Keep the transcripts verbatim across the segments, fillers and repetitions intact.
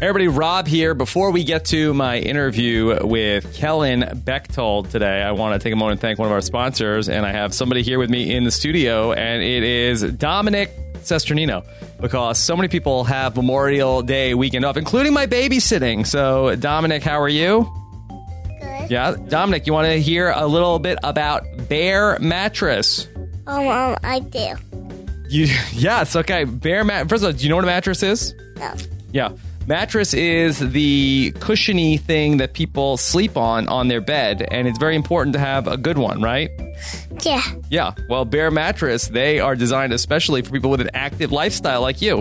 Hey everybody, Rob here. Before we get to my interview with Kellen Bechtold today, I want to take a moment and thank one of our sponsors, and I have somebody here with me in the studio, and it is Dominic Sesternino, because so many people have Memorial Day weekend off, including my babysitting. So, Dominic, how are you? Good. Yeah, Dominic, you want to hear a little bit about Bear Mattress? Um, um I do. You, yes, okay. Bear Mat. First of all, do you know what a mattress is? No. Yeah. Mattress is the cushiony thing that people sleep on on their bed, and it's very important to have a good one, right? Yeah. Yeah. Well, Bear Mattress, they are designed especially for people with an active lifestyle like you.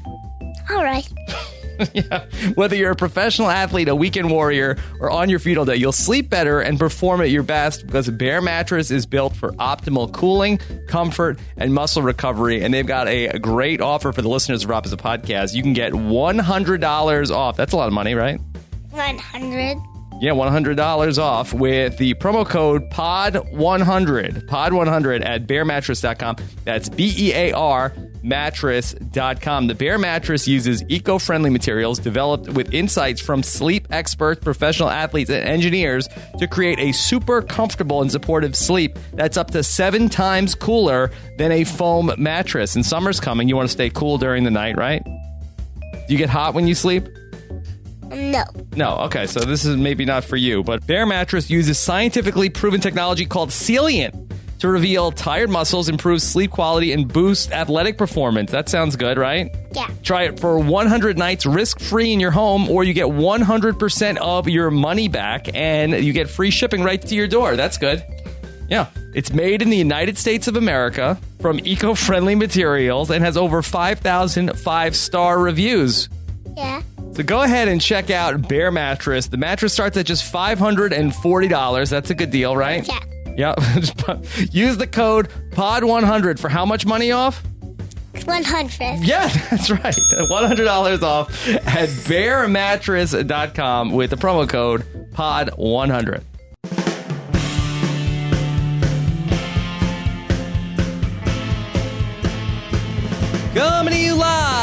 All right. Yeah. Whether you're a professional athlete, a weekend warrior, or on your feet all day, you'll sleep better and perform at your best because Bear Mattress is built for optimal cooling, comfort, and muscle recovery. And they've got a great offer for the listeners of Rob as a Podcast. You can get one hundred dollars off. That's a lot of money, right? one hundred. Yeah, one hundred dollars off with the promo code P O D one hundred. P O D one hundred at bear mattress dot com. That's B E A R mattress dot com. The Bear Mattress uses eco-friendly materials developed with insights from sleep experts, professional athletes, and engineers to create a super comfortable and supportive sleep that's up to seven times cooler than a foam mattress. And summer's coming. You want to stay cool during the night, right? Do you get hot when you sleep? No. No, okay, so this is maybe not for you, but Bear Mattress uses scientifically proven technology called Celient to reveal tired muscles, improve sleep quality, and boost athletic performance. That sounds good, right? Yeah. Try it for one hundred nights risk-free in your home, or you get one hundred percent of your money back, and you get free shipping right to your door. That's good. Yeah. It's made in the United States of America from eco-friendly materials and has over five thousand five-star reviews. Yeah. So go ahead and check out Bear Mattress. The mattress starts at just five hundred forty dollars. That's a good deal, right? Yeah. Yeah. Use the code P O D one hundred for how much money off? one hundred. Yeah, that's right. one hundred dollars off at bear mattress dot com with the promo code P O D one hundred. Coming to you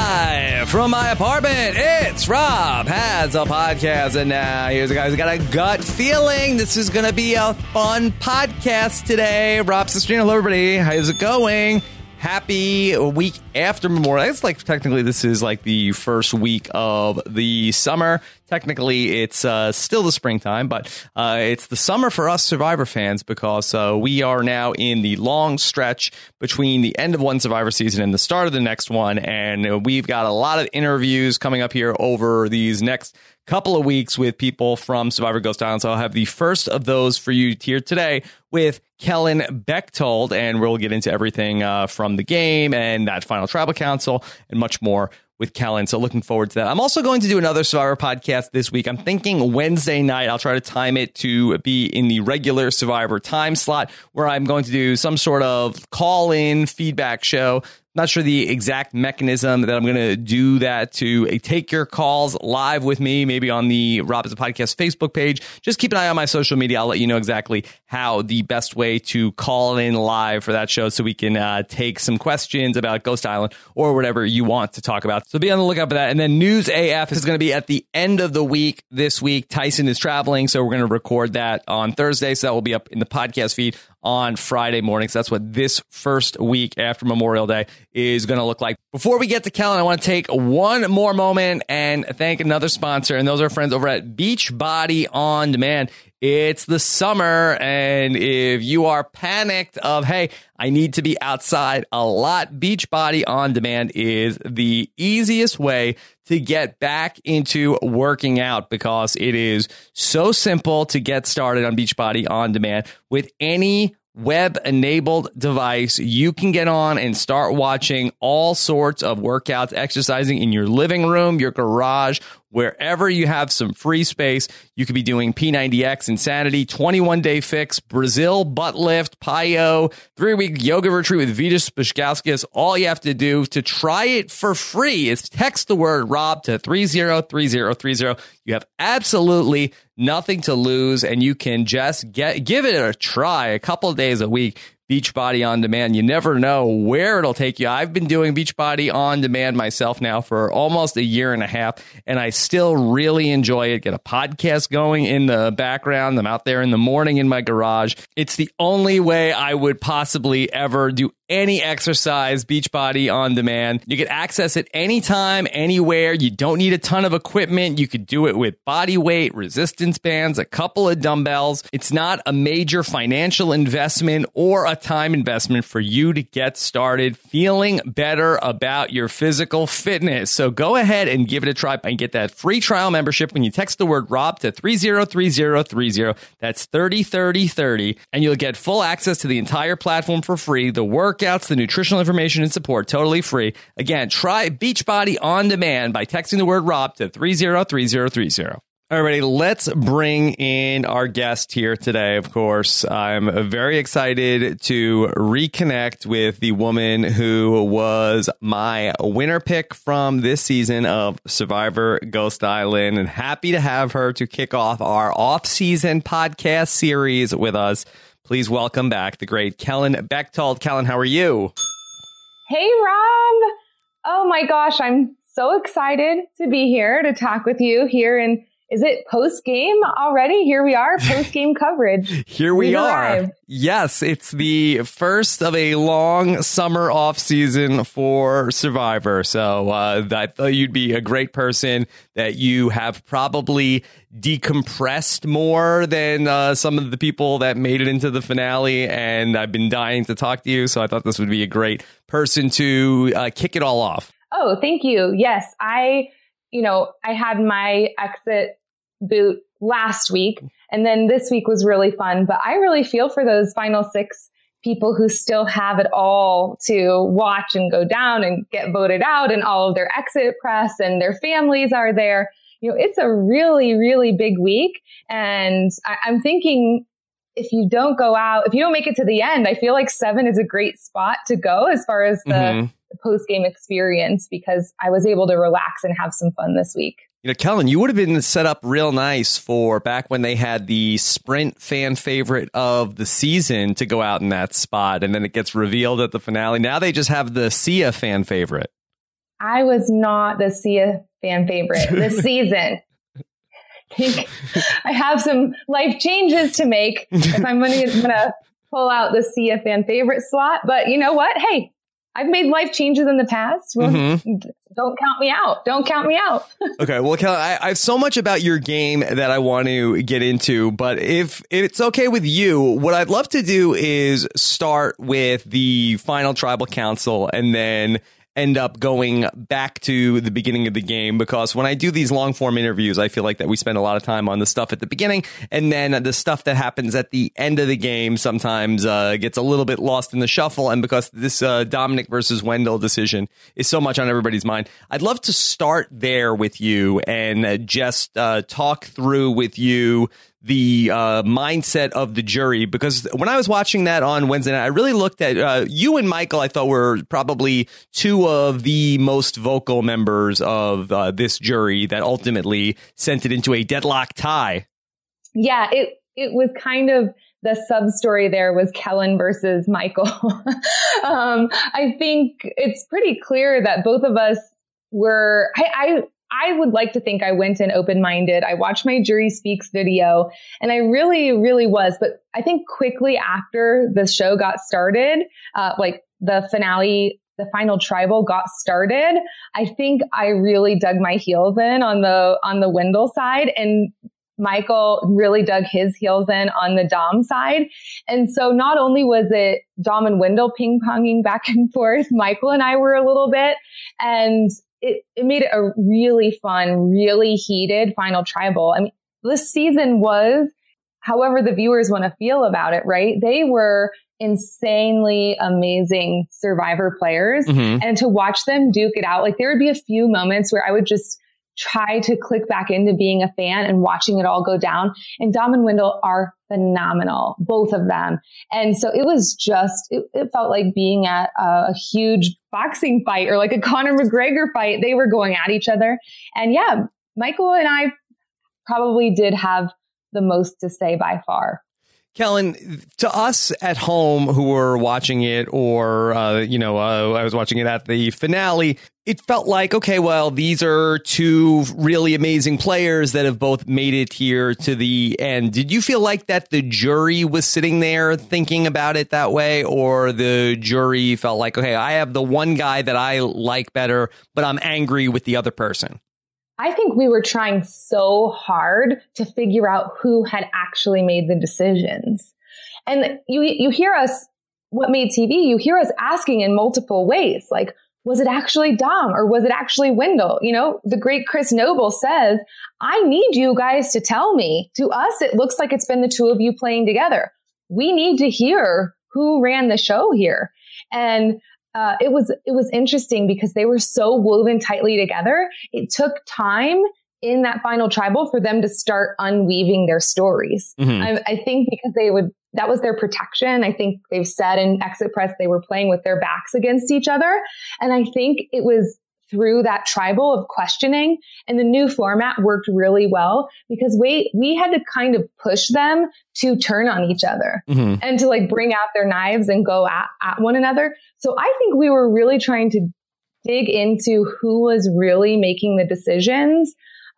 live from my apartment, it's Rob Has a Podcast. And now here's a guy who's got a gut feeling this is going to be a fun podcast today. Rob Sesternino, hello everybody. How's it going? Happy week after Memorial. It's like technically this is like the first week of the summer. Technically, it's uh, still the springtime, but uh, it's the summer for us Survivor fans because uh, we are now in the long stretch between the end of one Survivor season and the start of the next one. And we've got a lot of interviews coming up here over these next couple of weeks with people from Survivor Ghost Island. So I'll have the first of those for you here today with Kellen Bechtold, and we'll get into everything uh, from the game and that final tribal council and much more with Kellen. So looking forward to that. I'm also going to do another Survivor podcast this week. I'm thinking Wednesday night. I'll try to time it to be in the regular Survivor time slot where I'm going to do some sort of call-in feedback show. Not sure the exact mechanism that I'm going to do that to uh, take your calls live with me, maybe on the Rob as a Podcast Facebook page. Just keep an eye on my social media. I'll let you know exactly how the best way to call in live for that show so we can uh, take some questions about Ghost Island or whatever you want to talk about. So be on the lookout for that. And then News A F is going to be at the end of the week this week. Tyson is traveling, so we're going to record that on Thursday. So that will be up in the podcast feed on Friday mornings. That's what this first week after Memorial Day is going to look like. Before we get to Kellen, I want to take one more moment and thank another sponsor, and those are friends over at Beachbody On Demand. It's the summer, and if you are panicked of, hey, I need to be outside a lot, Beachbody On Demand is the easiest way to get back into working out because it is so simple to get started on Beachbody On Demand. With any web-enabled device, you can get on and start watching all sorts of workouts, exercising in your living room, your garage, wherever you have some free space. You could be doing P ninety X Insanity, twenty-one day Fix, Brazil Butt Lift, P I O, three-week yoga retreat with Vitas Bushkauskas. All you have to do to try it for free is text the word Rob to three zero three zero three zero. You have absolutely nothing to lose, and you can just get give it a try a couple of days a week. Beachbody On Demand. You never know where it'll take you. I've been doing Beachbody On Demand myself now for almost a year and a half, and I still really enjoy it. Get a podcast going in the background. I'm out there in the morning in my garage. It's the only way I would possibly ever do any exercise. Beachbody On Demand. You can access it anytime, anywhere. You don't need a ton of equipment. You could do it with body weight, resistance bands, a couple of dumbbells. It's not a major financial investment or a time investment for you to get started feeling better about your physical fitness. So go ahead and give it a try and get that free trial membership when you text the word Rob to three zero three zero three zero. That's thirty thirty thirty. And you'll get full access to the entire platform for free. The workouts, the nutritional information and support, totally free. Again, try Beachbody On Demand by texting the word Rob to three zero three zero three zero. All right, let's bring in our guest here today, of course. I'm very excited to reconnect with the woman who was my winner pick from this season of Survivor Ghost Island, and happy to have her to kick off our off-season podcast series with us. Please welcome back the great Kellyn Bechtold. Kellyn, how are you? Hey, Rob. Oh, my gosh. I'm so excited to be here to talk with you here in Is it post-game already? Here we are, post-game coverage. Here we are. Yes, it's the first of a long summer off season for Survivor. So uh, I thought you'd be a great person, that you have probably decompressed more than uh, some of the people that made it into the finale. And I've been dying to talk to you. So I thought this would be a great person to uh, kick it all off. Oh, thank you. Yes, I... You know, I had my exit boot last week, and then this week was really fun. But I really feel for those final six people who still have it all to watch and go down and get voted out, and all of their exit press and their families are there. You know, it's a really, really big week. And I, I'm thinking, if you don't go out, if you don't make it to the end, I feel like seven is a great spot to go as far as the mm-hmm. post-game experience, because I was able to relax and have some fun this week. You know, Kellyn, you would have been set up real nice for back when they had the Sprint fan favorite of the season to go out in that spot, and then it gets revealed at the finale. Now they just have the Sia fan favorite. I was not the Sia fan favorite this season. I think I have some life changes to make if I'm going to pull out the Sia fan favorite slot. But you know what? Hey, I've made life changes in the past. Well, mm-hmm. Don't count me out. Don't count me out. Okay. Well, Kellyn, I, I have so much about your game that I want to get into. But if, if it's okay with you, what I'd love to do is start with the final tribal council and then end up going back to the beginning of the game, because when I do these long form interviews, I feel like that we spend a lot of time on the stuff at the beginning, and then the stuff that happens at the end of the game sometimes uh, gets a little bit lost in the shuffle. And because this uh, Dominic versus Wendell decision is so much on everybody's mind, I'd love to start there with you and just uh, talk through with you the uh, mindset of the jury, because when I was watching that on Wednesday night, I really looked at uh, you and Michael. I thought were probably two of the most vocal members of uh, this jury that ultimately sent it into a deadlock tie. Yeah, it it was kind of the sub story there was Kellyn versus Michael. um, I think it's pretty clear that both of us were. I. I I would like to think I went in open-minded. I watched my Jury Speaks video, and I really, really was. But I think quickly after the show got started, uh, like the finale, the final tribal got started, I think I really dug my heels in on the on the Wendell side, and Michael really dug his heels in on the Dom side. And so not only was it Dom and Wendell ping-ponging back and forth, Michael and I were a little bit, and It, it made it a really fun, really heated final tribal. I mean, this season was, however the viewers want to feel about it, right? They were insanely amazing Survivor players. Mm-hmm. And to watch them duke it out, like there would be a few moments where I would just try to click back into being a fan and watching it all go down. And Dom and Wendell are phenomenal, both of them. And so it was just, it, it felt like being at a, a huge boxing fight or like a Conor McGregor fight. They were going at each other. And yeah, Michael and I probably did have the most to say by far. Kellen, to us at home who were watching it, or, uh, you know, uh, I was watching it at the finale, it felt like, okay, well, these are two really amazing players that have both made it here to the end. Did you feel like that the jury was sitting there thinking about it that way, or the jury felt like, okay, I have the one guy that I like better, but I'm angry with the other person? I think we were trying so hard to figure out who had actually made the decisions. And you you hear us, what made T V, you hear us asking in multiple ways, like, was it actually Dom or was it actually Wendell? You know, the great Chris Noble says, I need you guys to tell me. To us, it looks like it's been the two of you playing together. We need to hear who ran the show here. And Uh, it was it was interesting because they were so woven tightly together. It took time in that final tribal for them to start unweaving their stories. Mm-hmm. I, I think because they would that was their protection. I think they've said in Exit Press they were playing with their backs against each other, and I think it was through that tribal of questioning, and the new format worked really well because we we had to kind of push them to turn on each other mm-hmm. and to like bring out their knives and go at, at one another. So I think we were really trying to dig into who was really making the decisions.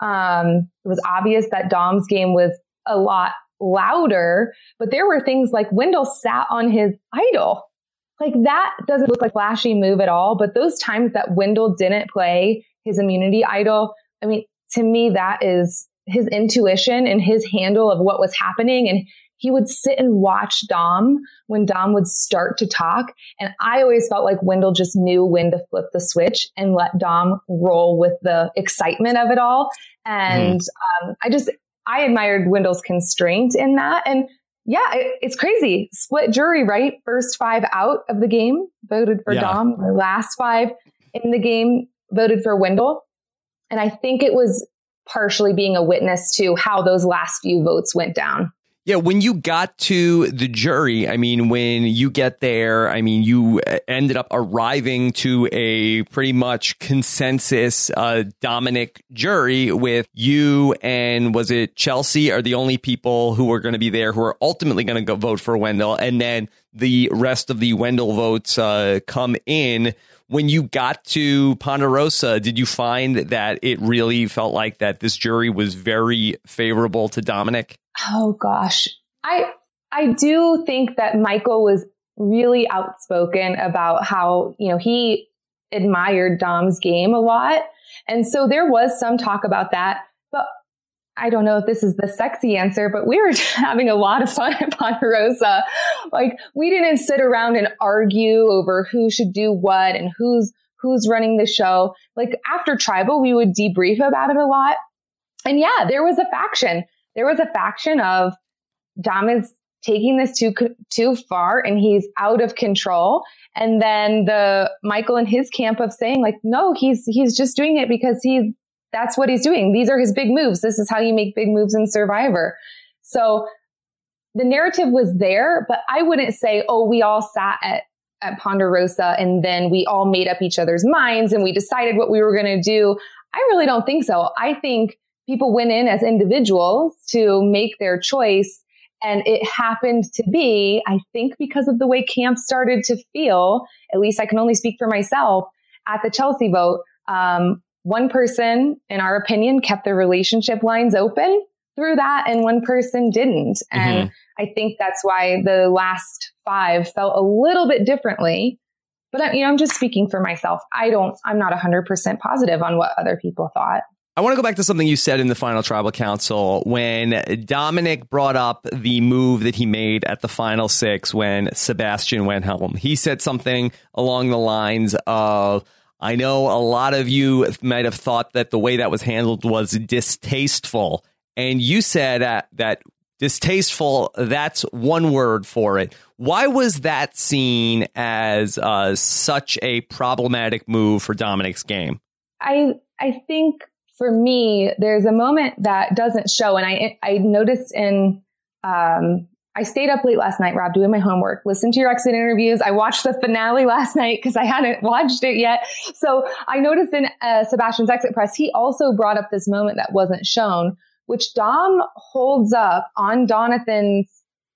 Um, it was obvious that Dom's game was a lot louder, but there were things like Wendell sat on his idol. Like that doesn't look like a flashy move at all, but those times that Wendell didn't play his immunity idol, I mean, to me, that is his intuition and his handle of what was happening. And he would sit and watch Dom when Dom would start to talk. And I always felt like Wendell just knew when to flip the switch and let Dom roll with the excitement of it all. And mm-hmm. um, I just, I admired Wendell's constraint in that. And yeah, it, it's crazy. Split jury, right? First five out of the game voted for yeah. Dom. The last five in the game voted for Wendell. And I think it was partially being a witness to how those last few votes went down. Yeah, when you got to the jury, I mean, when you get there, I mean, you ended up arriving to a pretty much consensus uh, Dominic jury with you and was it Chelsea are the only people who are going to be there who are ultimately going to go vote for Wendell. And then the rest of the Wendell votes uh, come in. When you got to Ponderosa, did you find that it really felt like that this jury was very favorable to Dominic? Oh, gosh. I I do think that Michael was really outspoken about how, you know, he admired Dom's game a lot. And so there was some talk about that. But I don't know if this is the sexy answer, but we were having a lot of fun at Ponderosa. Like, we didn't sit around and argue over who should do what and who's who's running the show. Like, after Tribal, we would debrief about it a lot. And yeah, there was a faction. There was a faction of Dom is taking this too too far and he's out of control. And then the Michael and his camp of saying like, no, he's he's just doing it because he's that's what he's doing. These are his big moves. This is how you make big moves in Survivor. So the narrative was there, but I wouldn't say, oh, we all sat at, at Ponderosa and then we all made up each other's minds and we decided what we were going to do. I really don't think so. I think people went in as individuals to make their choice. And it happened to be, I think, because of the way camp started to feel, at least I can only speak for myself, at the Chelsea vote. Um, one person, in our opinion, kept the relationship lines open through that, and one person didn't. Mm-hmm. And I think that's why the last five felt a little bit differently. But, you know, I'm just speaking for myself. I don't, I'm not one hundred percent positive on what other people thought. I want to go back to something you said in the final tribal council when Dominic brought up the move that he made at the final six when Sebastian went home. He said something along the lines of, I know a lot of you might have thought that the way that was handled was distasteful. And you said uh, that distasteful, that's one word for it. Why was that seen as uh, such a problematic move for Dominic's game? I I think for me, there's a moment that doesn't show. And I I noticed in, um, I stayed up late last night, Rob, doing my homework, listened to your exit interviews. I watched the finale last night because I hadn't watched it yet. So I noticed in uh, Sebastian's exit press, he also brought up this moment that wasn't shown, which Dom holds up on Donathan's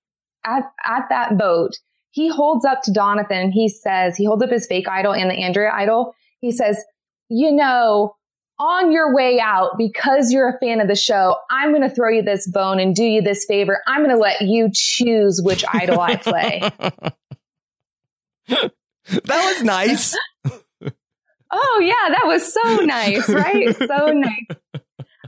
at, at that vote, he holds up to Donathan and he says, he holds up his fake idol and the Andrea idol. He says, you know, on your way out, because you're a fan of the show, I'm going to throw you this bone and do you this favor. I'm going to let you choose which idol I play. That was nice. Oh yeah, that was so nice, right? So nice.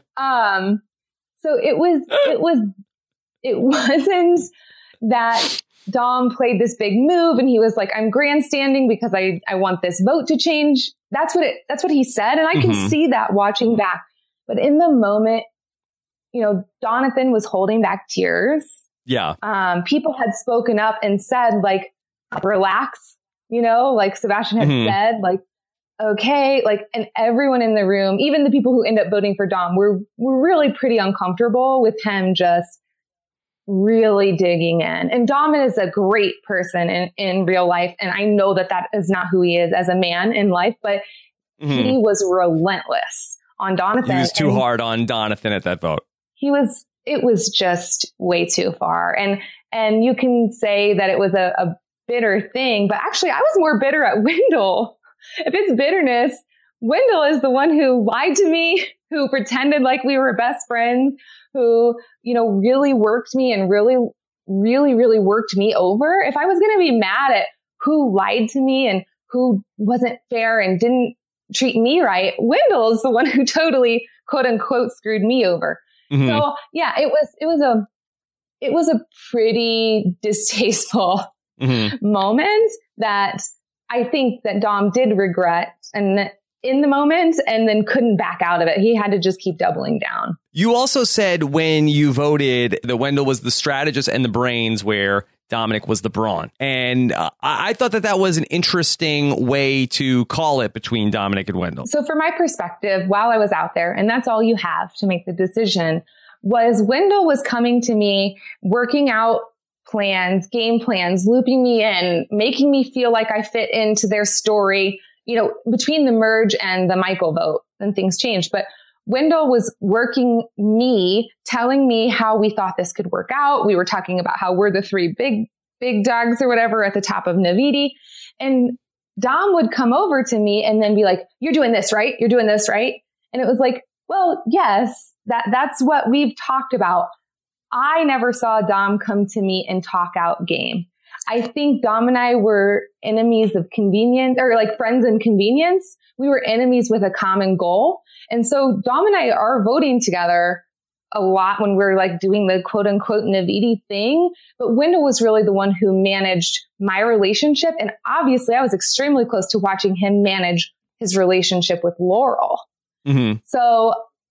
Um, so it was, it was, it wasn't that Dom played this big move and he was like, I'm grandstanding because I, I want this vote to change. That's what it, that's what he said. And I can mm-hmm. see that watching back. But in the moment, you know, Donathan was holding back tears. Yeah. Um, people had spoken up and said like, relax, you know, like Sebastian had mm-hmm. said, like, okay, like, and everyone in the room, even the people who end up voting for Dom, were, were really pretty uncomfortable with him just really digging in. And Dom is a great person in, in real life. And I know that that is not who he is as a man in life, but mm-hmm. he was relentless on Donathan. He was too hard on Donathan at that vote. He was, it was just way too far. And, and you can say that it was a, a bitter thing, but actually I was more bitter at Wendell. If it's bitterness, Wendell is the one who lied to me, who pretended like we were best friends, who, you know, really worked me and really, really, really worked me over. If I was going to be mad at who lied to me and who wasn't fair and didn't treat me right, Wendell is the one who totally, quote unquote, screwed me over. Mm-hmm. So yeah, it was, it was a, it was a pretty distasteful mm-hmm. moment that I think that Dom did regret and in the moment and then couldn't back out of it. He had to just keep doubling down. You also said when you voted that Wendell was the strategist and the brains where Dominic was the brawn. And uh, I-, I thought that that was an interesting way to call it between Dominic and Wendell. So from my perspective, while I was out there, and that's all you have to make the decision, was Wendell was coming to me, working out plans, game plans, looping me in, making me feel like I fit into their story, you know, between the merge and the Michael vote, and things changed. But Wendell was working me, telling me how we thought this could work out. We were talking about how we're the three big, big dogs or whatever at the top of Navidi. And Dom would come over to me and then be like, you're doing this, right? You're doing this, right? And it was like, well, yes, that, that's what we've talked about. I never saw Dom come to me and talk out game. I think Dom and I were enemies of convenience, or like friends in convenience. We were enemies with a common goal. And so Dom and I are voting together a lot when we're like doing the quote unquote Navidi thing. But Wendell was really the one who managed my relationship. And obviously I was extremely close to watching him manage his relationship with Laurel. Mm-hmm. So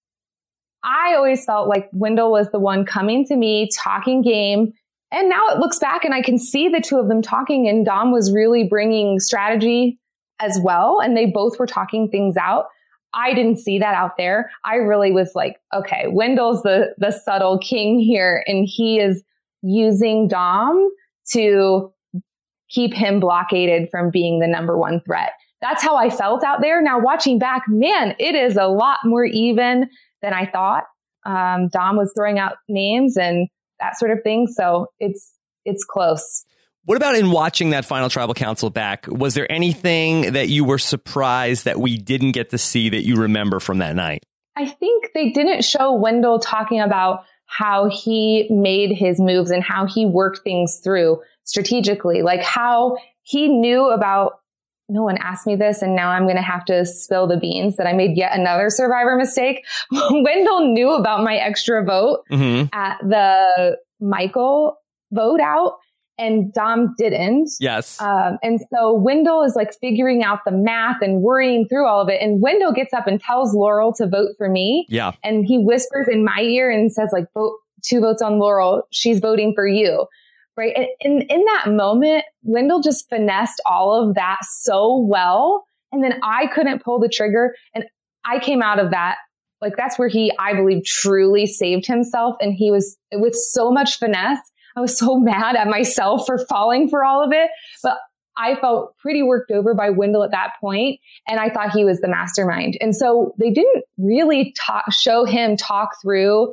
I always felt like Wendell was the one coming to me, talking game. And now it looks back and I can see the two of them talking, and Dom was really bringing strategy as well. And they both were talking things out. I didn't see that out there. I really was like, okay, Wendell's the, the subtle king here, and he is using Dom to keep him blockaded from being the number one threat. That's how I felt out there. Now watching back, man, it is a lot more even than I thought. Um, Dom was throwing out names and that sort of thing. So it's, it's close. What about in watching that final tribal council back? Was there anything that you were surprised that we didn't get to see that you remember from that night? I think they didn't show Wendell talking about how he made his moves and how he worked things through strategically, like how he knew about, no one asked me this, and now I'm going to have to spill the beans that I made yet another Survivor mistake. Wendell knew about my extra vote mm-hmm. at the Michael vote out, and Dom didn't. Yes. Um, and so Wendell is like figuring out the math and worrying through all of it. And Wendell gets up and tells Laurel to vote for me. Yeah. And he whispers in my ear and says like, vote two votes on Laurel. She's voting for you. Right. And in, in that moment, Wendell just finessed all of that so well. And then I couldn't pull the trigger. And I came out of that. Like that's where he, I believe, truly saved himself. And he was with so much finesse. I was so mad at myself for falling for all of it. But I felt pretty worked over by Wendell at that point, and I thought he was the mastermind. And so they didn't really talk, show him talk through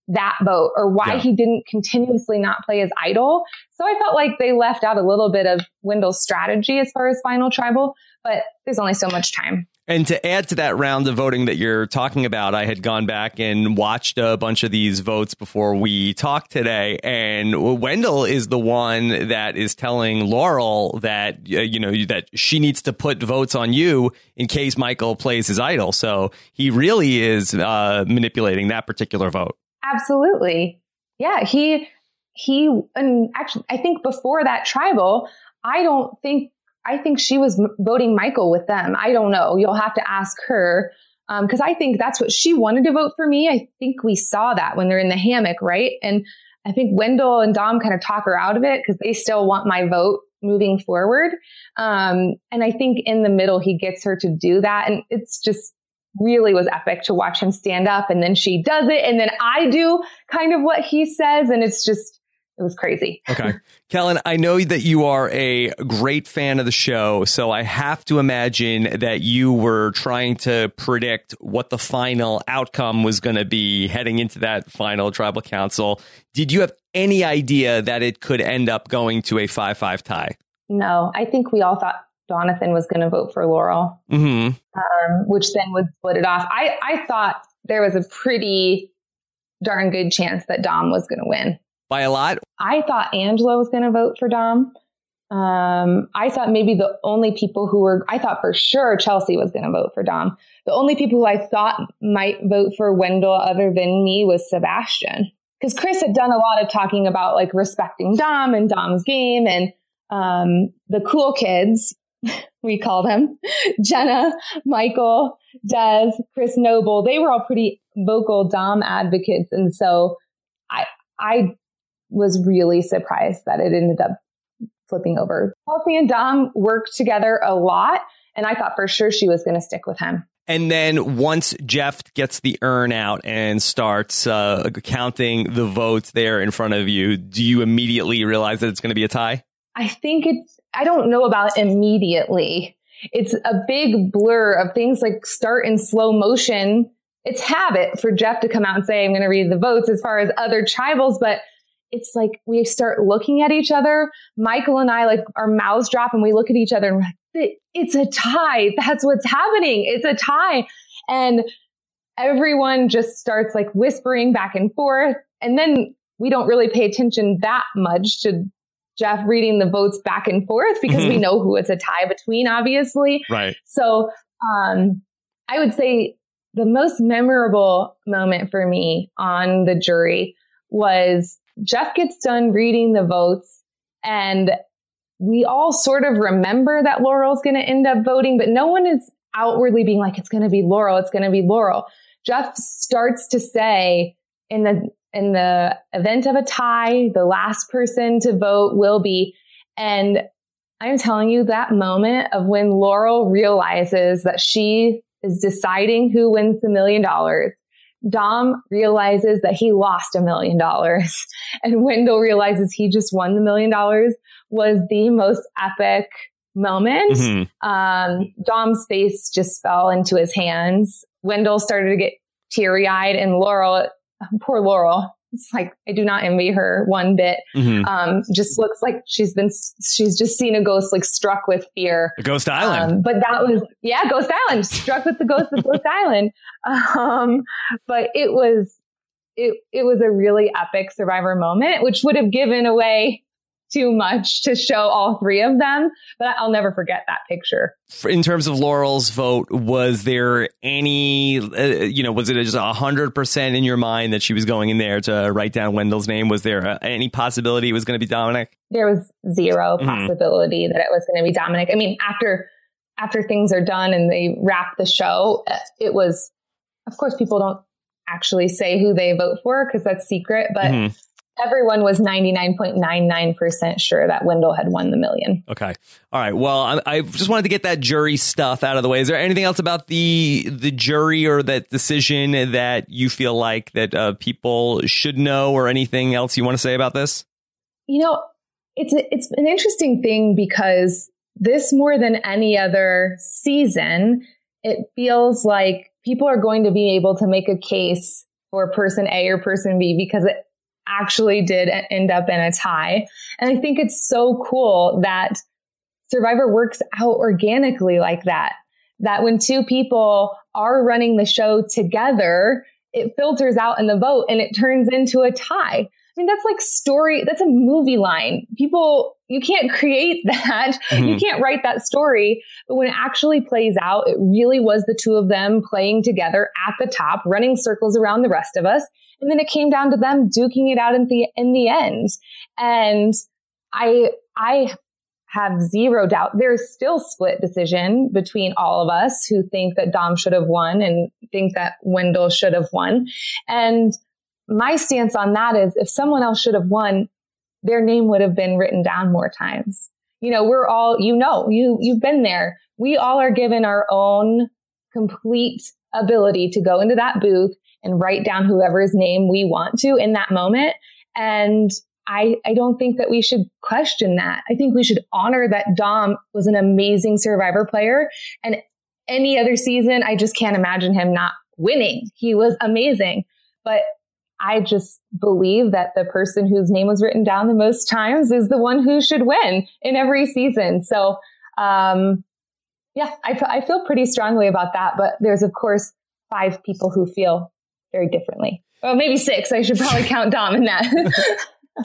that vote or why yeah. he didn't continuously not play his idol. So I felt like they left out a little bit of Wendell's strategy as far as final tribal, but there's only so much time. And to add to that round of voting that you're talking about, I had gone back and watched a bunch of these votes before we talked today. And Wendell is the one that is telling Laurel that, uh, you know, that she needs to put votes on you in case Michael plays his idol. So he really is uh, manipulating that particular vote. Absolutely. Yeah, he, he, and actually, I think before that tribal, I don't think, I think she was voting Michael with them. I don't know. You'll have to ask her. Um, cause I think that's what she wanted to vote for me. I think we saw that when they're in the hammock, right? And I think Wendell and Dom kind of talk her out of it because they still want my vote moving forward. Um, and I think in the middle, he gets her to do that. And it's just really was epic to watch him stand up, and then she does it. And then I do kind of what he says. And it's just, it was crazy. Okay. Kellen, I know that you are a great fan of the show, so I have to imagine that you were trying to predict what the final outcome was going to be heading into that final tribal council. Did you have any idea that it could end up going to a five five tie? No, I think we all thought Jonathan was going to vote for Laurel, mm-hmm. um, which then would split it off. I, I thought there was a pretty darn good chance that Dom was going to win. By a lot? I thought Angela was going to vote for Dom. Um, I thought maybe the only people who were, I thought for sure Chelsea was going to vote for Dom. The only people who I thought might vote for Wendell other than me was Sebastian. Because Chris had done a lot of talking about like respecting Dom and Dom's game, and um, the cool kids, we call them, Jenna, Michael, Des, Chris Noble, they were all pretty vocal Dom advocates. And so I, I, was really surprised that it ended up flipping over. Chelsea and Dom worked together a lot, and I thought for sure she was going to stick with him. And then once Jeff gets the urn out and starts uh, counting the votes there in front of you, do you immediately realize that it's going to be a tie? I think it's, I don't know about immediately. It's a big blur of things like start in slow motion. It's habit for Jeff to come out and say, I'm going to read the votes as far as other tribals, but it's like we start looking at each other. Michael and I, like our mouths drop and we look at each other and we're like, it's a tie. That's what's happening. It's a tie. And everyone just starts like whispering back and forth. And then we don't really pay attention that much to Jeff reading the votes back and forth because mm-hmm. we know who it's a tie between, obviously. Right. So um, I would say the most memorable moment for me on the jury was Jeff gets done reading the votes, and we all sort of remember that Laurel's going to end up voting, but no one is outwardly being like, it's going to be Laurel. It's going to be Laurel. Jeff starts to say in the, in the event of a tie, the last person to vote will be, and I'm telling you that moment of when Laurel realizes that she is deciding who wins the million dollars. Dom realizes that he lost a million dollars, and Wendell realizes he just won the million dollars was the most epic moment. Mm-hmm. Um, Dom's face just fell into his hands. Wendell started to get teary eyed, and Laurel, poor Laurel, it's like, I do not envy her one bit. Mm-hmm. Um, just looks like she's been, she's just seen a ghost, like struck with fear. The Ghost Island. Um, but that was, yeah, Ghost Island, struck with the ghost of Ghost Island. Um, but it was, it, it was a really epic Survivor moment, which would have given away too much to show all three of them, but I'll never forget that picture. In terms of Laurel's vote, was there any, uh, you know, was it just a hundred percent in your mind that she was going in there to write down Wendell's name? Was there uh, any possibility it was going to be Dominic? There was zero mm-hmm. possibility that it was going to be Dominic. I mean, after, after things are done and they wrap the show, it was, of course, people don't actually say who they vote for because that's secret, but mm-hmm. everyone was ninety-nine point nine nine percent sure that Wendell had won the million. Okay. All right. Well, I, I just wanted to get that jury stuff out of the way. Is there anything else about the the jury or that decision that you feel like that uh, people should know, or anything else you want to say about this? You know, it's a, it's an interesting thing because this, more than any other season, it feels like people are going to be able to make a case for person A or person B because it actually did end up in a tie. And I think it's so cool that Survivor works out organically like that, that when two people are running the show together, it filters out in the vote and it turns into a tie. I mean, that's like story, that's a movie line. People, you can't create that. Mm-hmm. You can't write that story. But when it actually plays out, it really was the two of them playing together at the top, running circles around the rest of us. And then it came down to them duking it out in the, in the end. And I, I have zero doubt there's still split decision between all of us who think that Dom should have won and think that Wendell should have won. And my stance on that is if someone else should have won, their name would have been written down more times. You know, we're all, you know, you, you've been there. We all are given our own complete ability to go into that booth and write down whoever's name we want to in that moment. And I, I don't think that we should question that. I think we should honor that Dom was an amazing Survivor player. And any other season, I just can't imagine him not winning. He was amazing. But I just believe that the person whose name was written down the most times is the one who should win in every season. So, um, yeah, I, I feel pretty strongly about that. But there's, of course, five people who feel very differently. Well, maybe six. I should probably count Dom in that.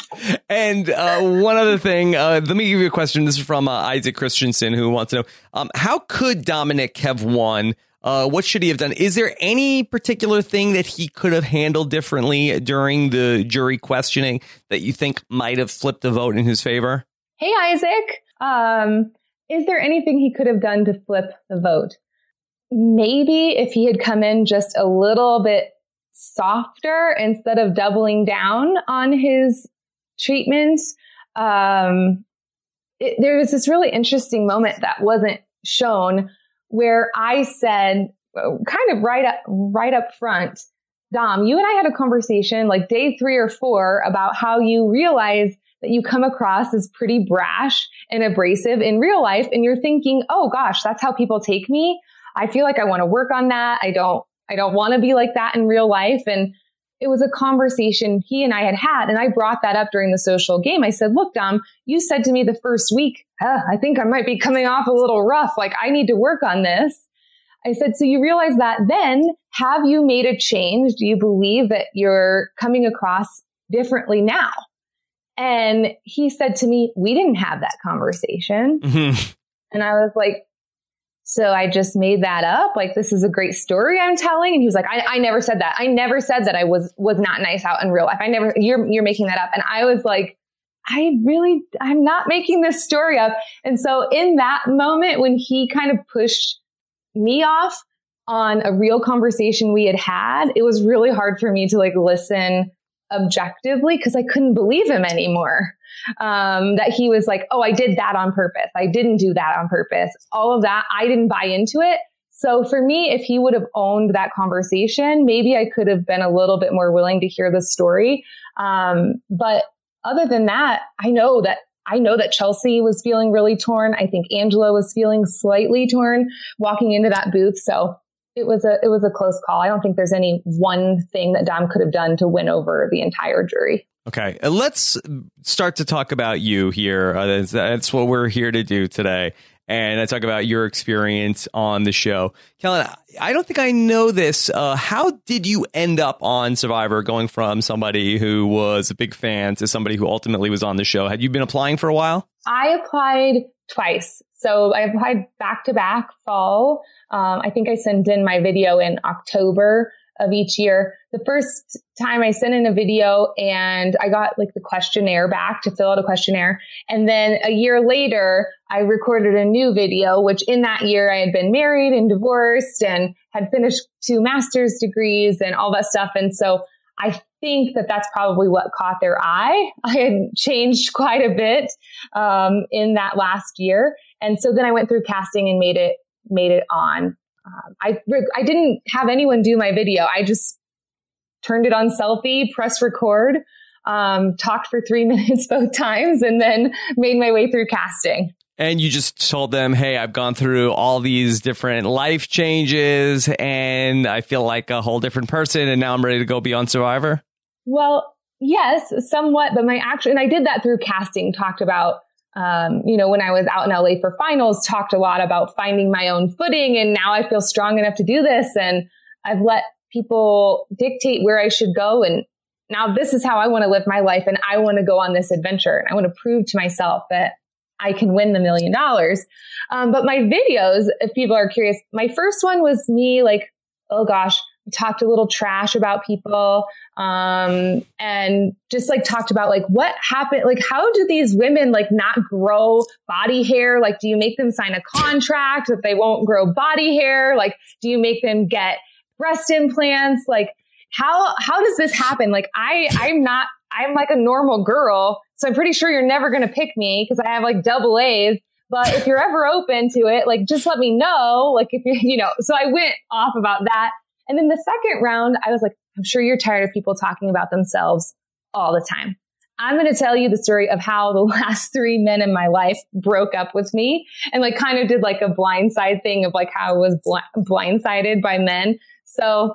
And uh, one other thing, uh, let me give you a question. This is from uh, Isaac Christensen, who wants to know, um, how could Dominic have won? Uh, what should he have done? Is there any particular thing that he could have handled differently during the jury questioning that you think might have flipped the vote in his favor? Hey, Isaac. Um, is there anything he could have done to flip the vote? Maybe if he had come in just a little bit softer instead of doubling down on his treatment. Um, it, there was this really interesting moment that wasn't shown where I said, kind of right up, right up front, Dom, you and I had a conversation like day three or four about how you realize that you come across as pretty brash and abrasive in real life. And you're thinking, oh gosh, that's how people take me. I feel like I want to work on that. I don't, I don't want to be like that in real life. And it was a conversation he and I had had. And I brought that up during the social game. I said, look, Dom, you said to me the first week, huh, I think I might be coming off a little rough. Like I need to work on this. I said, so you realize that then have you made a change? Do you believe that you're coming across differently now? And he said to me, we didn't have that conversation. Mm-hmm. And I was like, so I just made that up. Like, this is a great story I'm telling. And he was like, I, I never said that. I never said that I was, was not nice out in real life. I never, you're, you're making that up. And I was like, I really, I'm not making this story up. And so in that moment, when he kind of pushed me off on a real conversation we had had, it was really hard for me to like listen objectively because I couldn't believe him anymore. Um, that he was like, oh, I did that on purpose. I didn't do that on purpose. All of that, I didn't buy into it. So for me, if he would have owned that conversation, maybe I could have been a little bit more willing to hear the story. Um, but other than that, I know that I know that Chelsea was feeling really torn. I think Angela was feeling slightly torn walking into that booth. So it was a it was a close call. I don't think there's any one thing that Dom could have done to win over the entire jury. Okay, let's start to talk about you here. Uh, that's, that's what we're here to do today. And I talk about your experience on the show. Kellen, I don't think I know this. Uh, how did you end up on Survivor, going from somebody who was a big fan to somebody who ultimately was on the show? Had you been applying for a while? I applied twice. So I applied back to back fall. Um, I think I sent in my video in October of each year. The first time I sent in a video and I got like the questionnaire back to fill out a questionnaire. And then a year later, I recorded a new video, which in that year I had been married and divorced and had finished two master's degrees and all that stuff. And so I think that that's probably what caught their eye. I had changed quite a bit um, in that last year. And so then I went through casting and made it, made it on. Um, I, I didn't have anyone do my video. I just turned it on selfie, press record, um, talked for three minutes both times, and then made my way through casting. And you just told them, hey, I've gone through all these different life changes and I feel like a whole different person and now I'm ready to go beyond Survivor? Well, yes, somewhat. But my actual, and I did that through casting, talked about, um, you know, when I was out in L A for finals, talked a lot about finding my own footing. And now I feel strong enough to do this. And I've let people dictate where I should go. And now this is how I want to live my life. And I want to go on this adventure. And I want to prove to myself that I can win the million dollars. Um, but my videos, if people are curious, my first one was me like, oh gosh, talked a little trash about people, um, and just like talked about like what happened, like how do these women like not grow body hair? Like, do you make them sign a contract that they won't grow body hair? Like, do you make them get breast implants? Like, how how does this happen? Like, I I'm not I'm like a normal girl, so I'm pretty sure you're never going to pick me because I have like double A's. But if you're ever open to it, like just let me know. Like if you you know. So I went off about that. And then the second round, I was like, I'm sure you're tired of people talking about themselves all the time. I'm going to tell you the story of how the last three men in my life broke up with me and like kind of did like a blindside thing of like how I was bl- blindsided by men. So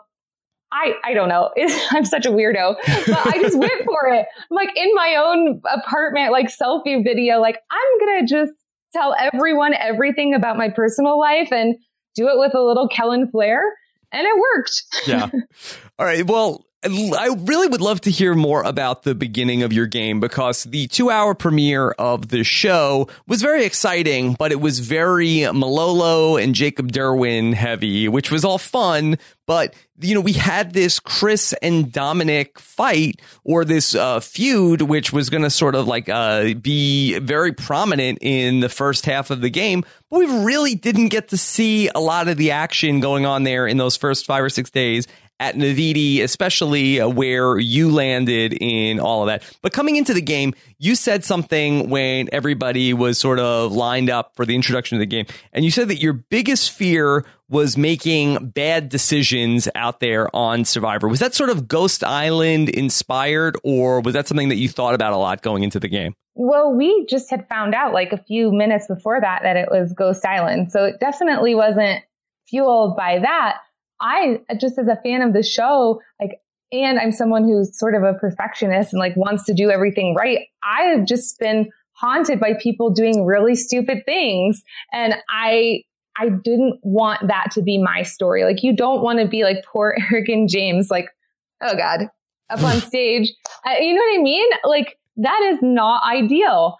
I, I don't know. I'm such a weirdo, but I just went for it. I'm like in my own apartment, like selfie video, like I'm going to just tell everyone everything about my personal life and do it with a little Kellen flair. And it worked. Yeah. All right. Well, I really would love to hear more about the beginning of your game because the two hour premiere of the show was very exciting, but it was very Malolo and Jacob Derwin heavy, which was all fun. But, you know, we had this Chris and Dominic fight or this uh, feud, which was going to sort of like uh, be very prominent in the first half of the game. But we really didn't get to see a lot of the action going on there in those first five or six days at Navidi, especially uh, where you landed in all of that. But coming into the game, you said something when everybody was sort of lined up for the introduction of the game. And you said that your biggest fear was making bad decisions out there on Survivor. Was that sort of Ghost Island inspired, or was that something that you thought about a lot going into the game? Well, we just had found out like a few minutes before that that it was Ghost Island. So it definitely wasn't fueled by that. I, just as a fan of the show, like, and I'm someone who's sort of a perfectionist and like wants to do everything right. I've just been haunted by people doing really stupid things. And I, I didn't want that to be my story. Like, you don't want to be like poor Eric and James, like, oh God, up on stage. Uh, you know what I mean? Like, that is not ideal.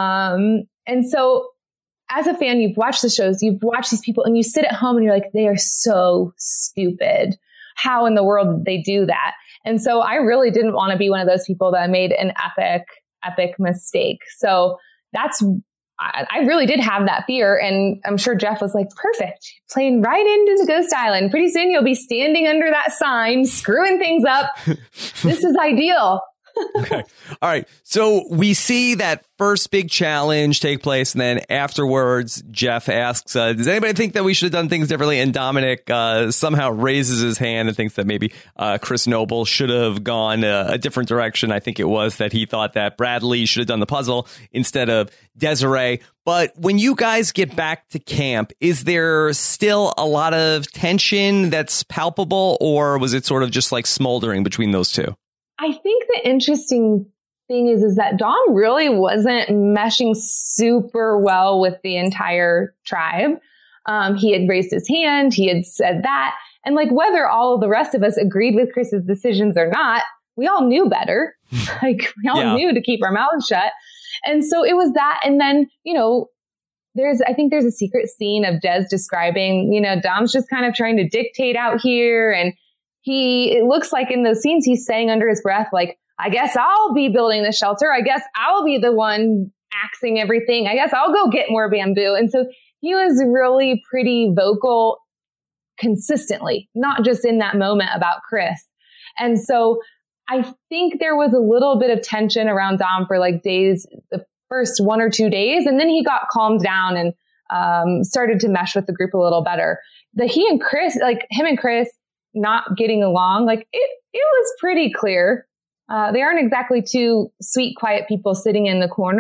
Um, and so as a fan, you've watched the shows, you've watched these people, and you sit at home and you're like, they are so stupid. How in the world did they do that? And so I really didn't want to be one of those people that made an epic, epic mistake. So that's, I, I really did have that fear. And I'm sure Jeff was like, perfect, playing right into the Ghost Island. Pretty soon you'll be standing under that sign, screwing things up. This is ideal. Okay. All right. So we see that first big challenge take place. And then afterwards, Jeff asks, uh, does anybody think that we should have done things differently? And Dominic uh, somehow raises his hand and thinks that maybe uh, Chris Noble should have gone uh, a different direction. I think it was that he thought that Bradley should have done the puzzle instead of Desiree. But when you guys get back to camp, is there still a lot of tension that's palpable, or was it sort of just like smoldering between those two? I think the interesting thing is, is that Dom really wasn't meshing super well with the entire tribe. Um, he had raised his hand. He had said that. And like, whether all of the rest of us agreed with Chris's decisions or not, we all knew better. Like, we all yeah. knew to keep our mouths shut. And so it was that. And then, you know, there's, I think there's a secret scene of Des describing, you know, Dom's just kind of trying to dictate out here. And He, it looks like in those scenes, he's saying under his breath, like, I guess I'll be building the shelter. I guess I'll be the one axing everything. I guess I'll go get more bamboo. And so he was really pretty vocal consistently, not just in that moment about Chris. And so I think there was a little bit of tension around Dom for like days, the first one or two days. And then he got calmed down and um, started to mesh with the group a little better. The he and Chris, like him and Chris, not getting along, like it, it was pretty clear. Uh, they aren't exactly two sweet, quiet people sitting in the corner.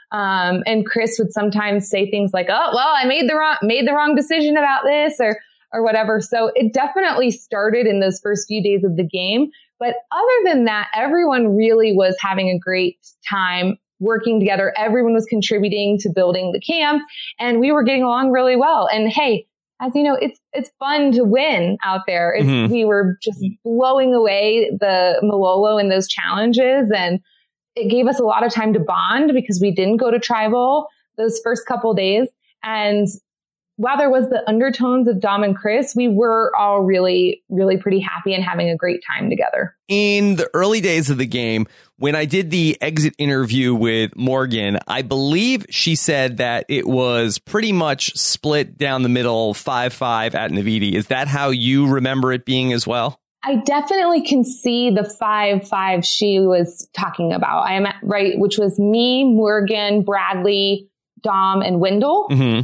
Um, and Chris would sometimes say things like, oh, well, I made the wrong, made the wrong decision about this or, or whatever. So it definitely started in those first few days of the game. But other than that, everyone really was having a great time working together. Everyone was contributing to building the camp and we were getting along really well. And hey, as you know, it's, it's fun to win out there. It's, mm-hmm. We were just blowing away the Malolo and those challenges. And it gave us a lot of time to bond because we didn't go to tribal those first couple days. And while there was the undertones of Dom and Chris, we were all really, really pretty happy and having a great time together. In the early days of the game, when I did the exit interview with Morgan, I believe she said that it was pretty much split down the middle, five five at Navidi. Is that how you remember it being as well? I definitely can see the five five she was talking about. I am at, right, which was me, Morgan, Bradley, Dom, and Wendell. Mm-hmm.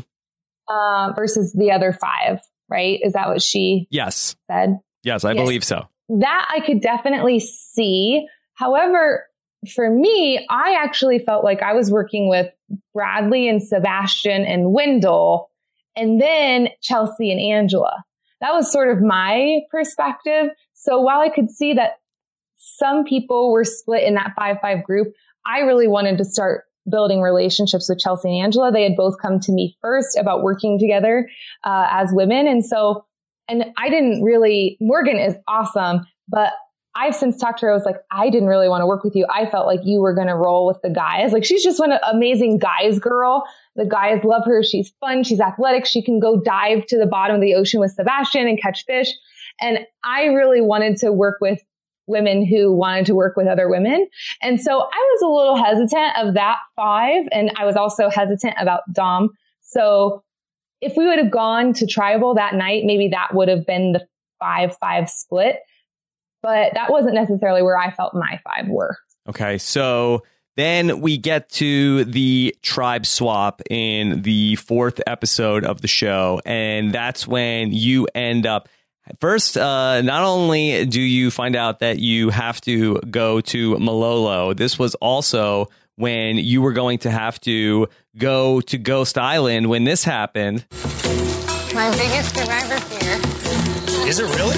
Uh, versus the other five, right? Is that what she yes. said? Yes, I yes. believe so. That I could definitely see. However, for me, I actually felt like I was working with Bradley and Sebastian and Wendell, and then Chelsea and Angela. That was sort of my perspective. So while I could see that some people were split in that five five group, I really wanted to start building relationships with Chelsea and Angela. They had both come to me first about working together uh, as women. And so, and I didn't really, Morgan is awesome, but I've since talked to her. I was like, I didn't really want to work with you. I felt like you were going to roll with the guys. Like she's just one amazing guys girl. The guys love her. She's fun. She's athletic. She can go dive to the bottom of the ocean with Sebastian and catch fish. And I really wanted to work with women who wanted to work with other women. And so I was a little hesitant of that five. And I was also hesitant about Dom. So if we would have gone to tribal that night, maybe that would have been the five five split. But that wasn't necessarily where I felt my five were. Okay. So then we get to the tribe swap in the fourth episode of the show. And that's when you end up First, uh, not only do you find out that you have to go to Malolo, this was also when you were going to have to go to Ghost Island when this happened. My biggest survivor fear. Is it really?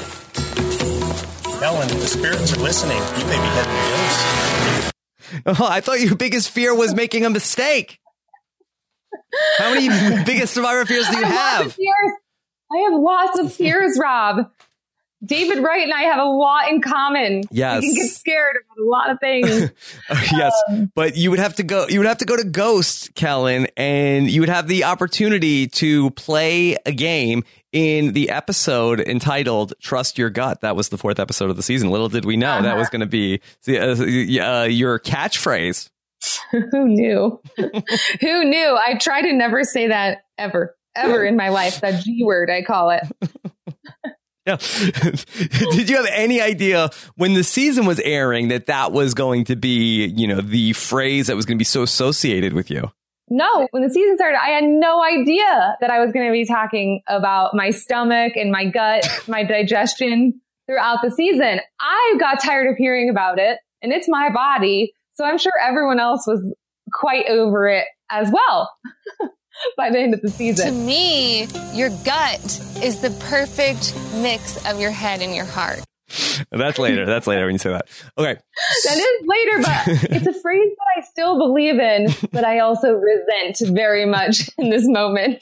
Ellen, the spirits are listening. You may be heading to Ghost. Oh, I thought your biggest fear was making a mistake. How many biggest survivor fears do you have? I have lots of fears, Rob. David Wright and I have a lot in common. Yes. We can get scared about a lot of things. Yes. Um, but you would have to go, you would have to go to Ghost, Kellen, and you would have the opportunity to play a game in the episode entitled Trust Your Gut. That was the fourth episode of the season. Little did we know uh-huh. that was going to be uh, your catchphrase. Who knew? Who knew? I try to never say that ever. Ever in my life, that G word, I call it. Yeah. Did you have any idea when the season was airing that that was going to be, you know, the phrase that was going to be so associated with you? No, when the season started, I had no idea that I was going to be talking about my stomach and my gut, my digestion throughout the season. I got tired of hearing about it, and it's my body. So I'm sure everyone else was quite over it as well. By the end of the season. To me, your gut is the perfect mix of your head and your heart. That's later. That's later when you say that. Okay. That is later, but it's a phrase that I still believe in, but I also resent very much in this moment.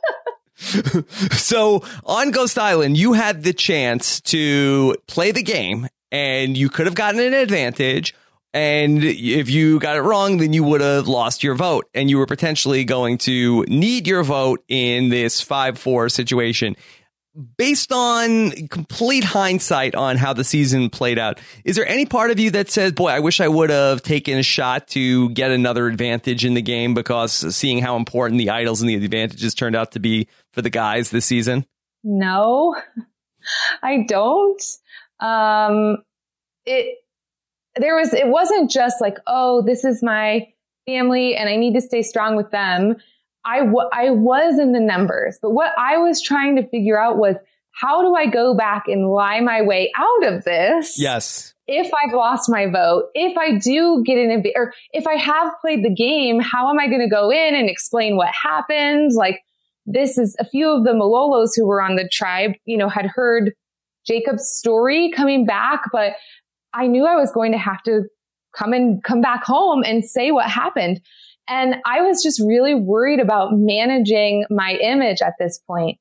So on Ghost Island, you had the chance to play the game and you could have gotten an advantage. And if you got it wrong, then you would have lost your vote and you were potentially going to need your vote in this five four situation. Based on complete hindsight on how the season played out, is there any part of you that says, boy, I wish I would have taken a shot to get another advantage in the game because seeing how important the idols and the advantages turned out to be for the guys this season? No, I don't. Um, it, There was, it wasn't just like, oh, this is my family and I need to stay strong with them. I, w- I was in the numbers, but what I was trying to figure out was how do I go back and lie my way out of this? Yes. If I've lost my vote, if I do get in, a, or if I have played the game, how am I going to go in and explain what happened? Like, this is a few of the Malolos who were on the tribe, you know, had heard Jacob's story coming back, but I knew I was going to have to come and come back home and say what happened. And I was just really worried about managing my image at this point.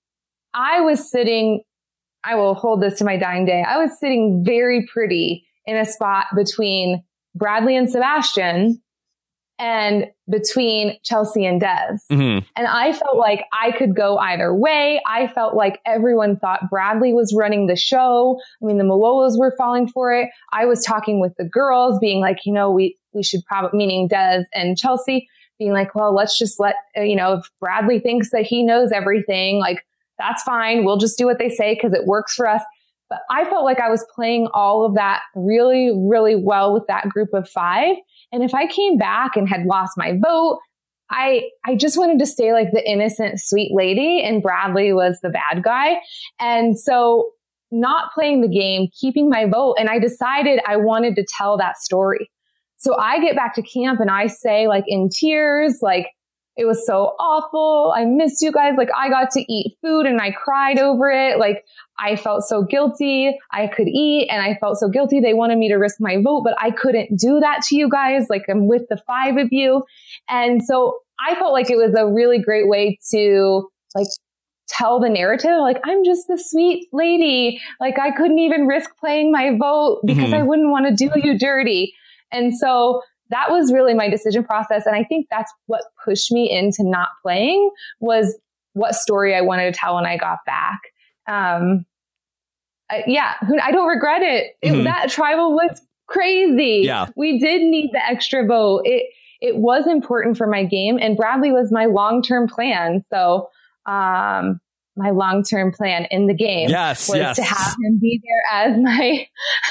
I was sitting, I will hold this to my dying day. I was sitting very pretty in a spot between Bradley and Sebastian and between Chelsea and Des. Mm-hmm. And I felt like I could go either way. I felt like everyone thought Bradley was running the show. I mean, the Malolos were falling for it. I was talking with the girls being like, you know, we, we should probably, meaning Des and Chelsea, being like, well, let's just let, uh, you know, if Bradley thinks that he knows everything, like, that's fine. We'll just do what they say because it works for us. But I felt like I was playing all of that really, really well with that group of five. And if I came back and had lost my vote, I I just wanted to stay like the innocent, sweet lady, and Bradley was the bad guy. And so not playing the game, keeping my vote, and I decided I wanted to tell that story. So I get back to camp and I say, like, in tears, like, it was so awful. I missed you guys. Like, I got to eat food and I cried over it. Like, I felt so guilty. I could eat and I felt so guilty. They wanted me to risk my vote, but I couldn't do that to you guys. Like, I'm with the five of you. And so I felt like it was a really great way to, like, tell the narrative. Like, I'm just the sweet lady. Like, I couldn't even risk playing my vote because mm-hmm. I wouldn't want to do you dirty. And so that was really my decision process. And I think that's what pushed me into not playing, was what story I wanted to tell when I got back. Um, uh, yeah, I don't regret it. it mm-hmm. That tribal was crazy. Yeah. We did need the extra vote. It, it was important for my game, and Bradley was my long-term plan. So, um, my long-term plan in the game yes, was yes. to have him be there as my,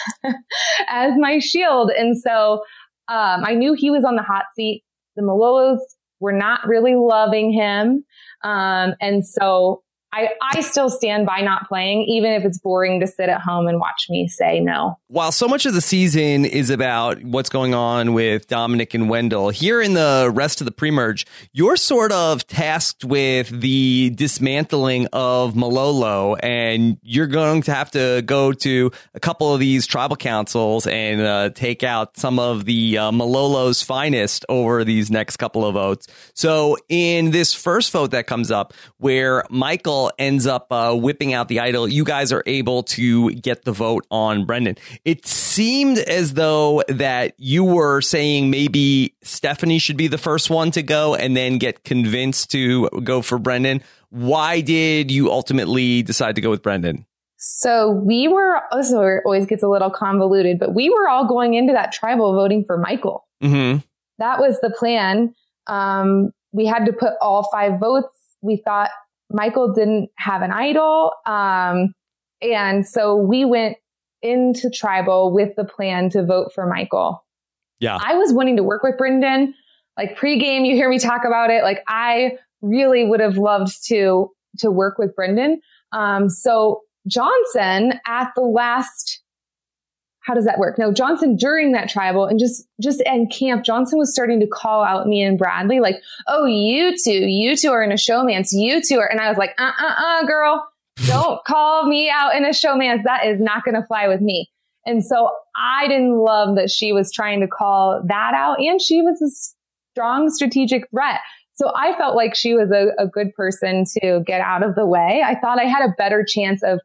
as my shield. And so, um, I knew he was on the hot seat. The Malolos were not really loving him. Um, and so I, I still stand by not playing, even if it's boring to sit at home and watch me say no. While so much of the season is about what's going on with Dominic and Wendell, here in the rest of the pre-merge, you're sort of tasked with the dismantling of Malolo, and you're going to have to go to a couple of these tribal councils and uh, take out some of the uh, Malolo's finest over these next couple of votes. So in this first vote that comes up, where Michael ends up uh, whipping out the idol, you guys are able to get the vote on Brendan. It seemed as though that you were saying maybe Stephanie should be the first one to go and then get convinced to go for Brendan. Why did you ultimately decide to go with Brendan? So we were, also it always gets a little convoluted, but we were all going into that tribal voting for Michael. Mm-hmm. That was the plan. Um, we had to put all five votes. We thought Michael didn't have an idol. Um, and so we went into tribal with the plan to vote for Michael. Yeah. I was wanting to work with Brendan. Like, pregame, you hear me talk about it. Like, I really would have loved to, to work with Brendan. Um, so Johnson at the last, how does that work? No, Johnson during that tribal and just, just in camp, Johnson was starting to call out me and Bradley, like, oh, you two, you two are in a showmance. You two are. And I was like, uh, uh, uh, girl, don't call me out in a showmance. That is not going to fly with me. And so I didn't love that she was trying to call that out. And she was a strong strategic threat. So I felt like she was a, a good person to get out of the way. I thought I had a better chance of,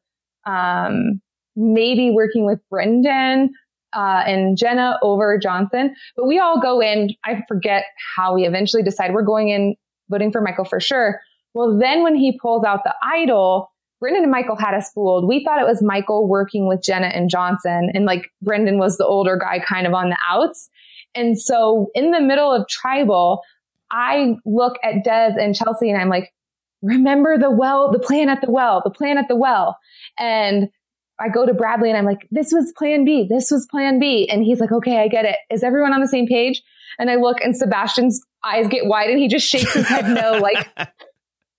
um, maybe working with Brendan uh, and Jenna over Johnson. But we all go in. I forget how we eventually decide we're going in voting for Michael for sure. Well, then when he pulls out the idol, Brendan and Michael had us fooled. We thought it was Michael working with Jenna and Johnson. And like Brendan was the older guy kind of on the outs. And so in the middle of tribal, I look at Des and Chelsea and I'm like, remember the well, the plan at the well, the plan at the well. And I go to Bradley and I'm like, this was plan B. This was plan B. And he's like, okay, I get it. Is everyone on the same page? And I look and Sebastian's eyes get wide and he just shakes his head no, like,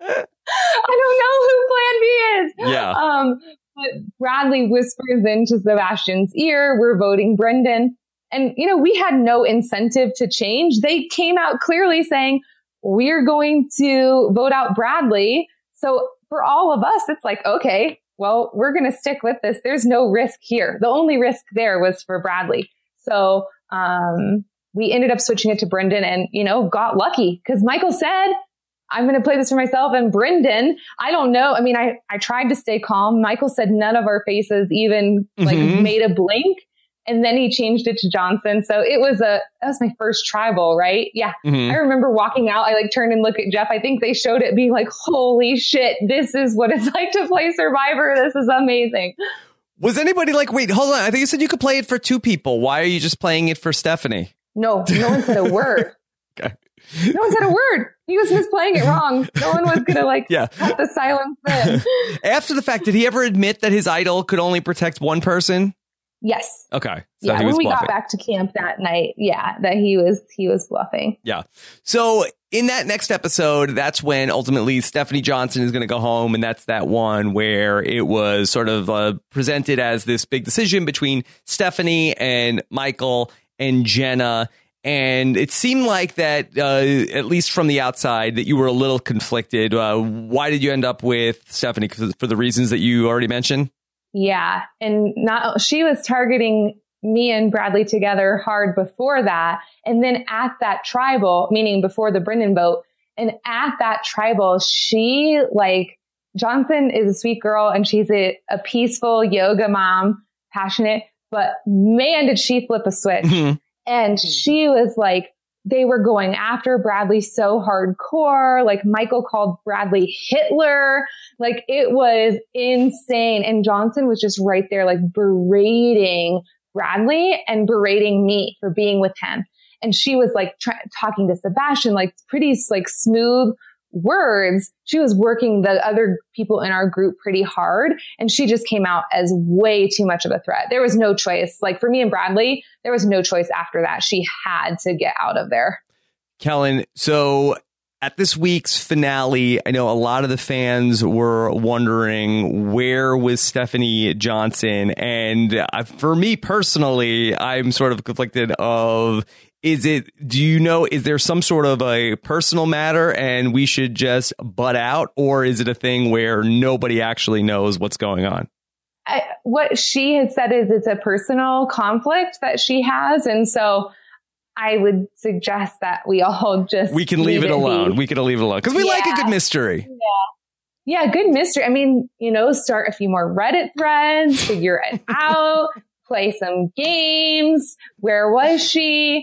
I don't know who Plan B is. Yeah. Um, but Bradley whispers into Sebastian's ear, we're voting Brendan. And, you know, we had no incentive to change. They came out clearly saying, we're going to vote out Bradley. So for all of us, it's like, okay, well, we're going to stick with this. There's no risk here. The only risk there was for Bradley. So um, we ended up switching it to Brendan and, you know, got lucky because Michael said, I'm going to play this for myself. And Brendan, I don't know. I mean, I, I tried to stay calm. Michael said none of our faces even like Mm-hmm. made a blink. And then he changed it to Johnson. So it was a, that was my first tribal, right? Yeah. Mhm. I remember walking out. I like turned and looked at Jeff. I think they showed it being like, holy shit, this is what it's like to play Survivor. This is amazing. Was anybody like, wait, hold on. I think you said you could play it for two people. Why are you just playing it for Stephanie? No, no one said a word. Okay. No one said a word. He was just playing it wrong. No one was going to like Yeah. cut the silence in. After the fact, did he ever admit that his idol could only protect one person? Yes. Okay. So Yeah. he When was we bluffing. got back to camp that night, yeah, that he was, he was bluffing. Yeah. So in that next episode, that's when ultimately Stephanie Johnson is going to go home. And that's that one where it was sort of uh, presented as this big decision between Stephanie and Michael and Jenna. And it seemed like that, uh, at least from the outside, that you were a little conflicted. Uh, why did you end up with Stephanie? For the reasons that you already mentioned? Yeah. And not, she was targeting me and Bradley together hard before that. And then at that tribal, meaning before the Brendan vote, and at that tribal, she like, Johnson is a sweet girl and she's a, a peaceful yoga mom, passionate, but man, did she flip a switch. Mm-hmm. And she was like, they were going after Bradley so hardcore. Like Michael called Bradley Hitler. Like it was insane. And Johnson was just right there, like berating Bradley and berating me for being with him. And she was like tra- talking to Sebastian, like pretty like smooth words. She was working the other people in our group pretty hard. And she just came out as way too much of a threat. There was no choice. Like for me and Bradley, there was no choice after that. She had to get out of there. Kellen, so at this week's finale, I know a lot of the fans were wondering where was Stephanie Johnson? And uh, for me personally, I'm sort of conflicted of, is it, do you know, is there some sort of a personal matter and we should just butt out? Or is it a thing where nobody actually knows what's going on? I, what she has said is it's a personal conflict that she has. And so I would suggest that we all just We can leave, leave it alone. Be. We can leave it alone because we yeah. like a good mystery. Yeah. Yeah. Good mystery. I mean, you know, start a few more Reddit threads, figure it out, play some games. Where was she?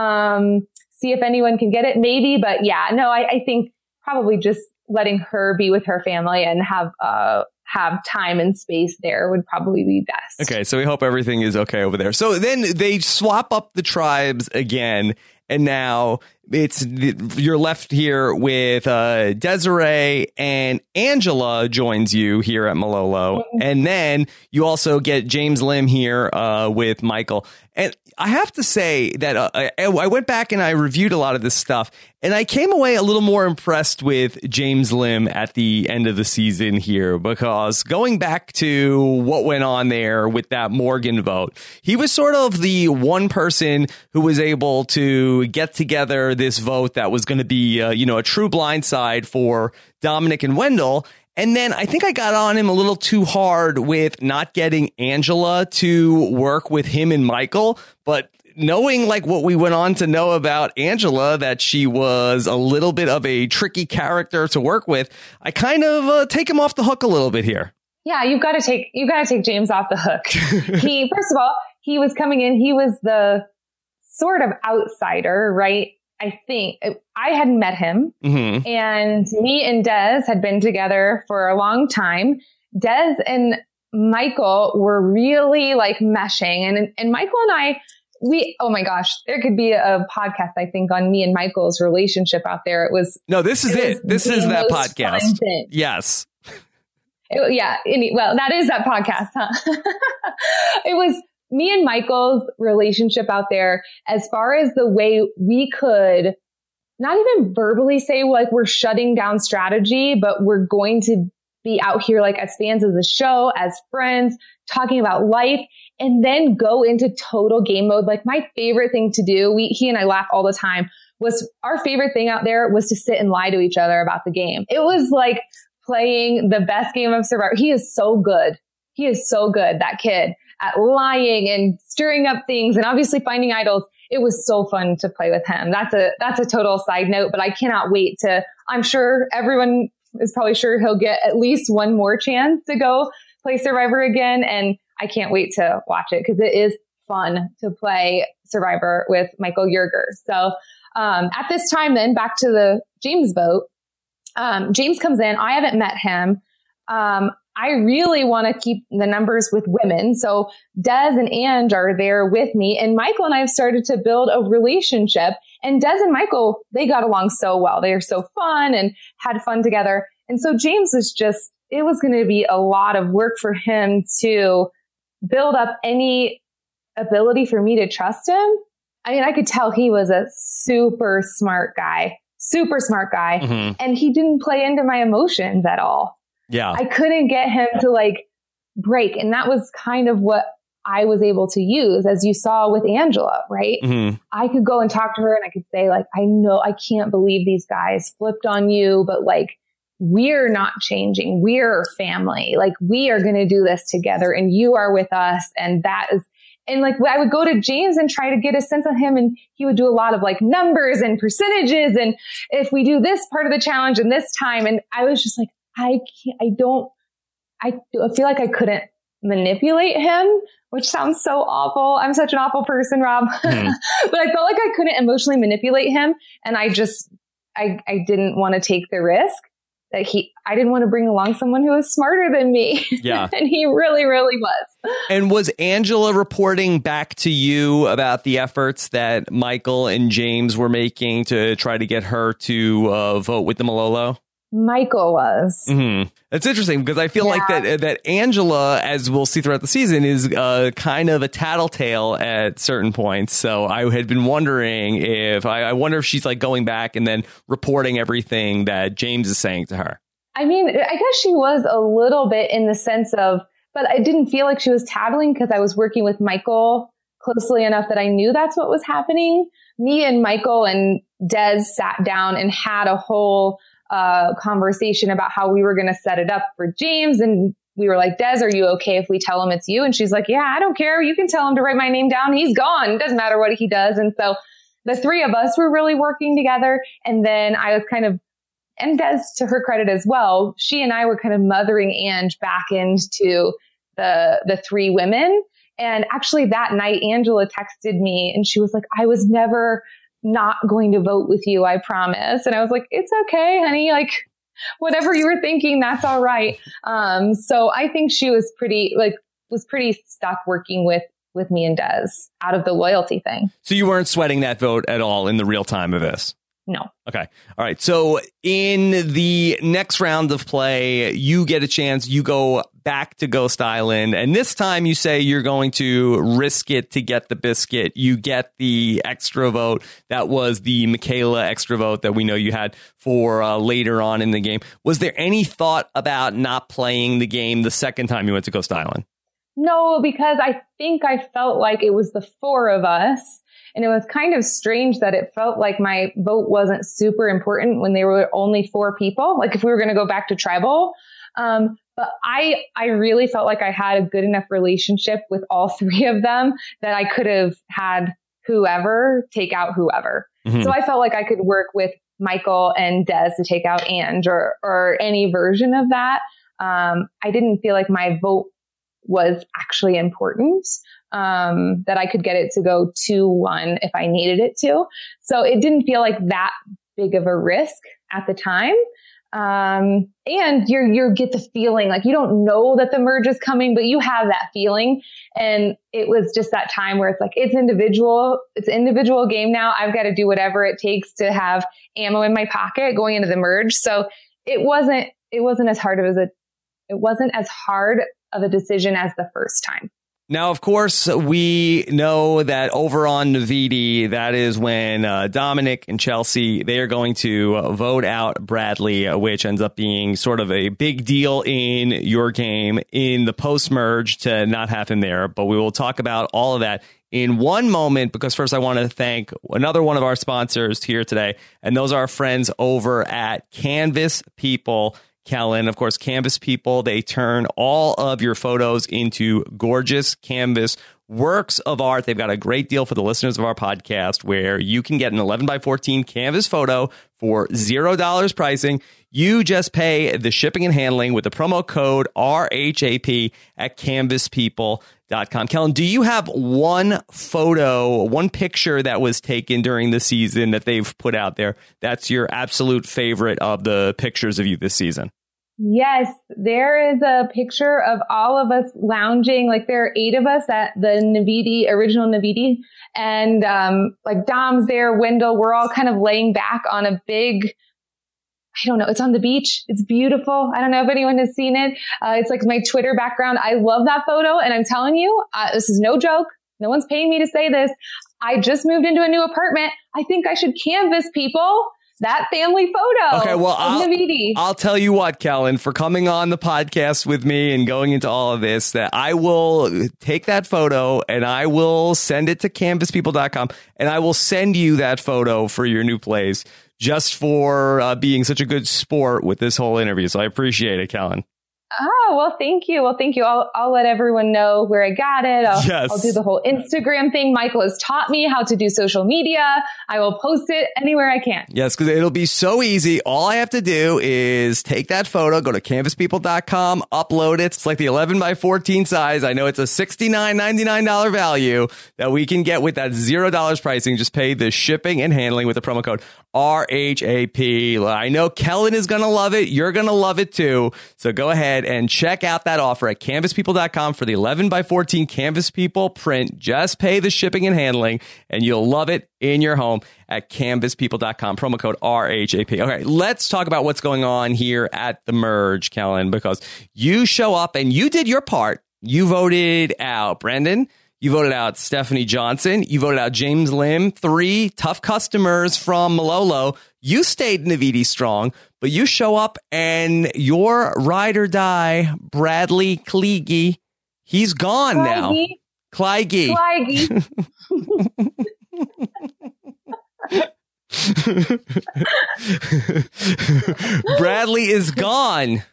Um, see if anyone can get it, maybe. But yeah, no, I, I think probably just letting her be with her family and have, uh, have time and space there would probably be best. Okay. So we hope everything is okay over there. So then they swap up the tribes again. And now it's you're left here with uh, Desiree and Angela joins you here at Malolo. Mm-hmm. And then you also get James Lim here uh, with Michael. And I have to say that uh, I, I went back and I reviewed a lot of this stuff and I came away a little more impressed with James Lim at the end of the season here, because going back to what went on there with that Morgan vote, he was sort of the one person who was able to get together this vote that was going to be, uh, you know, a true blindside for Dominic and Wendell. And then I think I got on him a little too hard with not getting Angela to work with him and Michael. But knowing like what we went on to know about Angela, that she was a little bit of a tricky character to work with, I kind of uh, take him off the hook a little bit here. Yeah, you've got to take you've got to take James off the hook. He first of all, he was coming in. He was the sort of outsider, right? I think I hadn't met him, mm-hmm. and me and Des had been together for a long time. Des and Michael were really like meshing, and and Michael and I, we oh my gosh, there could be a podcast I think on me and Michael's relationship out there. It was no, this is it. it. This is that podcast. Yes. It, yeah. Any, well, that is that podcast, huh? It was me and Michael's relationship out there, as far as the way we could not even verbally say like we're shutting down strategy, but we're going to be out here like as fans of the show, as friends, talking about life, and then go into total game mode. Like my favorite thing to do, we, he and I laugh all the time, was our favorite thing out there was to sit and lie to each other about the game. It was like playing the best game of Survivor. He is so good. He is so good, that kid, at lying and stirring up things and obviously finding idols. It was so fun to play with him. That's a, that's a total side note, but I cannot wait to, I'm sure everyone is probably sure he'll get at least one more chance to go play Survivor again. And I can't wait to watch it because it is fun to play Survivor with Michael Yerger. So um, at this time, then back to the James vote. Um, James comes in. I haven't met him. Um, I really want to keep the numbers with women. So Des and Ange are there with me, and Michael and I have started to build a relationship, and Des and Michael, they got along so well. They are so fun and had fun together. And so James was just, it was going to be a lot of work for him to build up any ability for me to trust him. I mean, I could tell he was a super smart guy, super smart guy. Mm-hmm. And he didn't play into my emotions at all. Yeah. I couldn't get him to like break. And that was kind of what I was able to use, as you saw with Angela, right? Mm-hmm. I could go and talk to her and I could say like, I know, I can't believe these guys flipped on you, but like, we're not changing. We're family. Like we are going to do this together and you are with us. And that is, and like I would go to James and try to get a sense of him, and he would do a lot of like numbers and percentages. And if we do this part of the challenge and this time, and I was just like, I can't, I don't, I feel like I couldn't manipulate him, which sounds so awful. I'm such an awful person, Rob. Mm-hmm. But I felt like I couldn't emotionally manipulate him. And I just, I, I didn't want to take the risk that he, I didn't want to bring along someone who was smarter than me. Yeah. And he really, really was. And was Angela reporting back to you about the efforts that Michael and James were making to try to get her to uh, vote with the Malolo? Michael was. Mm-hmm. It's interesting because I feel yeah. like that that Angela, as we'll see throughout the season, is uh, kind of a tattletale at certain points. So I had been wondering if I, I wonder if she's like going back and then reporting everything that James is saying to her. I mean, I guess she was a little bit in the sense of, but I didn't feel like she was tattling because I was working with Michael closely enough that I knew that's what was happening. Me and Michael and Des sat down and had a whole Uh, conversation about how we were going to set it up for James. And we were like, Des, are you okay if we tell him it's you? And she's like, yeah, I don't care. You can tell him to write my name down. He's gone. It doesn't matter what he does. And so the three of us were really working together. And then I was kind of, and Des, to her credit as well, she and I were kind of mothering Ange back into the, the three women. And actually that night, Angela texted me and she was like, I was never not going to vote with you, I promise. And I was like, it's okay, honey. Like, whatever you were thinking, that's all right. Um, so I think she was pretty, like, was pretty stuck working with, with me and Des out of the loyalty thing. So you weren't sweating that vote at all in the real time of this? No. Okay. All right. So in the next round of play, you get a chance. You go back to Ghost Island. And this time you say you're going to risk it to get the biscuit. You get the extra vote. That was the Michaela extra vote that we know you had for uh, later on in the game. Was there any thought about not playing the game the second time you went to Ghost Island? No, because I think I felt like it was the four of us. And it was kind of strange that it felt like my vote wasn't super important when there were only four people. Like if we were going to go back to tribal. Um, but I, I really felt like I had a good enough relationship with all three of them that I could have had whoever take out whoever. Mm-hmm. So I felt like I could work with Michael and Des to take out Ange or, or any version of that. Um, I didn't feel like my vote was actually important. Um, that I could get it to go two one if I needed it to. So it didn't feel like that big of a risk at the time. Um, and you're, you get the feeling like you don't know that the merge is coming, but you have that feeling. And it was just that time where it's like, it's individual, it's an individual game now. I've got to do whatever it takes to have ammo in my pocket going into the merge. So it wasn't, it wasn't as hard of as a, it wasn't as hard of a decision as the first time. Now, of course, we know that over on Navidi, that is when uh, Dominic and Chelsea, they are going to uh, vote out Bradley, uh, which ends up being sort of a big deal in your game in the post-merge to not have him there. But we will talk about all of that in one moment, because first I want to thank another one of our sponsors here today, and those are our friends over at Canvas People. Kellen, of course, Canvas People, they turn all of your photos into gorgeous canvas works of art. They've got a great deal for the listeners of our podcast where you can get an eleven by fourteen canvas photo for zero dollars pricing. You just pay the shipping and handling with the promo code R H A P at canvas people dot com. Kellen, do you have one photo, one picture that was taken during the season that they've put out there that's your absolute favorite of the pictures of you this season? Yes, there is a picture of all of us lounging. Like there are eight of us at the Navidi, original Navidi. And um, like Dom's there, Wendell, we're all kind of laying back on a big, I don't know, it's on the beach. It's beautiful. I don't know if anyone has seen it. Uh, it's like my Twitter background. I love that photo. And I'm telling you, uh, this is no joke. No one's paying me to say this. I just moved into a new apartment. I think I should canvas people that family photo. Okay, well, I'll, Navidi. I'll tell you what, Kellen, for coming on the podcast with me and going into all of this, that I will take that photo and I will send it to canvas people dot com and I will send you that photo for your new place just for uh, being such a good sport with this whole interview. So I appreciate it, Kellen. Oh, well, thank you. Well, thank you. I'll, I'll let everyone know where I got it. I'll, yes. I'll do the whole Instagram thing. Michael has taught me how to do social media. I will post it anywhere I can. Yes, because it'll be so easy. All I have to do is take that photo, go to canvas people dot com, upload it. It's like the eleven by fourteen size. I know it's a sixty-nine ninety-nine value that we can get with that zero dollars pricing. Just pay the shipping and handling with the promo code R H A P. I know Kellen is going to love it. You're going to love it too. So go ahead and check out that offer at canvas people dot com for the eleven by fourteen Canvas People print. Just pay the shipping and handling and you'll love it in your home at canvas people dot com. Promo code R H A P. Okay, let's talk about what's going on here at the merge, Kellen, because you show up and you did your part. You voted out Brendan. You voted out Stephanie Johnson. You voted out James Lim. Three tough customers from Malolo. You stayed Navidi strong, but you show up and your ride or die, Bradley Kliege, he's gone now. Kliege. Kliege. Bradley is gone.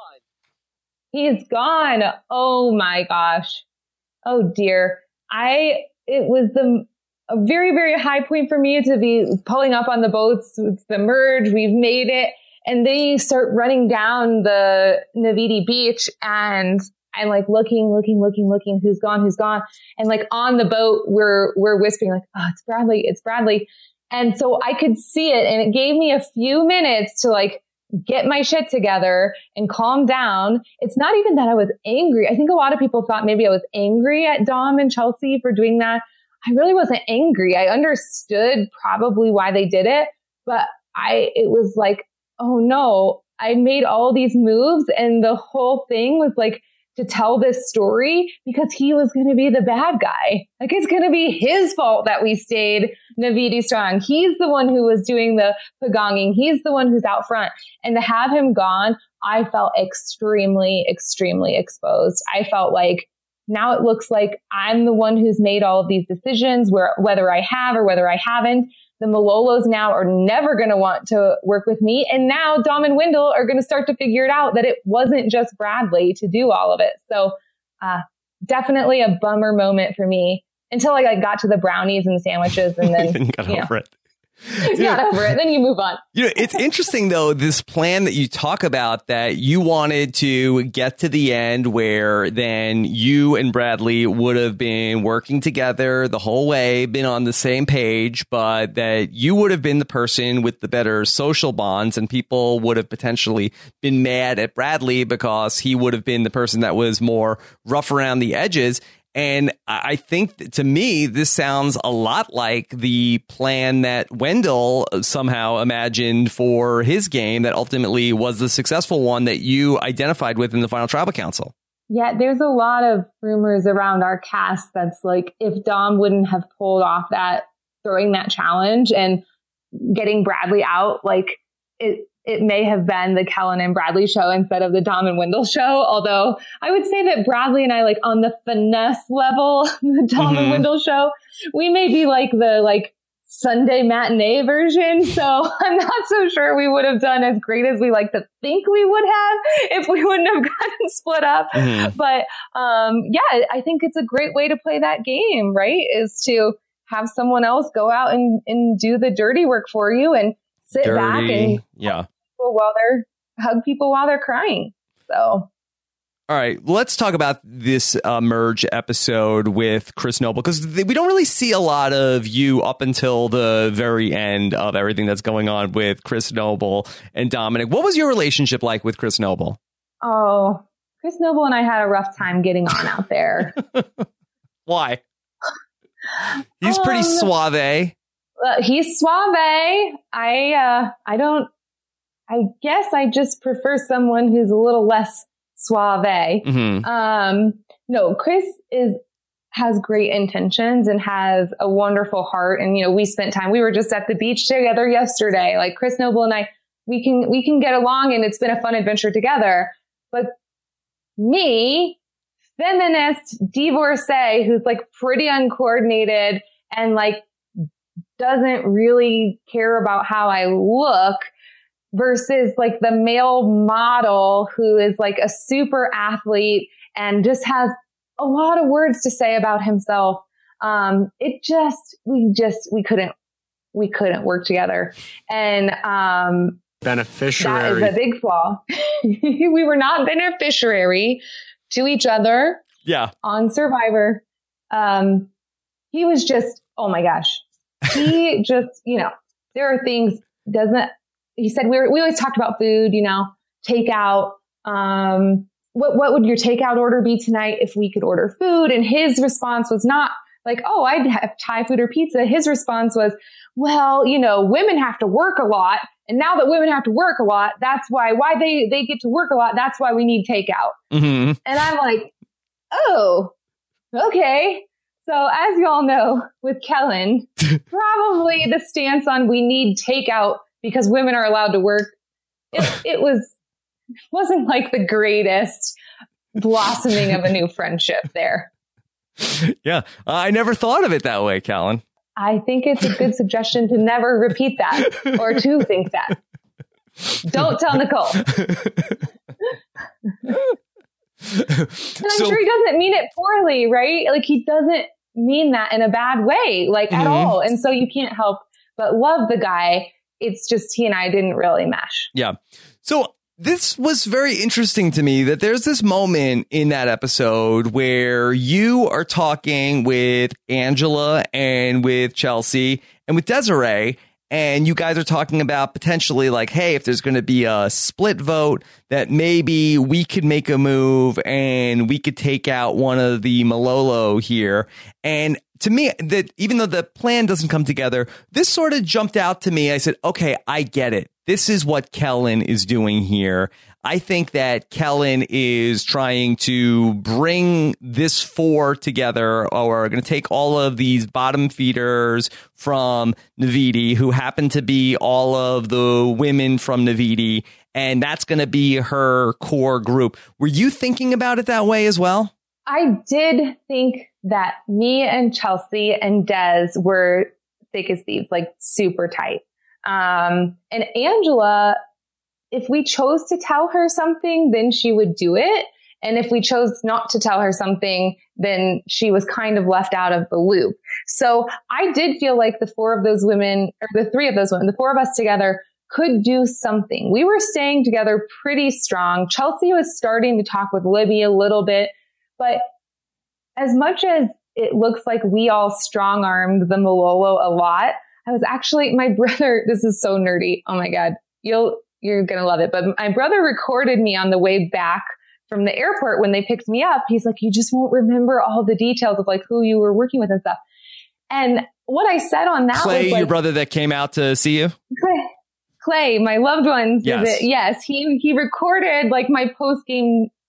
He's gone. Oh my gosh. Oh dear. I, it was the, a very, very high point for me to be pulling up on the boats. It's the merge. We've made it. And then you start running down the Navidi beach and I'm like looking, looking, looking, looking, who's gone, who's gone. And like on the boat, we're, we're whispering like, oh, it's Bradley, it's Bradley. And so I could see it and it gave me a few minutes to like get my shit together and calm down. It's not even that I was angry. I think a lot of people thought maybe I was angry at Dom and Chelsea for doing that. I really wasn't angry. I understood probably why they did it, but I, it was like, oh no, I made all these moves and the whole thing was like to tell this story because he was going to be the bad guy. Like it's going to be his fault that we stayed Navidi strong. He's the one who was doing the pagonging. He's the one who's out front. And to have him gone, I felt extremely, extremely exposed. I felt like now it looks like I'm the one who's made all of these decisions where whether I have or whether I haven't. The Malolos now are never going to want to work with me. And now Dom and Wendell are going to start to figure it out that it wasn't just Bradley to do all of it. So uh, definitely a bummer moment for me until I like, got to the brownies and the sandwiches and then got you know, over it. got yeah. over it. Then you move on. You know, it's interesting, though, this plan that you talk about that you wanted to get to the end where then you and Bradley would have been working together the whole way, been on the same page, but that you would have been the person with the better social bonds and people would have potentially been mad at Bradley because he would have been the person that was more rough around the edges. And I think, to me, this sounds a lot like the plan that Wendell somehow imagined for his game that ultimately was the successful one that you identified with in the final tribal council. Yeah, there's a lot of rumors around our cast that's like, if Dom wouldn't have pulled off that, throwing that challenge and getting Bradley out, like it, it may have been the Kellen and Bradley show instead of the Dom and Wendell show. Although I would say that Bradley and I, like on the finesse level, the Dom mm-hmm. and Wendell show, we may be like the like Sunday matinee version. So I'm not so sure we would have done as great as we like to think we would have if we wouldn't have gotten split up. Mm-hmm. But um, yeah, I think it's a great way to play that game, right? Is to have someone else go out and, and do the dirty work for you and sit dirty, back and yeah. hug people while they're hug people while they're crying. So. All right, let's talk about this uh, merge episode with Chris Noble, because we don't really see a lot of you up until the very end of everything that's going on with Chris Noble and Dominic. What was your relationship like with Chris Noble? Oh, Chris Noble and I had a rough time getting on out there. Why? He's pretty um, suave. Uh, he's suave. I uh, I don't. I guess I just prefer someone who's a little less suave. Mm-hmm. Um, no, Chris is has great intentions and has a wonderful heart. And, you know, we spent time, we were just at the beach together yesterday. Like Chris Noble and I, we can, we can get along and it's been a fun adventure together. But me, feminist divorcee who's like pretty uncoordinated and like doesn't really care about how I look, versus like the male model who is like a super athlete and just has a lot of words to say about himself. Um, it just, we just, we couldn't, we couldn't work together. And, um, beneficiary. That is a big flaw. We were not beneficiary to each other. Yeah. On Survivor. Um, he was just, oh my gosh. He just, you know, there are things doesn't, he said, we were, we always talked about food, you know, takeout. Um, what, what would your takeout order be tonight if we could order food? And his response was not like, oh, I'd have Thai food or pizza. His response was, well, you know, women have to work a lot. And now that women have to work a lot, that's why, why they, they get to work a lot. That's why we need takeout. Mm-hmm. And I'm like, oh, okay. So as y'all know with Kellen, probably the stance on we need takeout because women are allowed to work, it, it was, wasn't like the greatest blossoming of a new friendship there. Yeah, I never thought of it that way, Kellen. I think it's a good suggestion to never repeat that or to think that. Don't tell Nicole. And I'm so, sure he doesn't mean it poorly, right? Like he doesn't mean that in a bad way, like mm-hmm. at all. And so you can't help but love the guy. It's just he and I didn't really mesh. Yeah. So this was very interesting to me that there's this moment in that episode where you are talking with Angela and with Chelsea and with Desiree, and you guys are talking about potentially like, hey, if there's going to be a split vote, that maybe we could make a move and we could take out one of the Malolo here. And to me, that even though the plan doesn't come together, this sort of jumped out to me. I said, OK, I get it. This is what Kellen is doing here. I think that Kellen is trying to bring this four together, or going to take all of these bottom feeders from Navidi, who happen to be all of the women from Navidi, and that's going to be her core group. Were you thinking about it that way as well? I did think that me and Chelsea and Des were thick as thieves, like super tight. Um, and Angela, if we chose to tell her something, then she would do it. And if we chose not to tell her something, then she was kind of left out of the loop. So I did feel like the four of those women, or the three of those women, the four of us together could do something. We were staying together pretty strong. Chelsea was starting to talk with Libby a little bit, but as much as it looks like we all strong-armed the Malolo a lot, I was actually, my brother, this is so nerdy. Oh my God. You'll, you're going to love it. But my brother recorded me on the way back from the airport when they picked me up. He's like, you just won't remember all the details of like who you were working with and stuff. And what I said on that Clay, was like, your brother that came out to see you? Clay, Clay my loved one. Yes. Yes. He, he recorded like my post game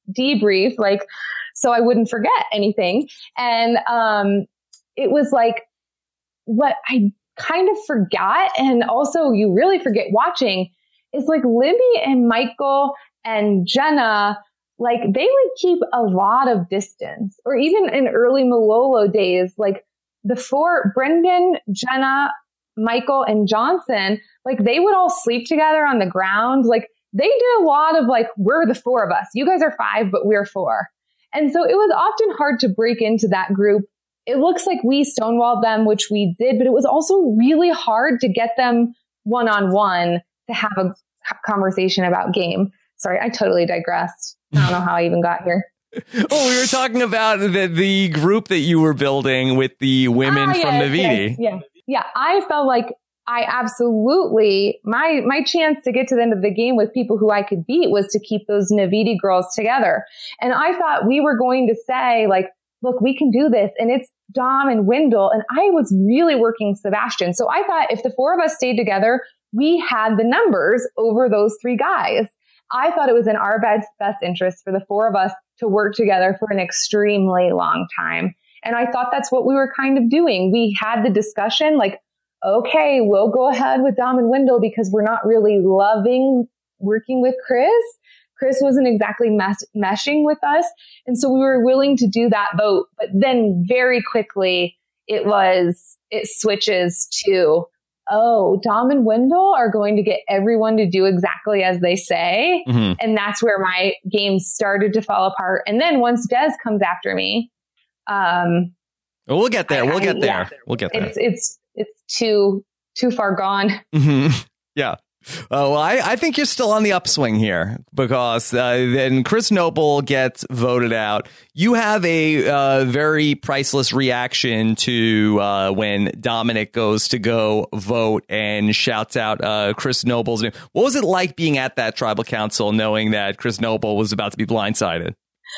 debrief, like, so I wouldn't forget anything. And um, it was like what I kind of forgot, and also you really forget watching, is like Libby and Michael and Jenna, like they would keep a lot of distance. Or even in early Malolo days, like the four, Brendan, Jenna, Michael, and Johnson, like they would all sleep together on the ground. Like they did a lot of like, we're the four of us. You guys are five, but we're four. And so it was often hard to break into that group. It looks like we stonewalled them, which we did, but it was also really hard to get them one-on-one to have a conversation about game. Sorry, I totally digressed. I don't know how I even got here. Oh, we were talking about the, the group that you were building with the women ah, from yes, Navidi. Yes, yeah. Yeah, I felt like I absolutely, my my chance to get to the end of the game with people who I could beat was to keep those Navidi girls together. And I thought we were going to say, like, look, we can do this. And it's Dom and Wendell. And I was really working Sebastian. So I thought if the four of us stayed together, we had the numbers over those three guys. I thought it was in our best, best interest for the four of us to work together for an extremely long time. And I thought that's what we were kind of doing. We had the discussion like, okay, we'll go ahead with Dom and Wendell because we're not really loving working with Chris. Chris wasn't exactly mes- meshing with us. And so we were willing to do that vote. But then very quickly it was, it switches to, oh, Dom and Wendell are going to get everyone to do exactly as they say. Mm-hmm. And that's where my game started to fall apart. And then once Des comes after me, um, well, we'll get there. I, we'll get I, there. Yeah, we'll get there. It's, it's, it's too, too far gone. Mm-hmm. Yeah. Uh, well, I, I think you're still on the upswing here because uh, then Chris Noble gets voted out. You have a uh, very priceless reaction to uh, when Dominic goes to go vote and shouts out uh, Chris Noble's name. What was it like being at that tribal council knowing that Chris Noble was about to be blindsided?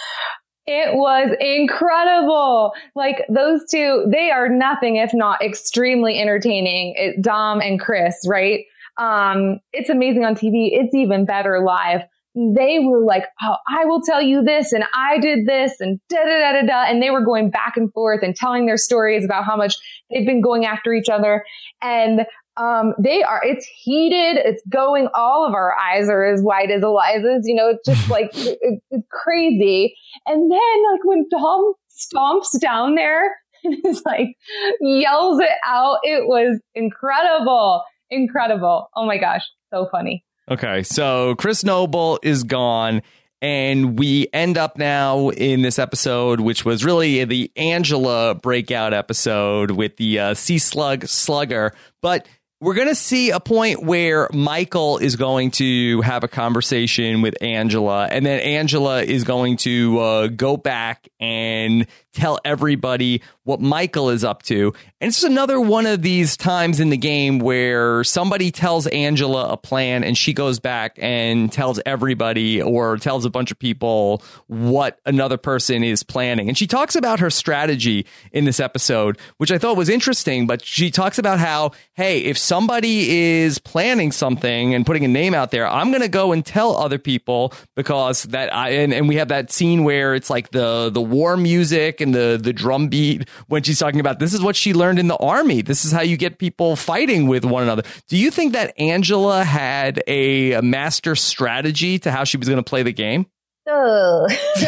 It was incredible. Like those two, they are nothing if not extremely entertaining. It, Dom and Chris, right? Um, it's amazing on T V. It's even better live. They were like, oh, I will tell you this and I did this and da da da da da. And they were going back and forth and telling their stories about how much they've been going after each other. And um, they are, it's heated. It's going, all of our eyes are as wide as Eliza's, you know, it's just like, it, it's crazy. And then like when Dom stomps down there and is like, yells it out, it was incredible. Incredible. Oh my gosh. So funny. Okay. So Chris Noble is gone and we end up now in this episode, which was really the Angela breakout episode with the uh, Sea Slug Slugger. But we're going to see a point where Michael is going to have a conversation with Angela, and then Angela is going to uh, go back and tell everybody what Michael is up to. And it's another one of these times in the game where somebody tells Angela a plan and she goes back and tells everybody or tells a bunch of people what another person is planning. And she talks about her strategy in this episode, which I thought was interesting. But she talks about how, hey, if somebody is planning something and putting a name out there, I'm going to go and tell other people because that I and, and we have that scene where it's like the the war music and the the drum beat when she's talking about this is what she learned in the army. This is how you get people fighting with one another. Do you think that Angela had a, a master strategy to how she was going to play the game? Oh,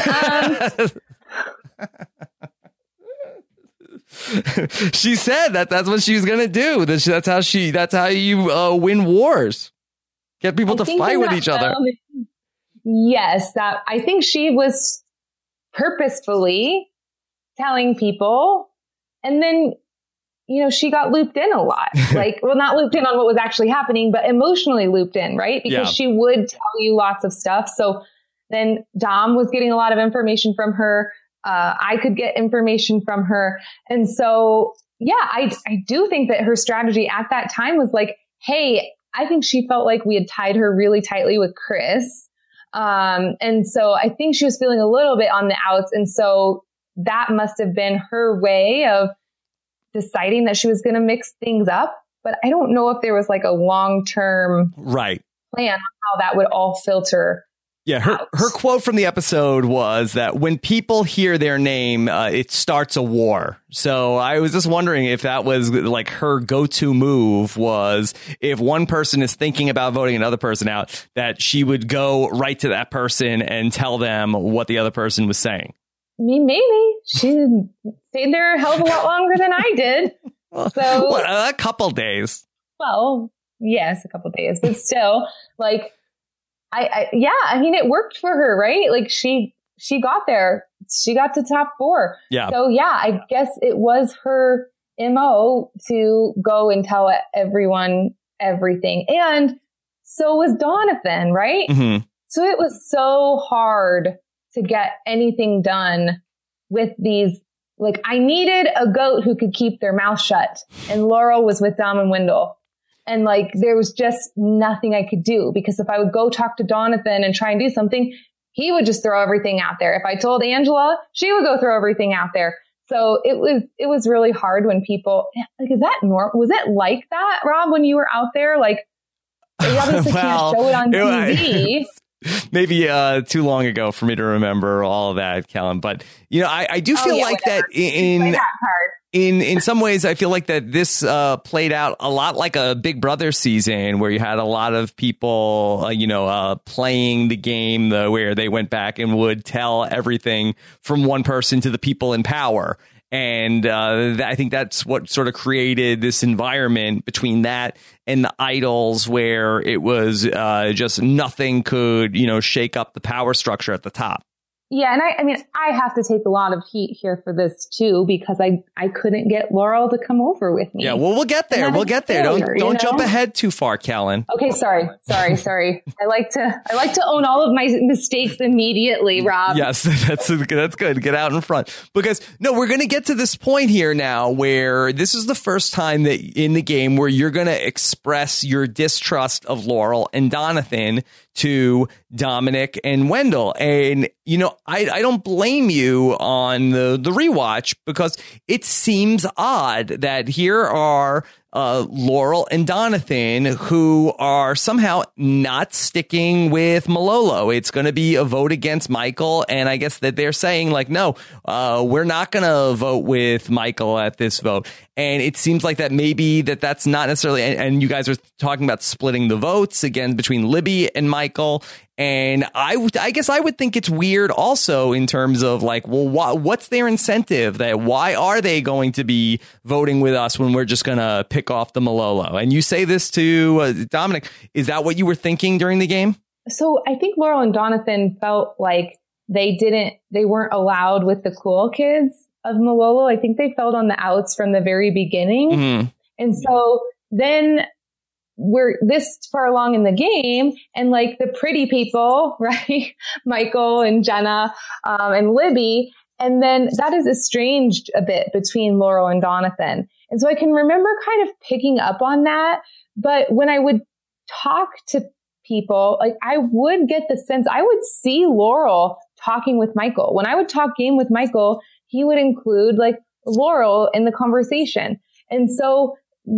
um, she said that that's what she was going to do. That's, that's how she that's how you uh, win wars. Get people I to fight with each other. Um, yes, that I think she was purposefully telling people, and then you know she got looped in a lot. Like, well, not looped in on what was actually happening, but emotionally looped in, right? Because yeah. she would tell you lots of stuff. So then Dom was getting a lot of information from her. Uh, I could get information from her, and so yeah, I I do think that her strategy at that time was like, hey, I think she felt like we had tied her really tightly with Chris. Um, and so I think she was feeling a little bit on the outs. And so that must have been her way of deciding that she was going to mix things up. But I don't know if there was like a long-term right plan on how that would all filter Yeah, her, out. her quote from the episode was that when people hear their name, uh, it starts a war. So I was just wondering if that was like her go-to move was if one person is thinking about voting another person out, that she would go right to that person and tell them what the other person was saying. I mean, maybe she stayed there a hell of a lot longer than I did. So What, a couple days. Well, yes, a couple days, but still, like, I, I, yeah, I mean, it worked for her, right? Like she, she got there, she got to top four. Yeah. So yeah, I guess it was her M O to go and tell everyone everything. And so was Donathan, right? Mm-hmm. So it was so hard to get anything done with these. Like I needed a goat who could keep their mouth shut, and Laurel was with Dom and Wendell. And like, there was just nothing I could do, because if I would go talk to Donathan and try and do something, he would just throw everything out there. If I told Angela, she would go throw everything out there. So it was, it was really hard when people, like, is that normal? Was it like that, Rob, when you were out there? Like, you obviously well, can't show it on it, T V. Maybe uh, too long ago for me to remember all of that, Kellen. But, you know, I, I do feel oh, yeah, like whatever. that in... Play that card. In in some ways, I feel like that this uh, played out a lot like a Big Brother season where you had a lot of people, uh, you know, uh, playing the game the, where they went back and would tell everything from one person to the people in power. And uh, th- I think that's what sort of created this environment between that and the idols, where it was uh, just nothing could, you know, shake up the power structure at the top. Yeah, and I, I mean, I have to take a lot of heat here for this too, because I, I couldn't get Laurel to come over with me. Yeah, well, we'll get there. We'll get there. Failure, don't don't you know? jump ahead too far, Kellen. Okay, sorry, sorry, sorry. I like to I like to own all of my mistakes immediately, Rob. Yes, that's that's good. Get out in front, because no, we're going to get to this point here now where this is the first time that in the game where you're going to express your distrust of Laurel and Donathan to Dominic and Wendell. And, you know, I, I don't blame you on the, the rewatch, because it seems odd that here are uh, Laurel and Donathan who are somehow not sticking with Malolo. It's going to be a vote against Michael. And I guess that they're saying like, no, uh, we're not going to vote with Michael at this vote. And it seems like that maybe that that's not necessarily. And, and you guys are talking about splitting the votes again between Libby and Michael. And I would, I guess I would think it's weird also in terms of like, well, wh- what's their incentive? That why are they going to be voting with us when we're just going to pick off the Malolo? And you say this to uh, Dominic. Is that what you were thinking during the game? So I think Laurel and Donathan felt like they didn't, they weren't allowed with the cool kids of Malolo. I think they felt on the outs from the very beginning. Mm-hmm. And so then we're this far along in the game, and like the pretty people, right? Michael and Jenna um, and Libby. And then that is estranged a bit between Laurel and Donathan. And so I can remember kind of picking up on that. But when I would talk to people, like I would get the sense, I would see Laurel talking with Michael. When I would talk game with Michael, he would include like Laurel in the conversation. And so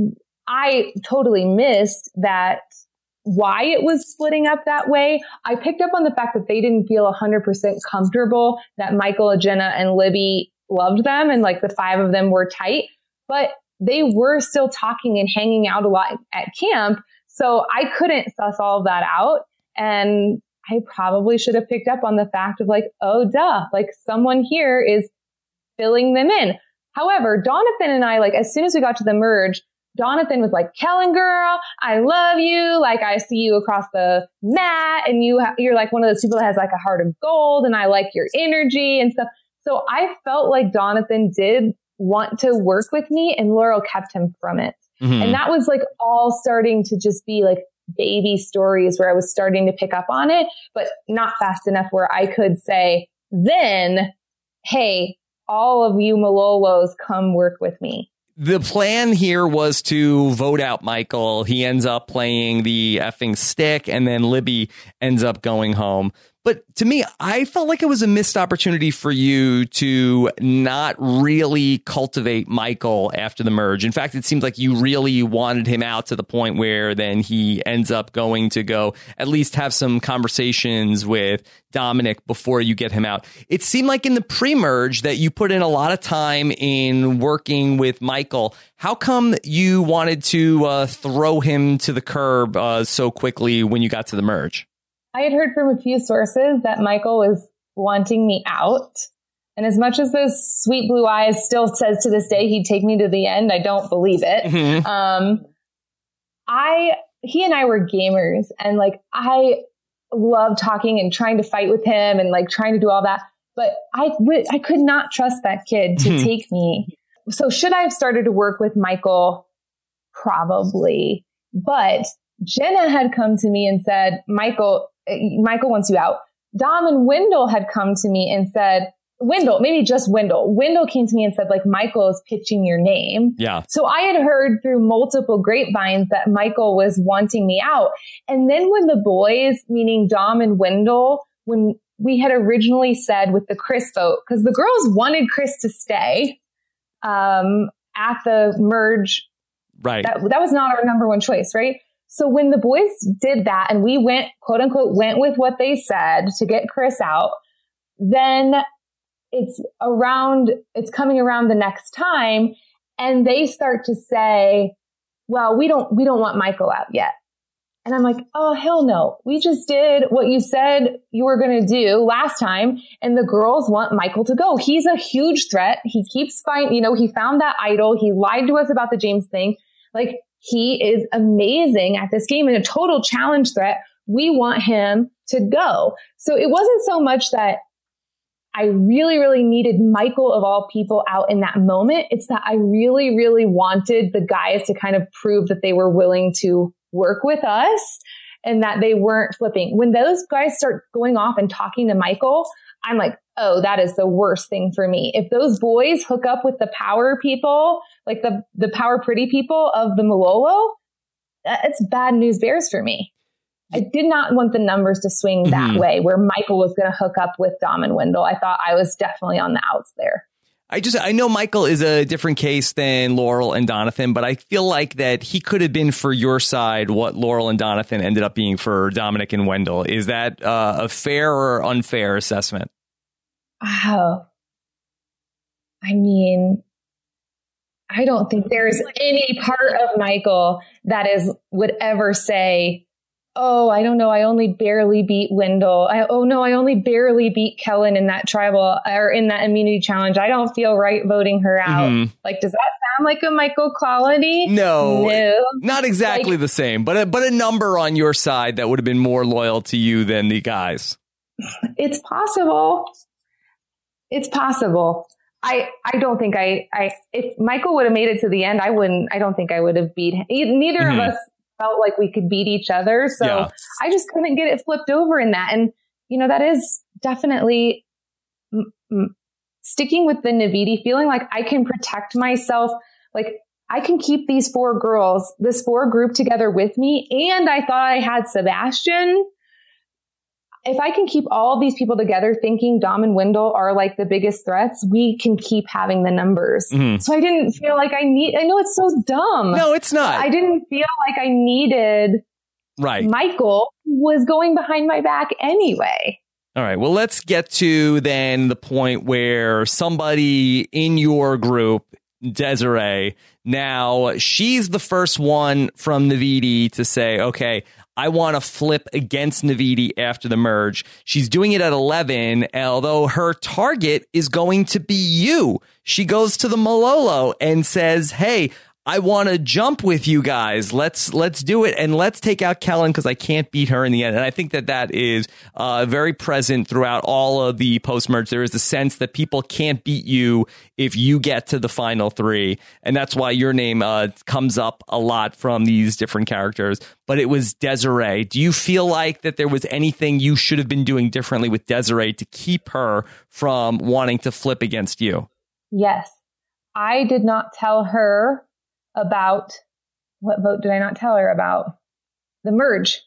I totally missed that, why it was splitting up that way. I picked up on the fact that they didn't feel one hundred percent comfortable that Michael, Jenna, and Libby loved them, and like the five of them were tight, but they were still talking and hanging out a lot at camp. So I couldn't suss all of that out. And I probably should have picked up on the fact of like, oh, duh, like someone here is filling them in. However, Donathan and I, like as soon as we got to the merge, Donathan was like, Kellen girl, I love you. Like I see you across the mat, and you ha- you're like one of those people that has like a heart of gold, and I like your energy and stuff. So I felt like Donathan did want to work with me, and Laurel kept him from it. Mm-hmm. And that was like all starting to just be like baby stories where I was starting to pick up on it, but not fast enough where I could say, then, hey, all of you Malolos, come work with me. The plan here was to vote out Michael. He ends up playing the effing stick, and then Libby ends up going home. But to me, I felt like it was a missed opportunity for you to not really cultivate Michael after the merge. In fact, it seemed like you really wanted him out to the point where then he ends up going to go at least have some conversations with Dominic before you get him out. It seemed like in the pre-merge that you put in a lot of time in working with Michael. How come you wanted to uh, throw him to the curb uh, so quickly when you got to the merge? I had heard from a few sources that Michael was wanting me out. And as much as those sweet blue eyes still says to this day he'd take me to the end, I don't believe it. Mm-hmm. Um, I, he and I were gamers, and like, I love talking and trying to fight with him and like trying to do all that. But I w- I could not trust that kid to mm-hmm. take me. So should I have started to work with Michael? Probably. But Jenna had come to me and said, Michael, Michael wants you out. Dom and Wendell had come to me and said, Wendell, maybe just Wendell. Wendell came to me and said, like, Michael is pitching your name. Yeah. So I had heard through multiple grapevines that Michael was wanting me out. And then when the boys, meaning Dom and Wendell, when we had originally said with the Chris vote, because the girls wanted Chris to stay um, at the merge. Right. That, that was not our number one choice, right? So when the boys did that and we went, quote unquote, went with what they said to get Chris out, then it's around, it's coming around the next time and they start to say, well, we don't, we don't want Michael out yet. And I'm like, oh, hell no. We just did what you said you were going to do last time. And the girls want Michael to go. He's a huge threat. He keeps finding, you know, he found that idol. He lied to us about the James thing. Like, he is amazing at this game and a total challenge threat. We want him to go. So it wasn't so much that I really, really needed Michael of all people out in that moment. It's that I really, really wanted the guys to kind of prove that they were willing to work with us and that they weren't flipping. When those guys start going off and talking to Michael, I'm like, oh, that is the worst thing for me. If those boys hook up with the power people, like the, the power pretty people of the Malolo, it's bad news bears for me. I did not want the numbers to swing that mm-hmm. way where Michael was going to hook up with Dom and Wendell. I thought I was definitely on the outs there. I just, I know Michael is a different case than Laurel and Donathan, but I feel like that he could have been for your side what Laurel and Donathan ended up being for Dominic and Wendell. Is that uh, a fair or unfair assessment? Oh, I mean, I don't think there's any part of Michael that is would ever say, oh, I don't know, I only barely beat Wendell. I, oh, no, I only barely beat Kellen in that tribal or in that immunity challenge. I don't feel right voting her out. Mm-hmm. Like, does that sound like a Michael quality? No, no. Not exactly like, the same, but a, but a number on your side that would have been more loyal to you than the guys. It's possible. It's possible. I, I don't think I, I, if Michael would have made it to the end, I wouldn't, I don't think I would have beat him. Neither mm-hmm. of us felt like we could beat each other. So yeah. I just couldn't get it flipped over in that. And, you know, that is definitely m- m- sticking with the Navidi, feeling like I can protect myself. Like I can keep these four girls, this four group together with me. And I thought I had Sebastian. If I can keep all these people together thinking Dom and Wendell are like the biggest threats, we can keep having the numbers. Mm-hmm. So I didn't feel like I need, I know it's so dumb. No, it's not. I didn't feel like I needed right. Michael was going behind my back anyway. All right. Well, let's get to then the point where somebody in your group, Desiree, now she's the first one from Navidi to say, okay, I want to flip against Navidi after the merge. She's doing it at eleven, although her target is going to be you. She goes to the Malolo and says, hey, I want to jump with you guys. Let's let's do it. And let's take out Kellen because I can't beat her in the end. And I think that that is uh, very present throughout all of the post-merge. There is a sense that people can't beat you if you get to the final three. And that's why your name uh, comes up a lot from these different characters. But it was Desiree. Do you feel like that there was anything you should have been doing differently with Desiree to keep her from wanting to flip against you? Yes. I did not tell her about what vote did I not tell her about? The merge.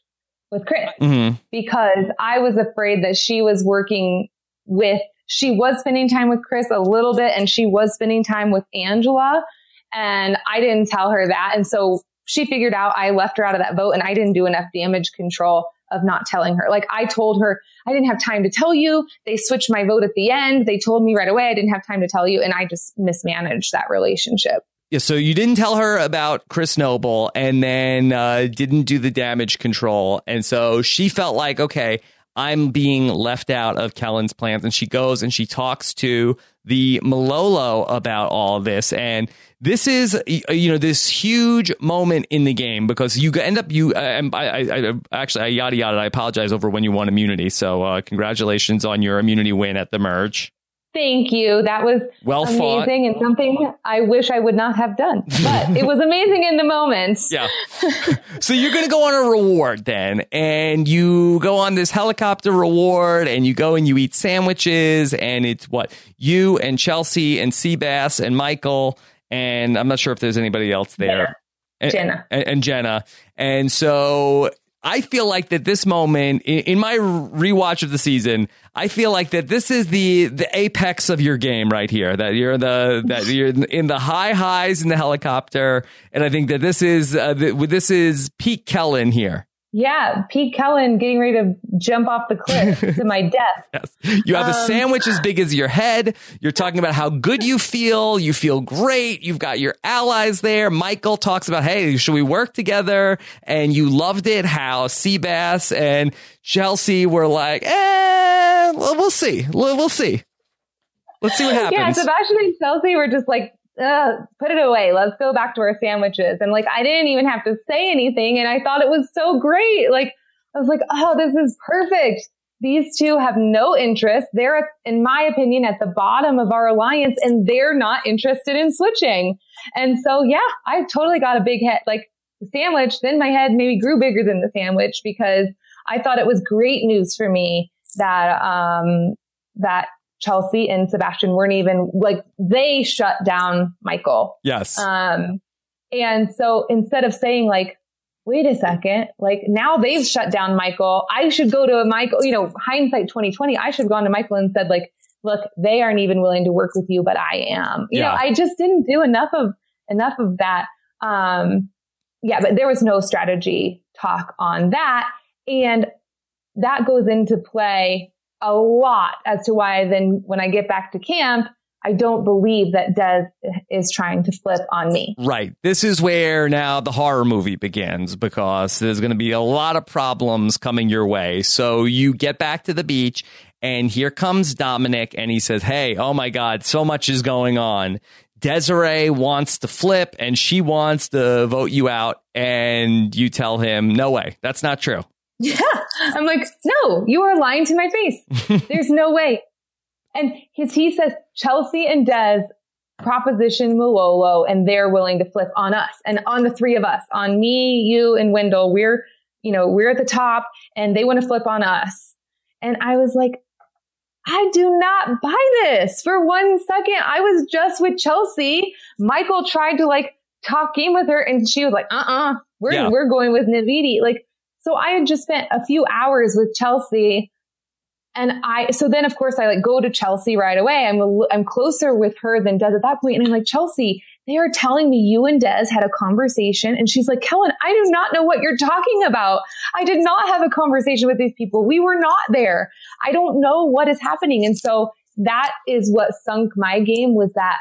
with Chris Mm-hmm. because I was afraid that she was working with, she was spending time with Chris a little bit and she was spending time with Angela. And I didn't tell her that. And so she figured out I left her out of that vote and I didn't do enough damage control of not telling her. Like I told her, I didn't have time to tell you. They switched my vote at the end. They told me right away I didn't have time to tell you. And I just mismanaged that relationship. Yeah, so you didn't tell her about Chris Noble and then uh, didn't do the damage control. And so she felt like, okay, I'm being left out of Kellen's plans. And she goes and she talks to the Malolo about all this. And this is, you know, this huge moment in the game because you end up, you, uh, I, I, I actually, I yada yada, I apologize over when you won immunity. So uh, congratulations on your immunity win at the merge. Thank you. That was well amazing fought. And something I wish I would not have done, but it was amazing in the moment. Yeah. So you're going to go on a reward then, and you go on this helicopter reward and you go and you eat sandwiches, and it's what, you and Chelsea and Seabass and Michael, and I'm not sure if there's anybody else there. Jenna. Jenna. And, and Jenna. And so I feel like that this moment in, in my rewatch of the season, I feel like that this is the the apex of your game right here. That you're the that you're in the high highs in the helicopter, and I think that this is uh, the, this is peak Kellen here. Yeah, Pete Kellen getting ready to jump off the cliff to my death. Yes. You have a Um, sandwich as big as your head. You're talking about how good you feel. You feel great. You've got your allies there. Michael talks about, hey, should we work together? And you loved it. How Seabass and Chelsea were like, eh, well, we'll see. We'll, we'll see. Let's see what happens. Yeah, Sebastian and Chelsea were just like, uh, put it away. Let's go back to our sandwiches. And like, I didn't even have to say anything. And I thought it was so great. Like, I was like, oh, this is perfect. These two have no interest. They're, in my opinion, at the bottom of our alliance, and they're not interested in switching. And so, yeah, I totally got a big head, like the sandwich. Then my head maybe grew bigger than the sandwich because I thought it was great news for me that, um, that Chelsea and Sebastian weren't even like, they shut down Michael. Yes. Um, and so instead of saying like, wait a second, like now they've shut down Michael, I should go to a Michael, you know, hindsight twenty twenty, I should have gone to Michael and said like, look, they aren't even willing to work with you, but I am, you Yeah. know, I just didn't do enough of, enough of that. Um, yeah, but there was no strategy talk on that. And that goes into play a lot as to why then when I get back to camp, I don't believe that Des is trying to flip on me. Right. This is where now the horror movie begins because there's going to be a lot of problems coming your way. So you get back to the beach and here comes Dominic and he says, hey, oh my God, so much is going on. Desiree wants to flip and she wants to vote you out. And you tell him, no way, that's not true. Yeah. I'm like, no, you are lying to my face. There's no way. And his, he says, Chelsea and Des proposition Malolo, and they're willing to flip on us and on the three of us, on me, you, and Wendell. We're, you know, we're at the top and they want to flip on us. And I was like, I do not buy this for one second. I was just with Chelsea. Michael tried to like talk game with her and she was like, uh-uh, we're, Yeah. we're going with Navidi. Like, so I had just spent a few hours with Chelsea, and I, so then of course I like go to Chelsea right away. I'm, a, I'm closer with her than Des at that point. And I'm like, Chelsea, they are telling me you and Des had a conversation. And she's like, Kellen, I do not know what you're talking about. I did not have a conversation with these people. We were not there. I don't know what is happening. And so that is what sunk my game, was that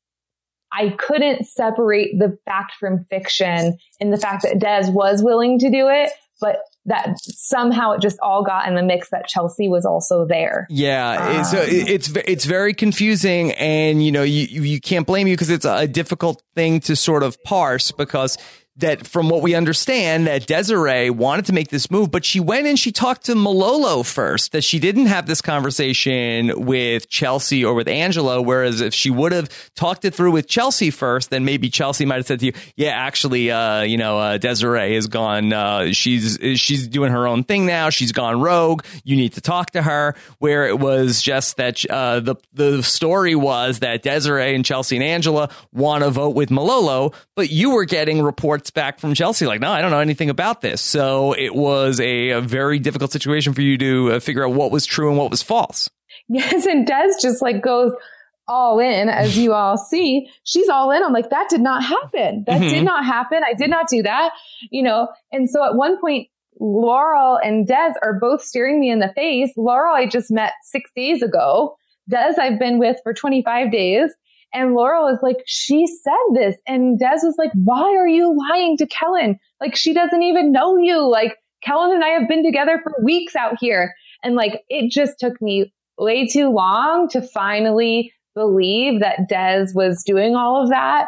I couldn't separate the fact from fiction in the fact that Des was willing to do it, but that somehow it just all got in the mix that Chelsea was also there. Yeah, Um, so it, it's it's very confusing, and you know you you can't blame you because it's a difficult thing to sort of parse because that from what we understand that Desiree wanted to make this move, but she went and she talked to Malolo first, that she didn't have this conversation with Chelsea or with Angela. Whereas if she would have talked it through with Chelsea first, then maybe Chelsea might have said to you, yeah, actually, uh, you know, uh, Desiree has gone, uh, she's, she's doing her own thing now. She's gone rogue. You need to talk to her. Where it was just that, uh, the, the story was that Desiree and Chelsea and Angela want to vote with Malolo, but you were getting reports reports back from Chelsea like, no, I don't know anything about this. So it was a, a very difficult situation for you to uh, figure out what was true and what was false. Yes, and Des just like goes all in, as you all see. She's all in. I'm like, that did not happen. That mm-hmm. did not happen. I did not do that, you know. And so at one point, Laurel and Des are both staring me in the face. Laurel, I just met six days ago. Des, I've been with for twenty-five days. And Laurel is like, she said this. And Des was like, why are you lying to Kellen? Like, she doesn't even know you. Like, Kellen and I have been together for weeks out here. And like, it just took me way too long to finally believe that Des was doing all of that.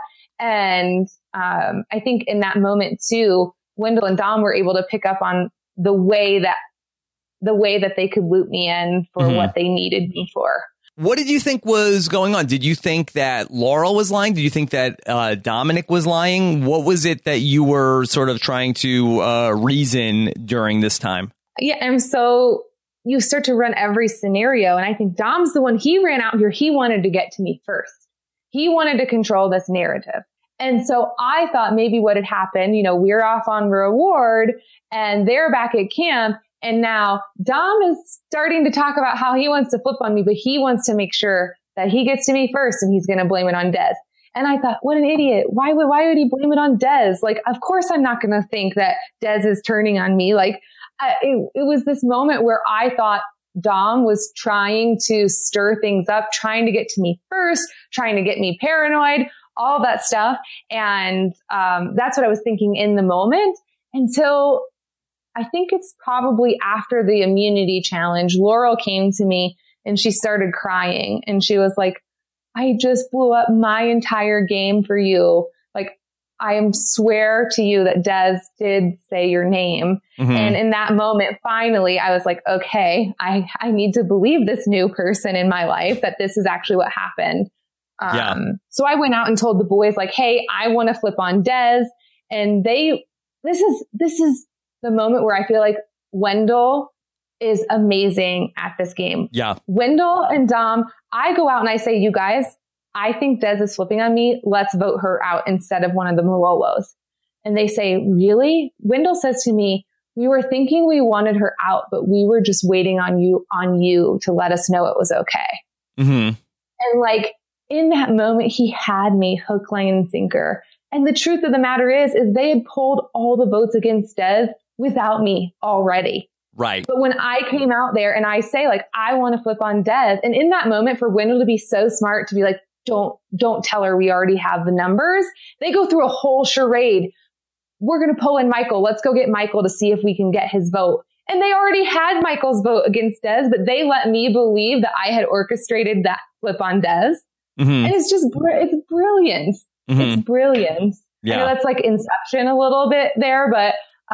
And um, I think in that moment too, Wendell and Dom were able to pick up on the way that the way that they could loop me in for mm-hmm. what they needed me for. What did you think was going on? Did you think that Laurel was lying? Did you think that uh, Dominic was lying? What was it that you were sort of trying to uh, reason during this time? Yeah, and so you start to run every scenario. And I think Dom's the one, he ran out here. He wanted to get to me first. He wanted to control this narrative. And so I thought maybe what had happened, you know, we're off on reward and they're back at camp. And now Dom is starting to talk about how he wants to flip on me, but he wants to make sure that he gets to me first and he's going to blame it on Des. And I thought, what an idiot. Why would, why would he blame it on Des? Like, of course I'm not going to think that Des is turning on me. Like, I, it, it was this moment where I thought Dom was trying to stir things up, trying to get to me first, trying to get me paranoid, all that stuff. And um, that's what I was thinking in the moment until I think it's probably after the immunity challenge. Laurel came to me and she started crying and she was like, I just blew up my entire game for you. Like, I swear to you that Des did say your name. Mm-hmm. And in that moment, finally, I was like, okay, I, I need to believe this new person in my life that this is actually what happened. Um, yeah. So I went out and told the boys like, hey, I want to flip on Des. And they, this is, this is the moment where I feel like Wendell is amazing at this game. Yeah. Wendell and Dom, I go out and I say, you guys, I think Des is flipping on me. Let's vote her out instead of one of the Malolos. And they say, really? Wendell says to me, we were thinking we wanted her out, but we were just waiting on you, on you to let us know it was okay. Mm-hmm. And like in that moment, he had me hook, line, and sinker. And the truth of the matter is, is they had pulled all the votes against Des without me already. Right. But when I came out there and I say like, I want to flip on Des. And in that moment for Wendell to be so smart to be like, don't, don't tell her we already have the numbers. They go through a whole charade. We're going to pull in Michael. Let's go get Michael to see if we can get his vote. And they already had Michael's vote against Des, but they let me believe that I had orchestrated that flip on Des. Mm-hmm. And it's just, it's brilliant. Mm-hmm. It's brilliant. Yeah. I know that's like Inception a little bit there, but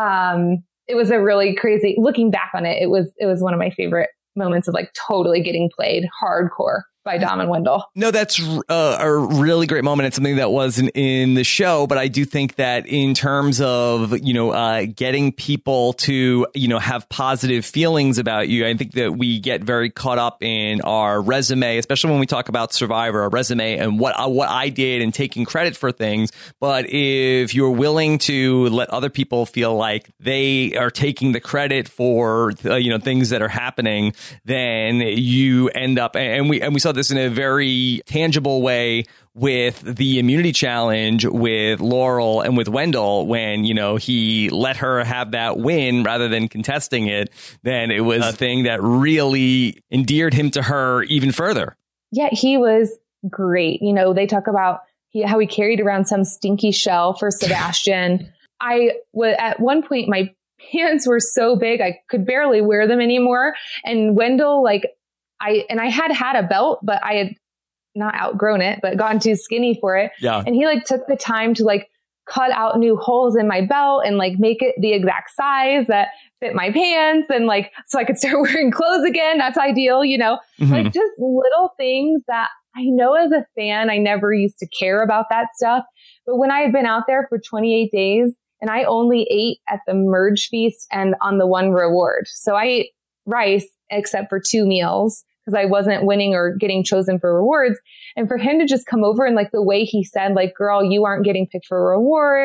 um, it was a really crazy, looking back on it, it was, it was one of my favorite moments of like totally getting played hardcore by Dom and Wendell. No, that's uh, a really great moment. It's something that wasn't in the show, but I do think that in terms of, you know, uh, getting people to, you know, have positive feelings about you, I think that we get very caught up in our resume, especially when we talk about Survivor, our resume and what, uh, what I did and taking credit for things. But if you're willing to let other people feel like they are taking the credit for, uh, you know, things that are happening, then you end up, and we, and we saw this in a very tangible way with the immunity challenge with Laurel and with Wendell when, you know, he let her have that win rather than contesting it. Then it was a thing that really endeared him to her even further. Yeah, he was great. You know, they talk about he, how he carried around some stinky shell for Sebastian. I was at one point, my pants were so big, I could barely wear them anymore. And Wendell, like, I, and I had had a belt, but I had not outgrown it, but gotten too skinny for it. Yeah. And he like took the time to like cut out new holes in my belt and like make it the exact size that fit my pants. And like, so I could start wearing clothes again. That's ideal, you know, mm-hmm. like just little things that I know as a fan, I never used to care about that stuff. But when I had been out there for twenty-eight days and I only ate at the merge feast and on the one reward. So I ate rice except for two meals, because I wasn't winning or getting chosen for rewards. And for him to just come over and like the way he said, like, girl, you aren't getting picked for rewards.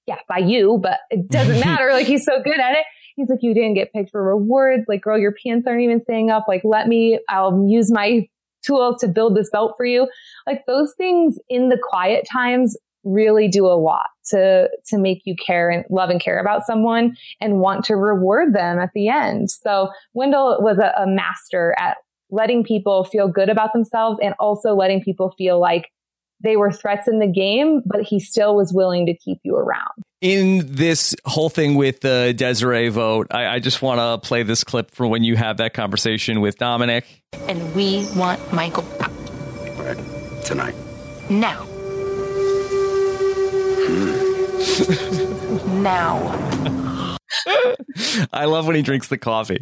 yeah, by you, but it doesn't matter. Like, he's so good at it. He's like, you didn't get picked for rewards. Like, girl, your pants aren't even staying up. Like, let me, I'll use my tools to build this belt for you. Like, those things in the quiet times really do a lot to, to make you care and love and care about someone and want to reward them at the end. So Wendell was a, a master at letting people feel good about themselves and also letting people feel like they were threats in the game, but he still was willing to keep you around. In this whole thing with the Desiree vote, I, I just want to play this clip from when you have that conversation with Dominic. And we want Michael out. Right. Tonight. Now. Hmm. Now. I love when he drinks the coffee.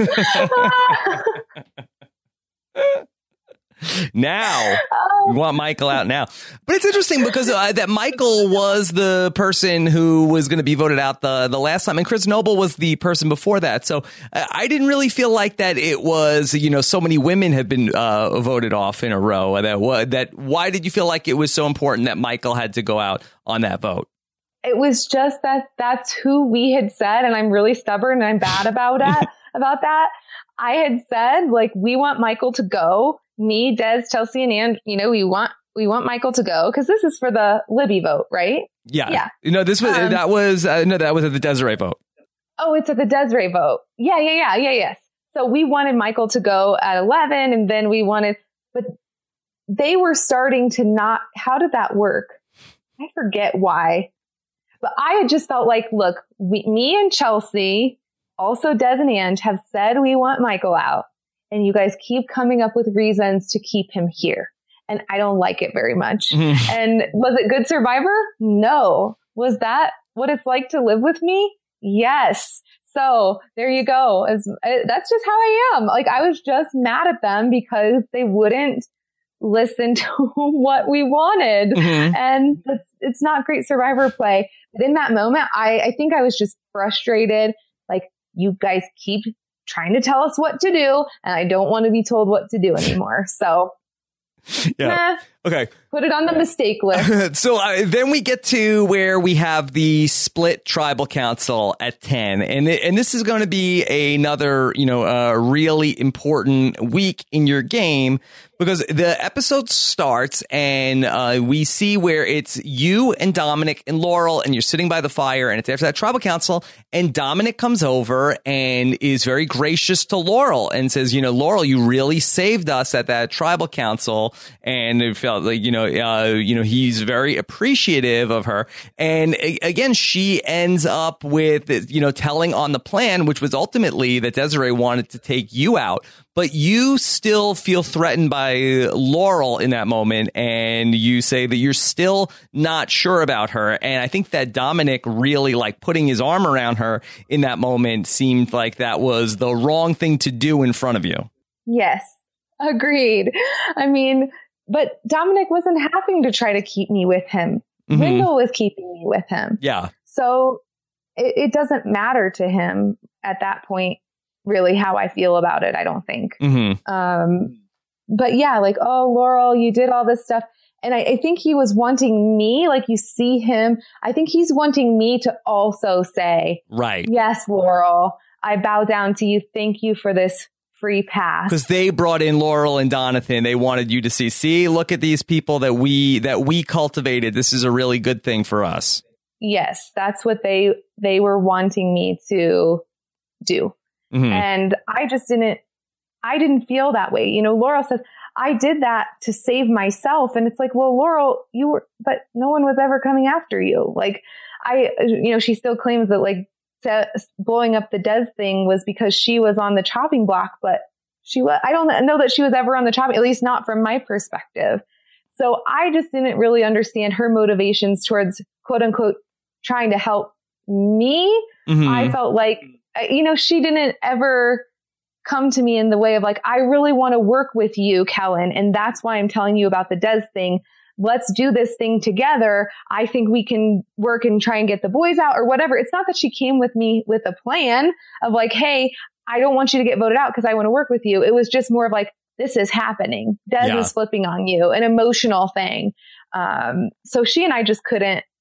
Now, we want Michael out now. But it's interesting because uh, that Michael was the person who was going to be voted out the, the last time. And Chris Noble was the person before that. So uh, I didn't really feel like that it was, you know, so many women have been uh, voted off in a row. That, that Why did you feel like it was so important that Michael had to go out on that vote? It was just that that's who we had said. And I'm really stubborn and I'm bad about that. about that. I had said, like, we want Michael to go. Me, Des, Chelsea, and Ann, you know, we want we want Michael to go because this is for the Libby vote, right? Yeah, yeah. No, this was um, that was uh, no, that was at the Desiree vote. Oh, it's at the Desiree vote. Yeah, yeah, yeah, yeah, yes. So we wanted Michael to go at eleven, and then we wanted, but they were starting to not. How did that work? I forget why, but I had just felt like, look, we, me and Chelsea, also Des and Ann, have said we want Michael out. And you guys keep coming up with reasons to keep him here. And I don't like it very much. Mm-hmm. And was it good Survivor? No. Was that what it's like to live with me? Yes. So there you go. As, that's just how I am. Like, I was just mad at them because they wouldn't listen to what we wanted. Mm-hmm. And it's, it's not great Survivor play. But in that moment, I, I think I was just frustrated. Like, you guys keep trying to tell us what to do, and I don't want to be told what to do anymore. So, yeah. Nah, okay. Put it on the mistake list. So uh, then we get to where we have the split tribal council at ten. And, and this is going to be another, you know, uh, really important week in your game because the episode starts and uh, we see where it's you and Dominic and Laurel and you're sitting by the fire and it's after that tribal council and Dominic comes over and is very gracious to Laurel and says, you know, Laurel, you really saved us at that tribal council. And it felt like, you know, uh, you know, he's very appreciative of her. And a- again, she ends up with, you know, telling on the plan, which was ultimately that Desiree wanted to take you out. But you still feel threatened by Laurel in that moment. And you say that you're still not sure about her. And I think that Dominic really like putting his arm around her in that moment seemed like that was the wrong thing to do in front of you. Yes, agreed. I mean, but Dominic wasn't having to try to keep me with him. Mm-hmm. Wendell was keeping me with him. Yeah. So it, it doesn't matter to him at that point, really, how I feel about it, I don't think. Mm-hmm. Um, but yeah, like, oh, Laurel, you did all this stuff. And I, I think he was wanting me, like you see him, I think he's wanting me to also say, right. Yes, Laurel, I bow down to you. Thank you for this free pass. Because they brought in Laurel and Donathan. They wanted you to see, see, look at these people that we that we cultivated. This is a really good thing for us. Yes, that's what they they were wanting me to do. Mm-hmm. And I just didn't, I didn't feel that way. You know, Laurel says, I did that to save myself. And it's like, well, Laurel, you were, but no one was ever coming after you. Like, I, you know, she still claims that like blowing up the Des thing was because she was on the chopping block, but she was, I don't know that she was ever on the chopping, at least not from my perspective. So I just didn't really understand her motivations towards quote unquote trying to help me. Mm-hmm. I felt like, you know, she didn't ever come to me in the way of like, I really want to work with you, Kellen. And that's why I'm telling you about the Des thing. Let's do this thing together. I think we can work and try and get the boys out or whatever. It's not that she came with me with a plan of like, hey, I don't want you to get voted out because I want to work with you. It was just more of like, this is happening. Des yeah. is flipping on you, an emotional thing. Um, so she and I just couldn't,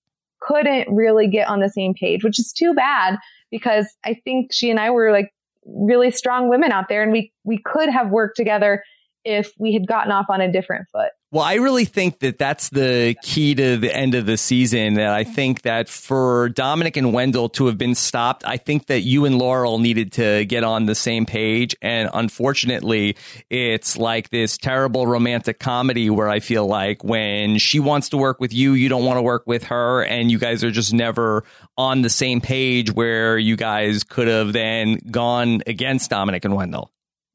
couldn't really get on the same page, which is too bad because I think she and I were like really strong women out there, and we, we could have worked together if we had gotten off on a different foot. Well, I really think that that's the key to the end of the season. And I think that for Dominic and Wendell to have been stopped, I think that you and Laurel needed to get on the same page. And unfortunately, it's like this terrible romantic comedy where I feel like when she wants to work with you, you don't want to work with her. And you guys are just never on the same page where you guys could have then gone against Dominic and Wendell.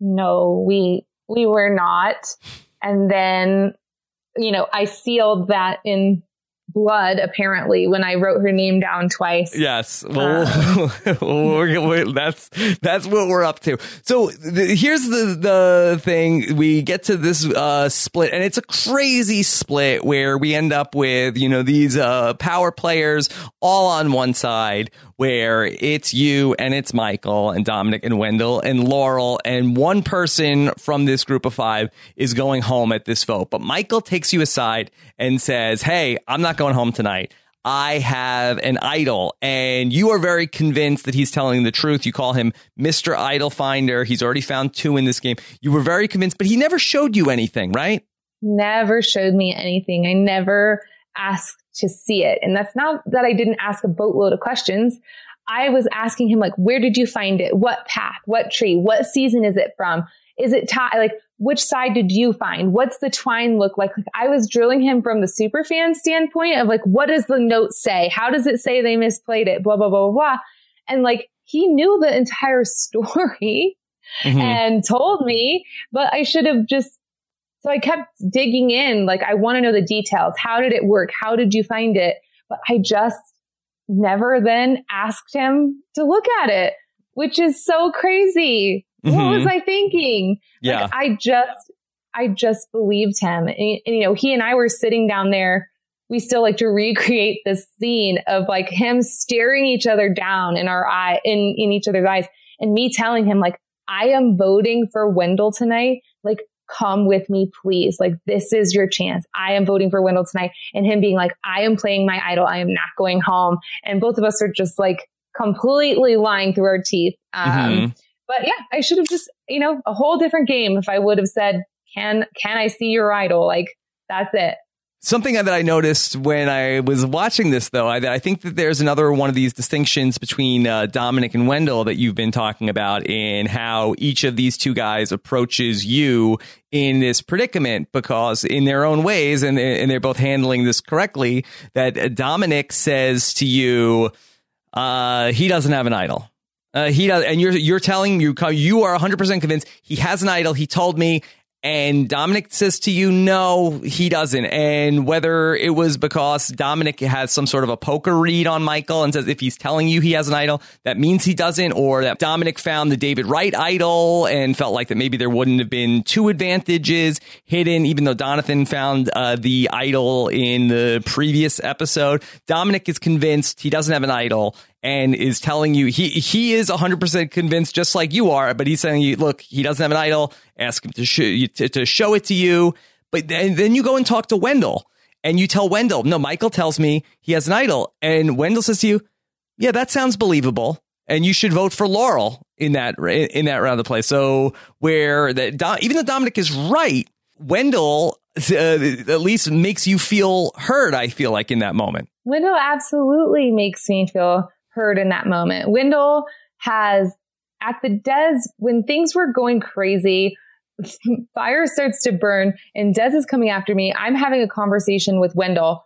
No, we we were not. And then, you know, I sealed that in blood, apparently, when I wrote her name down twice. Yes. Well, um, we're, we're, that's that's what we're up to. So the, here's the, the thing. We get to this uh, split, and it's a crazy split where we end up with, you know, these uh, power players all on one side, where it's you and it's Michael and Dominic and Wendell and Laurel, and one person from this group of five is going home at this vote. But Michael takes you aside and says, hey, I'm not going home tonight. I have an idol. And you are very convinced that he's telling the truth. You call him Mister Idol Finder. He's already found two in this game. You were very convinced, but he never showed you anything, right? Never showed me anything. I never asked to see it. And that's not that I didn't ask a boatload of questions. I was asking him, like, where did you find it? What path? What tree? What season is it from? Is it tie? Like, which side did you find? What's the twine look like? Like, I was drilling him from the superfan standpoint of like, what does the note say? How does it say they misplayed it? Blah, blah, blah, blah, blah. And like, he knew the entire story mm-hmm. and told me, but I should have just, so I kept digging in. Like, I want to know the details. How did it work? How did you find it? But I just never then asked him to look at it, which is so crazy. Mm-hmm. What was I thinking? Yeah. Like, I just, I just believed him. And, and, you know, he and I were sitting down there. We still like to recreate this scene of like him staring each other down in our eye, in, in each other's eyes, and me telling him like, I am voting for Wendell tonight. Like, come with me, please. Like, this is your chance. I am voting for Wendell tonight. And him being like, I am playing my idol. I am not going home. And both of us are just like completely lying through our teeth. Um, mm-hmm. But yeah, I should have just, you know, a whole different game if I would have said, can, can I see your idol? Like, that's it. Something that I noticed when I was watching this, though, I, I think that there's another one of these distinctions between uh, Dominic and Wendell that you've been talking about in how each of these two guys approaches you in this predicament, because in their own ways, and, and they're both handling this correctly, that Dominic says to you, uh, he doesn't have an idol. Uh, he does, and you're you're telling you you are one hundred percent convinced he has an idol. He told me. And Dominic says to you, no, he doesn't. And whether it was because Dominic has some sort of a poker read on Michael and says if he's telling you he has an idol, that means he doesn't, or that Dominic found the David Wright idol and felt like that maybe there wouldn't have been two advantages hidden, even though Donathan found uh, the idol in the previous episode. Dominic is convinced he doesn't have an idol and is telling you he he is one hundred percent convinced, just like you are, but he's saying, you look, he doesn't have an idol. Ask him to show you to, to show it to you. But then, then you go and talk to Wendell and you tell Wendell, no, Michael tells me he has an idol. And Wendell says to you, yeah, that sounds believable. And you should vote for Laurel in that in that round of play. So where that even though Dominic is right, Wendell uh, at least makes you feel heard, I feel like, in that moment. Wendell absolutely makes me feel heard in that moment. Wendell has, at the Des, when things were going crazy, fire starts to burn and Des is coming after me. I'm having a conversation with Wendell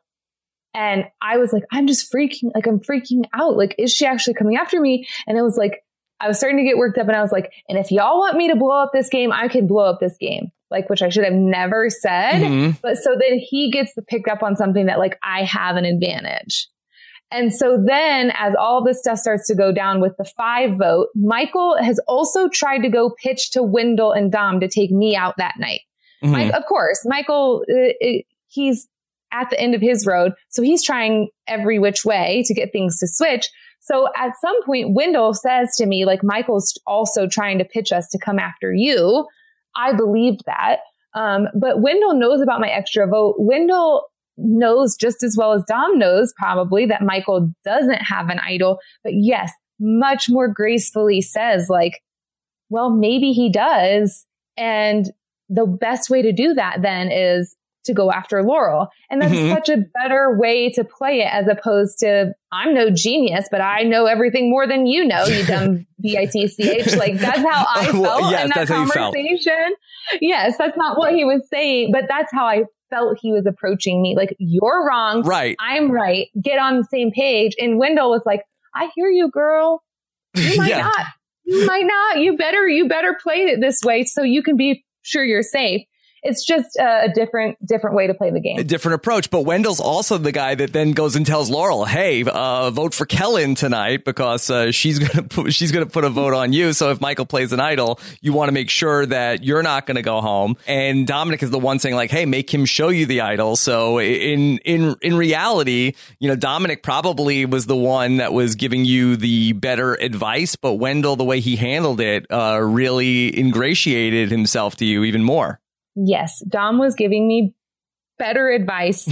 and I was like, I'm just freaking, like, I'm freaking out. Like, is she actually coming after me? And it was like, I was starting to get worked up and I was like, and if y'all want me to blow up this game, I can blow up this game. Like, which I should have never said. Mm-hmm. But so then he gets to pick up on something that like I have an advantage. And so then as all this stuff starts to go down with the five vote, Michael has also tried to go pitch to Wendell and Dom to take me out that night. Mm-hmm. Mike, of course, Michael, uh, he's at the end of his road. So he's trying every which way to get things to switch. So at some point, Wendell says to me, like, Michael's also trying to pitch us to come after you. I believed that. Um, but Wendell knows about my extra vote. Wendell knows just as well as Dom knows probably that Michael doesn't have an idol, but yes, much more gracefully says like, well, maybe he does. And the best way to do that then is to go after Laurel. And that's mm-hmm. such a better way to play it as opposed to, I'm no genius, but I know everything more than you know, you dumb B I T C H. Like that's how I felt well, yes, in that conversation. Yes, that's not what he was saying, but that's how I felt he was approaching me. Like, you're wrong. Right. I'm right. Get on the same page. And Wendell was like, I hear you, girl. You might yeah. not. You might not. You better, you better play it this way so you can be sure you're safe. It's just a different, different way to play the game. A different approach. But Wendell's also the guy that then goes and tells Laurel, hey, uh, vote for Kellen tonight because uh, she's going to put, she's going to put a vote on you. So if Michael plays an idol, you want to make sure that you're not going to go home. And Dominic is the one saying like, hey, make him show you the idol. So in, in, in reality, you know, Dominic probably was the one that was giving you the better advice, but Wendell, the way he handled it, uh, really ingratiated himself to you even more. Yes, Dom was giving me better advice.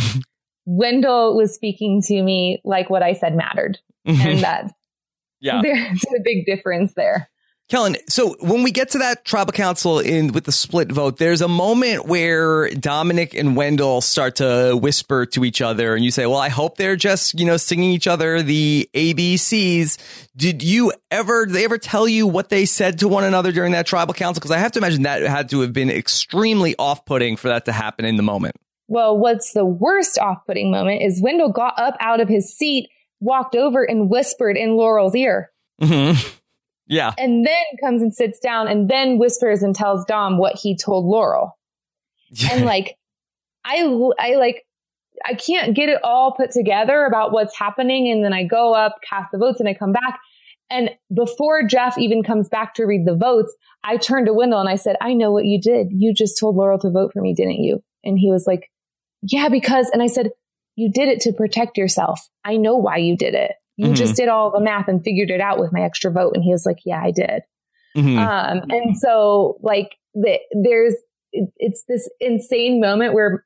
Wendell was speaking to me like what I said mattered. And that's yeah. there's a big difference there. Kellen, so when we get to that tribal council in with the split vote, there's a moment where Dominic and Wendell start to whisper to each other and you say, well, I hope they're just, you know, singing each other the A B Cs. Did you ever, did they ever tell you what they said to one another during that tribal council? Because I have to imagine that had to have been extremely off-putting for that to happen in the moment. Well, what's the worst off-putting moment is Wendell got up out of his seat, walked over and whispered in Laurel's ear. Mm-hmm. Yeah. And then comes and sits down and then whispers and tells Dom what he told Laurel. Yeah. And like, I, I like, I can't get it all put together about what's happening. And then I go up, cast the votes and I come back. And before Jeff even comes back to read the votes, I turned to Wendell and I said, I know what you did. You just told Laurel to vote for me, didn't you? And he was like, yeah, because, and I said, you did it to protect yourself. I know why you did it. You mm-hmm. just did all the math and figured it out with my extra vote. And he was like, yeah, I did. Mm-hmm. Um, and so like the, there's, it, it's this insane moment where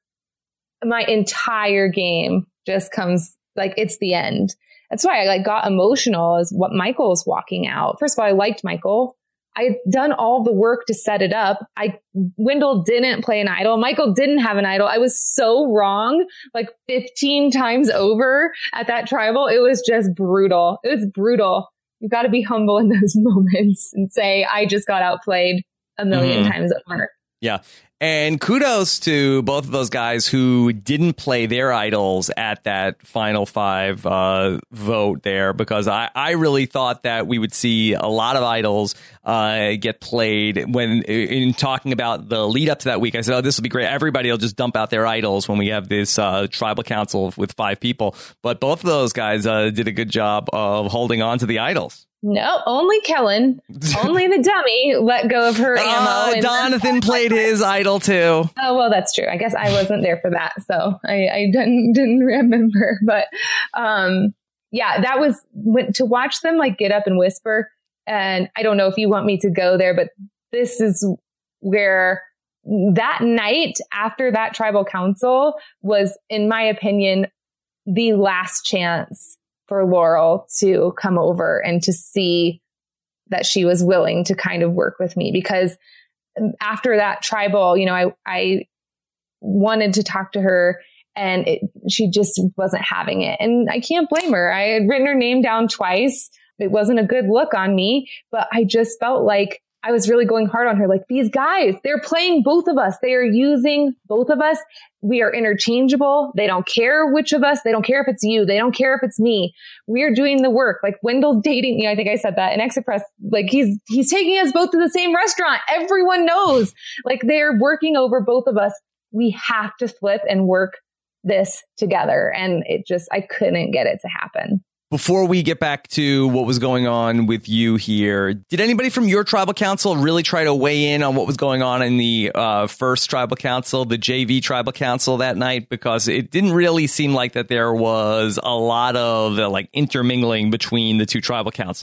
my entire game just comes like, it's the end. That's why I like got emotional as what Michael's walking out. First of all, I liked Michael. I had done all the work to set it up. I, Wendell didn't play an idol. Michael didn't have an idol. I was so wrong, like fifteen times over at that tribal. It was just brutal. It was brutal. You got to be humble in those moments and say, I just got outplayed a million mm-hmm. times over. Yeah. And kudos to both of those guys who didn't play their idols at that final five uh, vote there, because I, I really thought that we would see a lot of idols uh, get played when in talking about the lead up to that week. I said, oh, this will be great. Everybody will just dump out their idols when we have this uh, tribal council with five people. But both of those guys uh, did a good job of holding on to the idols. No, only Kellen, only the dummy let go of her ammo. Uh, Donathan played his idol too. Oh, well, that's true. I guess I wasn't there for that, so I, I didn't didn't remember. But um, yeah, that was when, to watch them like get up and whisper. And I don't know if you want me to go there, but this is where that night after that tribal council was, in my opinion, the last chance for Laurel to come over and to see that she was willing to kind of work with me, because after that tribal, you know, I, I wanted to talk to her and it, she just wasn't having it. And I can't blame her. I had written her name down twice. It wasn't a good look on me, but I just felt like I was really going hard on her. Like, these guys, they're playing both of us. They are using both of us. We are interchangeable. They don't care which of us. They don't care if it's you. They don't care if it's me. We're doing the work. Like, Wendell's dating, you know, I think I said that in Exit Press. Like, he's, he's taking us both to the same restaurant. Everyone knows, like, they're working over both of us. We have to flip and work this together. And it just, I couldn't get it to happen. Before we get back to what was going on with you here, did anybody from your tribal council really try to weigh in on what was going on in the uh, first tribal council, the J V tribal council that night? Because it didn't really seem like that there was a lot of uh, like intermingling between the two tribal councils.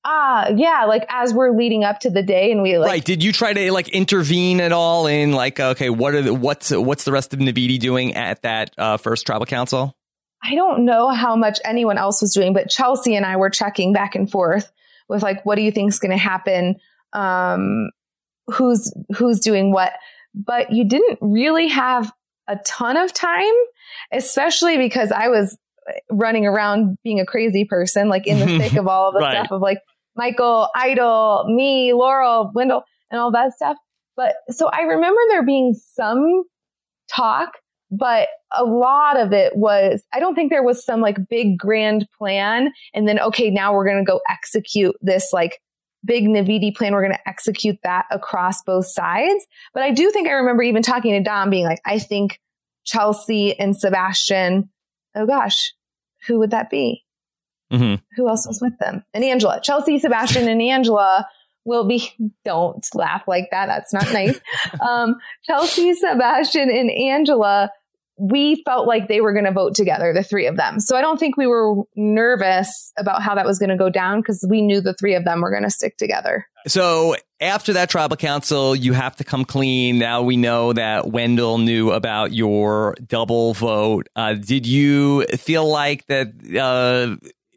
Ah, uh, yeah. Like as we're leading up to the day, and we like. Right. Did you try to like intervene at all in like, okay, what are the, what's what's the rest of Naviti doing at that uh, first tribal council? I don't know how much anyone else was doing, but Chelsea and I were checking back and forth with like, what do you think is going to happen? Um, who's who's doing what? But you didn't really have a ton of time, especially because I was running around being a crazy person, like in the thick of all of the right. stuff of like Michael, Idol, me, Laurel, Wendell, and all that stuff. But so I remember there being some talk, but a lot of it was, I don't think there was some like big grand plan. And then, okay, now we're going to go execute this like big Naviti plan. We're going to execute that across both sides. But I do think I remember even talking to Dom being like, I think Chelsea and Sebastian, oh gosh, who would that be? Mm-hmm. Who else was with them? And Angela. Chelsea, Sebastian, and Angela will be, don't laugh like that. That's not nice. um, Chelsea, Sebastian, and Angela, we felt like they were going to vote together, the three of them. So I don't think we were nervous about how that was going to go down because we knew the three of them were going to stick together. So after that tribal council, you have to come clean. Now we know that Wendell knew about your double vote. Uh, did you feel like that? Uh,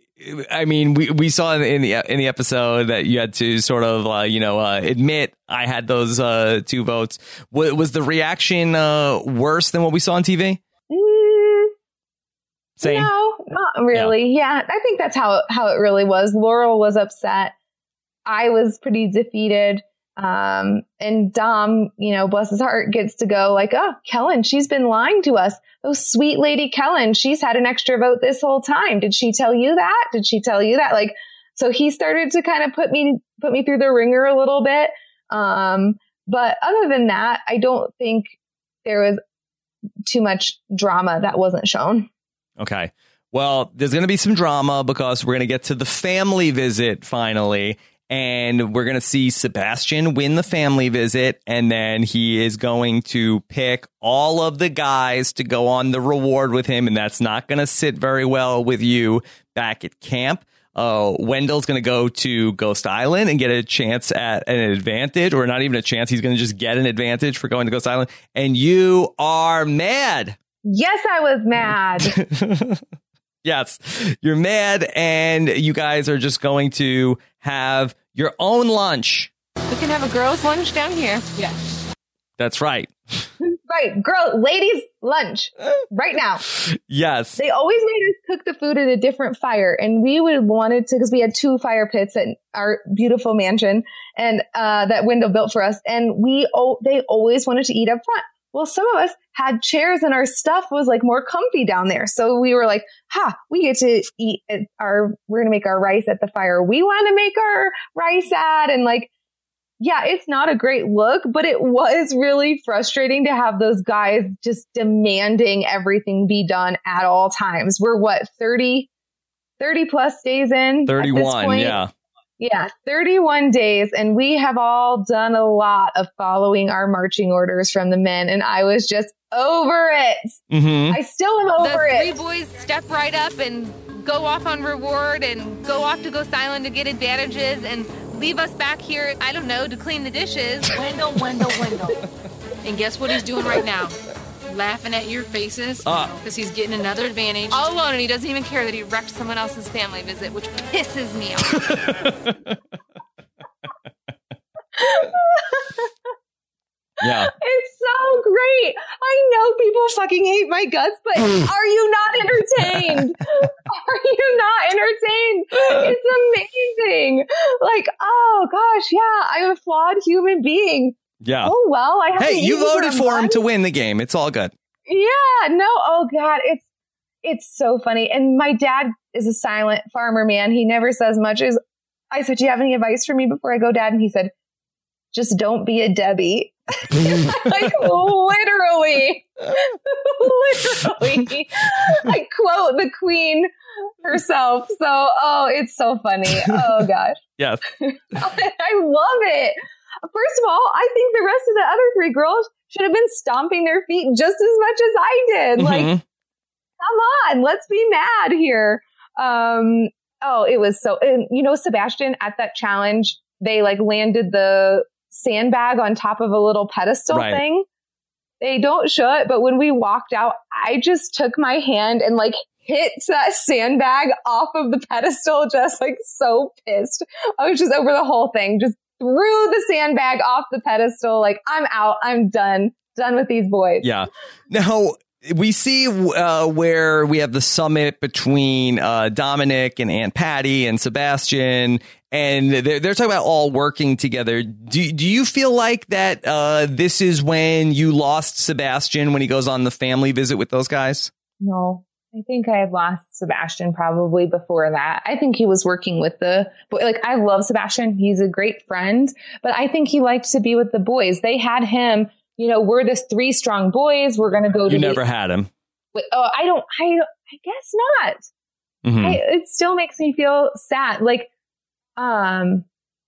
I mean, we, we saw in the in the episode that you had to sort of, uh, you know, uh, admit I had those uh, two votes. W- was the reaction uh, worse than what we saw on T V? Mm, Same? No, not really. Yeah. yeah, I think that's how how it really was. Laurel was upset. I was pretty defeated. Um, and Dom, you know, bless his heart, gets to go like, oh, Kellen, she's been lying to us. Oh, sweet lady Kellen, she's had an extra vote this whole time. Did she tell you that? Did she tell you that? Like, so he started to kind of put me, put me through the ringer a little bit. Um, but other than that, I don't think there was too much drama that wasn't shown. Okay. Well, there's going to be some drama because we're going to get to the family visit finally. And we're going to see Sebastian win the family visit. And then he is going to pick all of the guys to go on the reward with him. And that's not going to sit very well with you back at camp. Uh, Wendell's going to go to Ghost Island and get a chance at an advantage, or not even a chance. He's going to just get an advantage for going to Ghost Island. And you are mad. Yes, I was mad. Yes, you're mad, and you guys are just going to have your own lunch. We can have a girls' lunch down here. Yeah. That's right. Right. Girl, ladies' lunch right now. Yes. They always made us cook the food at a different fire. And we would wanted to, because we had two fire pits at our beautiful mansion and uh, that Wendell built for us. And we, oh, they always wanted to eat up front. Well, some of us had chairs and our stuff was like more comfy down there. So we were like, ha, we get to eat at our, we're going to make our rice at the fire we want to make our rice at. And like, yeah, it's not a great look, but it was really frustrating to have those guys just demanding everything be done at all times. We're what, thirty, thirty plus days in? thirty-one, yeah. Yeah, thirty-one days. And we have all done a lot of following our marching orders from the men. And I was just over it. Mm-hmm. I still am over the it. three boys step right up and go off on reward and go off to Ghost Island to get advantages and leave us back here, I don't know, to clean the dishes. Wendell, Wendell, Wendell. And guess what he's doing right now? Laughing at your faces because Uh. he's getting another advantage. All alone, and he doesn't even care that he wrecked someone else's family visit, which pisses me off. Yeah. It's so great. I know people fucking hate my guts, but are you not entertained? Are you not entertained? It's amazing. Like, oh gosh, yeah, I'm a flawed human being. Yeah. Oh well, I have Hey, you voted for him to win the game. It's all good. Yeah, no, oh God, it's it's so funny. And my dad is a silent farmer man. He never says much. Is I said, do you have any advice for me before I go, Dad? And he said, just don't be a Debbie. Like literally, literally, I quote the queen herself. So, oh, it's so funny. Oh gosh. Yes. I, I love it. First of all, I think the rest of the other three girls should have been stomping their feet just as much as I did. Mm-hmm. Like, come on, let's be mad here. Um, Oh, it was so, and, you know, Sebastian at that challenge, they like landed the sandbag on top of a little pedestal right. thing. They don't show it, but when we walked out, I just took my hand and like hit that sandbag off of the pedestal, just like so pissed. I was just over the whole thing, just threw the sandbag off the pedestal. Like, I'm out. I'm done. Done with these boys. Yeah. Now, we see uh, where we have the summit between uh, Dominic and Aunt Patty and Sebastian, and they're, they're talking about all working together. Do, do you feel like that uh, this is when you lost Sebastian when he goes on the family visit with those guys? No, I think I had lost Sebastian probably before that. I think he was working with the, like, I love Sebastian. He's a great friend, but I think he liked to be with the boys. They had him, you know, we're this three strong boys. We're going to go to. You never had him. Oh, I don't, I, I guess not. Mm-hmm. I, it still makes me feel sad. Like, um,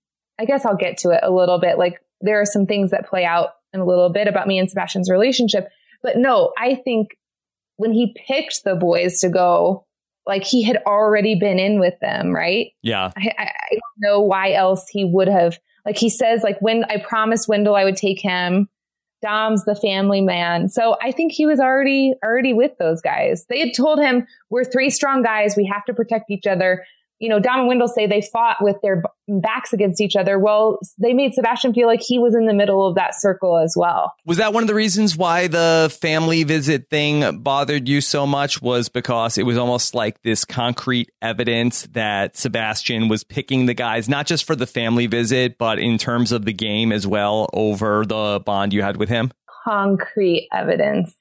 I guess I'll get to it a little bit. Like, there are some things that play out in a little bit about me and Sebastian's relationship, but no, I think when he picked the boys to go, like, he had already been in with them, right? Yeah. I, I, I don't know why else he would have, like, he says, like, when I promised Wendell I would take him, Dom's the family man. So I think he was already, already with those guys. They had told him, we're three strong guys. We have to protect each other. You know, Dom and Wendell say they fought with their backs against each other. Well, they made Sebastian feel like he was in the middle of that circle as well. Was that one of the reasons why the family visit thing bothered you so much? Was because it was almost like this concrete evidence that Sebastian was picking the guys, not just for the family visit, but in terms of the game as well, over the bond you had with him? Concrete evidence.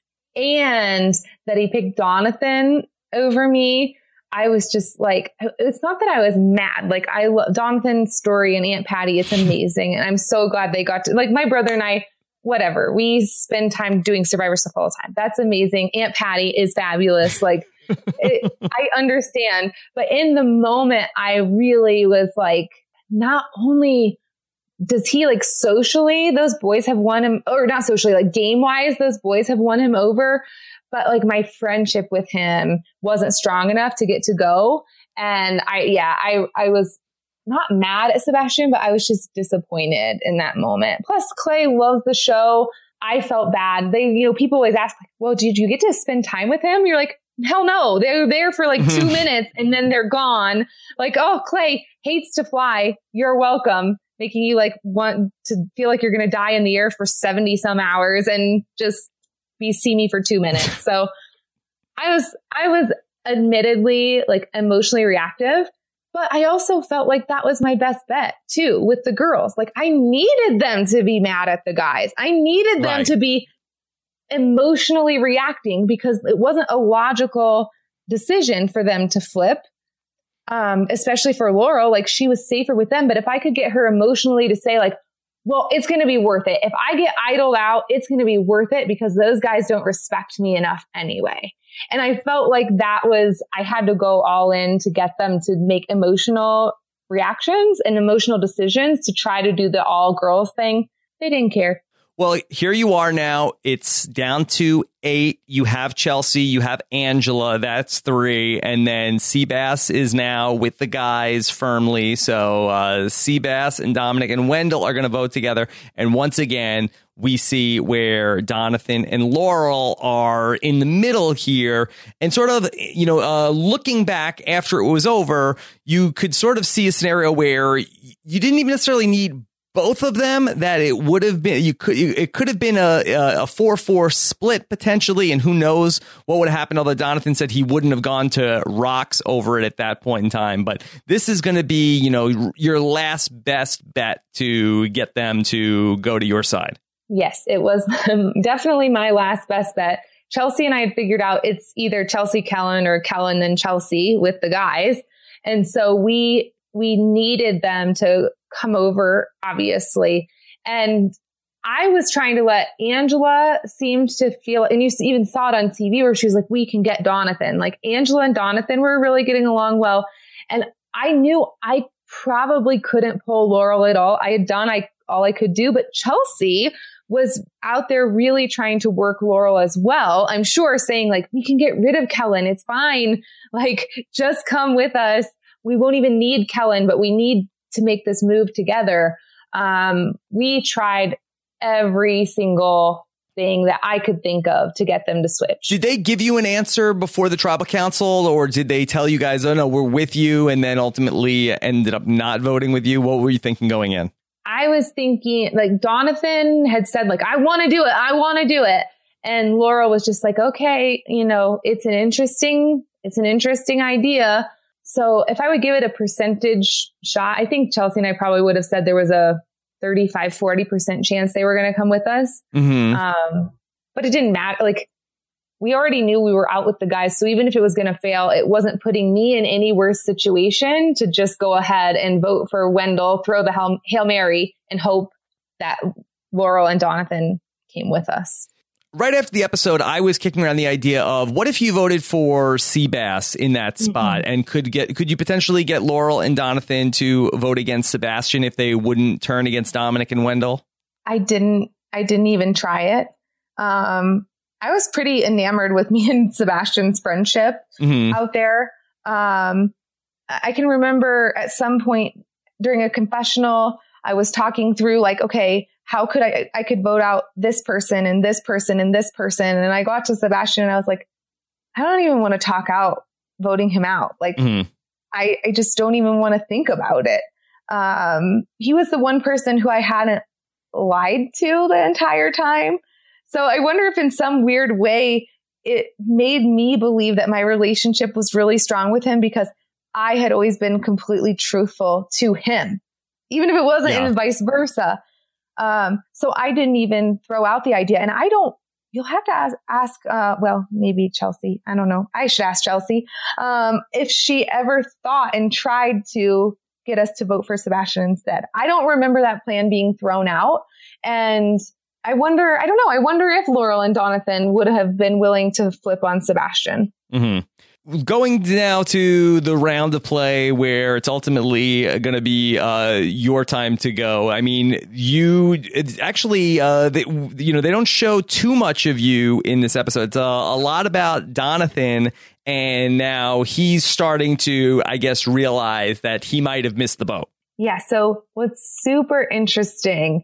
And that he picked Donathan over me. I was just like, it's not that I was mad. Like, I love Donathan's story and Aunt Patty. It's amazing. And I'm so glad they got to, like, my brother and I, whatever, we spend time doing Survivor stuff all the time. That's amazing. Aunt Patty is fabulous. Like, it, I understand. But in the moment, I really was like, not only does he, like, socially, those boys have won him, or not socially, like game wise, those boys have won him over. But like, my friendship with him wasn't strong enough to get to go. And I, yeah, I, I was not mad at Sebastian, but I was just disappointed in that moment. Plus, Clay loves the show. I felt bad. They, you know, people always ask, like, well, did you get to spend time with him? You're like, hell no. They're there for like two minutes and then they're gone. Like, oh, Clay hates to fly. You're welcome. Making you like want to feel like you're going to die in the air for seventy some hours and just be see me for two minutes. So I was, I was admittedly like emotionally reactive, but I also felt like that was my best bet too with the girls. Like, I needed them to be mad at the guys. I needed them right. to be emotionally reacting because it wasn't a logical decision for them to flip. Um, especially for Laurel, like, she was safer with them. But if I could get her emotionally to say like, well, it's going to be worth it. If I get idled out, it's going to be worth it because those guys don't respect me enough anyway. And I felt like that was, I had to go all in to get them to make emotional reactions and emotional decisions to try to do the all girls thing. They didn't care. Well, here you are now. It's down to eight. You have Chelsea. You have Angela. That's three. And then Seabass is now with the guys firmly. So uh, Seabass and Dominic and Wendell are going to vote together. And once again, we see where Donathan and Laurel are in the middle here. And sort of, you know, uh, looking back after it was over, you could sort of see a scenario where you didn't even necessarily need both of them, that it would have been, you could, it could have been a, a four four split potentially. And who knows what would have happened. Although Donathan said he wouldn't have gone to rocks over it at that point in time. But this is going to be, you know, your last best bet to get them to go to your side. Yes, it was definitely my last best bet. Chelsea and I had figured out it's either Chelsea Kellen or Kellen and Chelsea with the guys. And so we, we needed them to come over, obviously. And I was trying to let Angela seemed to feel, and you even saw it on T V where she was like, we can get Donathan. Like, Angela and Donathan were really getting along well. And I knew I probably couldn't pull Laurel at all. I had done I, all I could do, but Chelsea was out there really trying to work Laurel as well. I'm sure saying like, we can get rid of Kellen. It's fine. Like, just come with us. we won't even need Kellen, but we need to make this move together. Um, we tried every single thing that I could think of to get them to switch. Did they give you an answer before the tribal council, or did they tell you guys, oh no, we're with you, and then ultimately ended up not voting with you? What were you thinking going in? I was thinking, like, Donathan had said, like, I want to do it. I want to do it. And Laurel was just like, okay, you know, it's an interesting, it's an interesting idea. So if I would give it a percentage shot, I think Chelsea and I probably would have said there was a thirty-five, forty percent chance they were going to come with us. Mm-hmm. Um, but it didn't matter. Like, we already knew we were out with the guys. So even if it was going to fail, it wasn't putting me in any worse situation to just go ahead and vote for Wendell, throw the Hail, Hail Mary, and hope that Laurel and Donathan came with us. Right after the episode, I was kicking around the idea of what if you voted for Seabass in that spot, mm-hmm. and could get could you potentially get Laurel and Donathan to vote against Sebastian if they wouldn't turn against Dominic and Wendell? I didn't. I didn't even try it. Um, I was pretty enamored with me and Sebastian's friendship mm-hmm. out there. Um, I can remember at some point during a confessional, I was talking through like, okay, how could I, I could vote out this person and this person and this person. And I got to Sebastian and I was like, I don't even want to talk out voting him out. Like, mm-hmm. I, I just don't even want to think about it. Um, he was the one person who I hadn't lied to the entire time. So I wonder if in some weird way it made me believe that my relationship was really strong with him because I had always been completely truthful to him, even if it wasn't yeah. and vice versa. Um, so I didn't even throw out the idea. And I don't, you'll have to ask, ask uh, well, maybe Chelsea. I don't know. I should ask Chelsea um, if she ever thought and tried to get us to vote for Sebastian instead. I don't remember that plan being thrown out. And I wonder, I don't know. I wonder if Laurel and Donathan would have been willing to flip on Sebastian. Mm-hmm. Going now to the round of play where it's ultimately going to be uh, your time to go. I mean, you it's actually, uh, they, you know, they don't show too much of you in this episode. It's uh, a lot about Donathan, and now he's starting to, I guess, realize that he might have missed the boat. Yeah. So what's super interesting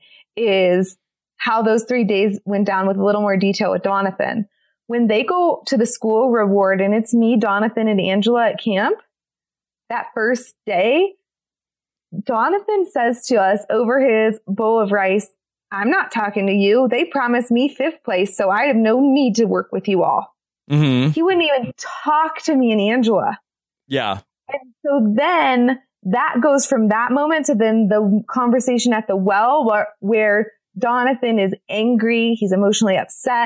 is how those three days went down with a little more detail with Donathan. When they go to the school reward and it's me, Donathan, and Angela at camp, that first day, Donathan says to us over his bowl of rice, I'm not talking to you. They promised me fifth place, so I have no need to work with you all. Mm-hmm. He wouldn't even talk to me and Angela. Yeah. And so then that goes from that moment to then the conversation at the well where, where Donathan is angry. He's emotionally upset.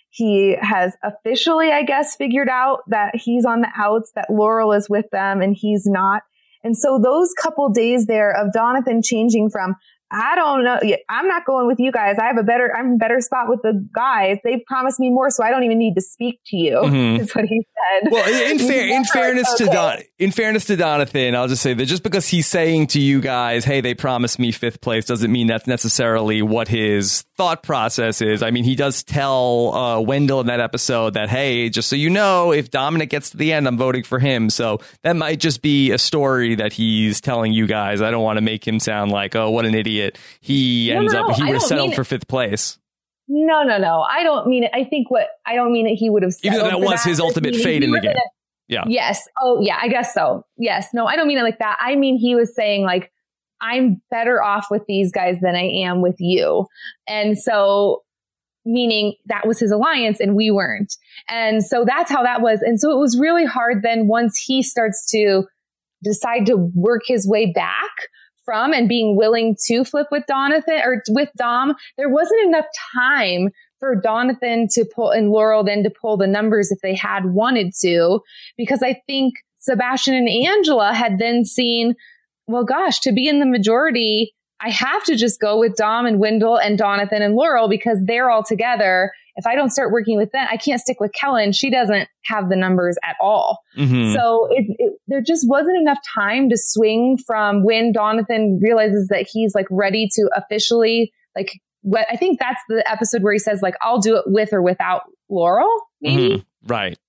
He has officially, I guess, figured out that he's on the outs, that Laurel is with them and he's not. And so those couple days there of Donathan changing from, I don't know, I'm not going with you guys. I have a better, I'm in a better spot with the guys. They've promised me more, so I don't even need to speak to you. Mm-hmm. Is what he said. Well, in, fair, in fairness like, okay. to Don, in fairness to Donathan, I'll just say that just because he's saying to you guys, "Hey, they promised me fifth place," doesn't mean that's necessarily what his thought process is. I mean, he does tell uh, Wendell in that episode that, "Hey, just so you know, if Dominic gets to the end, I'm voting for him." So that might just be a story that he's telling you guys. I don't want to make him sound like, "Oh, what an idiot." He no, ends no, up, he would have settled it. for fifth place. No, no, no. I don't mean it. I think what, I don't mean that he would have settled. Even though that was that. his ultimate fate in the game. Gonna, yeah. Yes. Oh, yeah, I guess so. Yes. No, I don't mean it like that. I mean, he was saying like, I'm better off with these guys than I am with you. And so, meaning that was his alliance and we weren't. And so that's how that was. And so it was really hard then once he starts to decide to work his way back from and being willing to flip with Donathan or with Dom, there wasn't enough time for Donathan to pull and Laurel then to pull the numbers if they had wanted to, because I think Sebastian and Angela had then seen, well, gosh, to be in the majority, I have to just go with Dom and Wendell and Donathan and Laurel because they're all together. If I don't start working with them, I can't stick with Kellen. She doesn't have the numbers at all. Mm-hmm. So it, it, there just wasn't enough time to swing from when Donathan realizes that he's like ready to officially like what I think that's the episode where he says like, I'll do it with or without Laurel. Maybe. Mm-hmm. Right. It,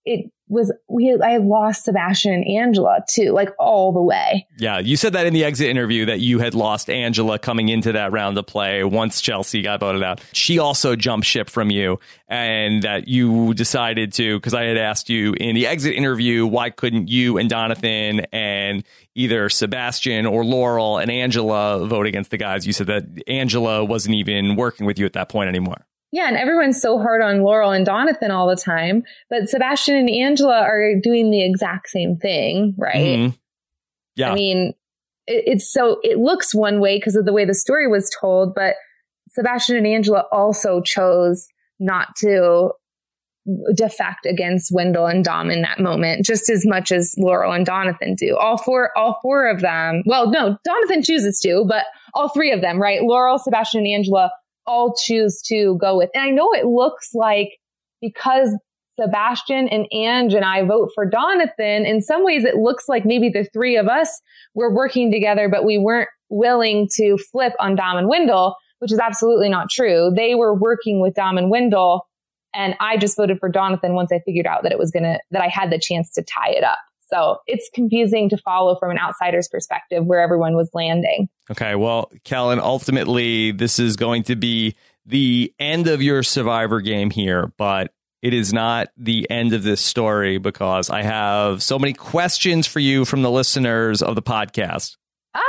was, we, I lost Sebastian and Angela too, like all the way. Yeah. You said that in the exit interview that you had lost Angela coming into that round of play once Chelsea got voted out. She also jumped ship from you, and that you decided to, because I had asked you in the exit interview, why couldn't you and Donathan and either Sebastian or Laurel and Angela vote against the guys? You said that Angela wasn't even working with you at that point anymore. Yeah, and everyone's so hard on Laurel and Donathan all the time, but Sebastian and Angela are doing the exact same thing, right? Mm-hmm. Yeah. I mean, it, it's so, it looks one way because of the way the story was told, but Sebastian and Angela also chose not to defect against Wendell and Dom in that moment, just as much as Laurel and Donathan do. All four, all four of them. Well, no, Donathan chooses to, but all three of them, right? Laurel, Sebastian, and Angela all choose to go with. And I know it looks like because Sebastian and Ange and I vote for Donathan, in some ways it looks like maybe the three of us were working together, but we weren't willing to flip on Dom and Wendell, which is absolutely not true. They were working with Dom and Wendell, and I just voted for Donathan once I figured out that it was going to, that I had the chance to tie it up. So it's confusing to follow from an outsider's perspective where everyone was landing. Okay, well, Kellen, ultimately, this is going to be the end of your Survivor game here, but it is not the end of this story, because I have so many questions for you from the listeners of the podcast.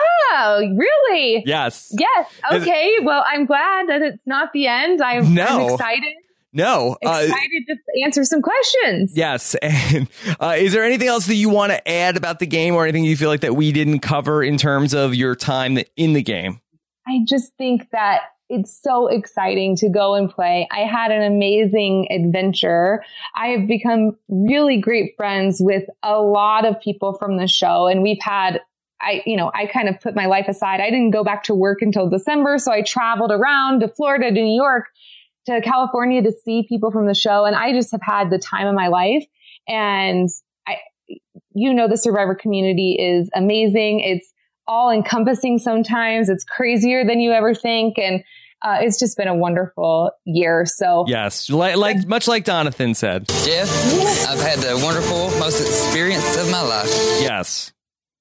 Oh, really? Yes. Yes. Okay. Well, I'm glad that it's not the end. I'm, no. I'm excited. No. Excited uh, to answer some questions. Yes. And uh, is there anything else that you want to add about the game, or anything you feel like that we didn't cover in terms of your time in the game? I just think that it's so exciting to go and play. I had an amazing adventure. I have become really great friends with a lot of people from the show, and we've had I, you know, I kind of put my life aside. I didn't go back to work until December. So I traveled around to Florida, to New York, to California to see people from the show. And I just have had the time of my life. And I, you know, the Survivor community is amazing. It's all encompassing sometimes. It's crazier than you ever think. And uh, it's just been a wonderful year. So yes, like, like much like Donathan said, Jeff, I've had the wonderful, most experience of my life. Yes.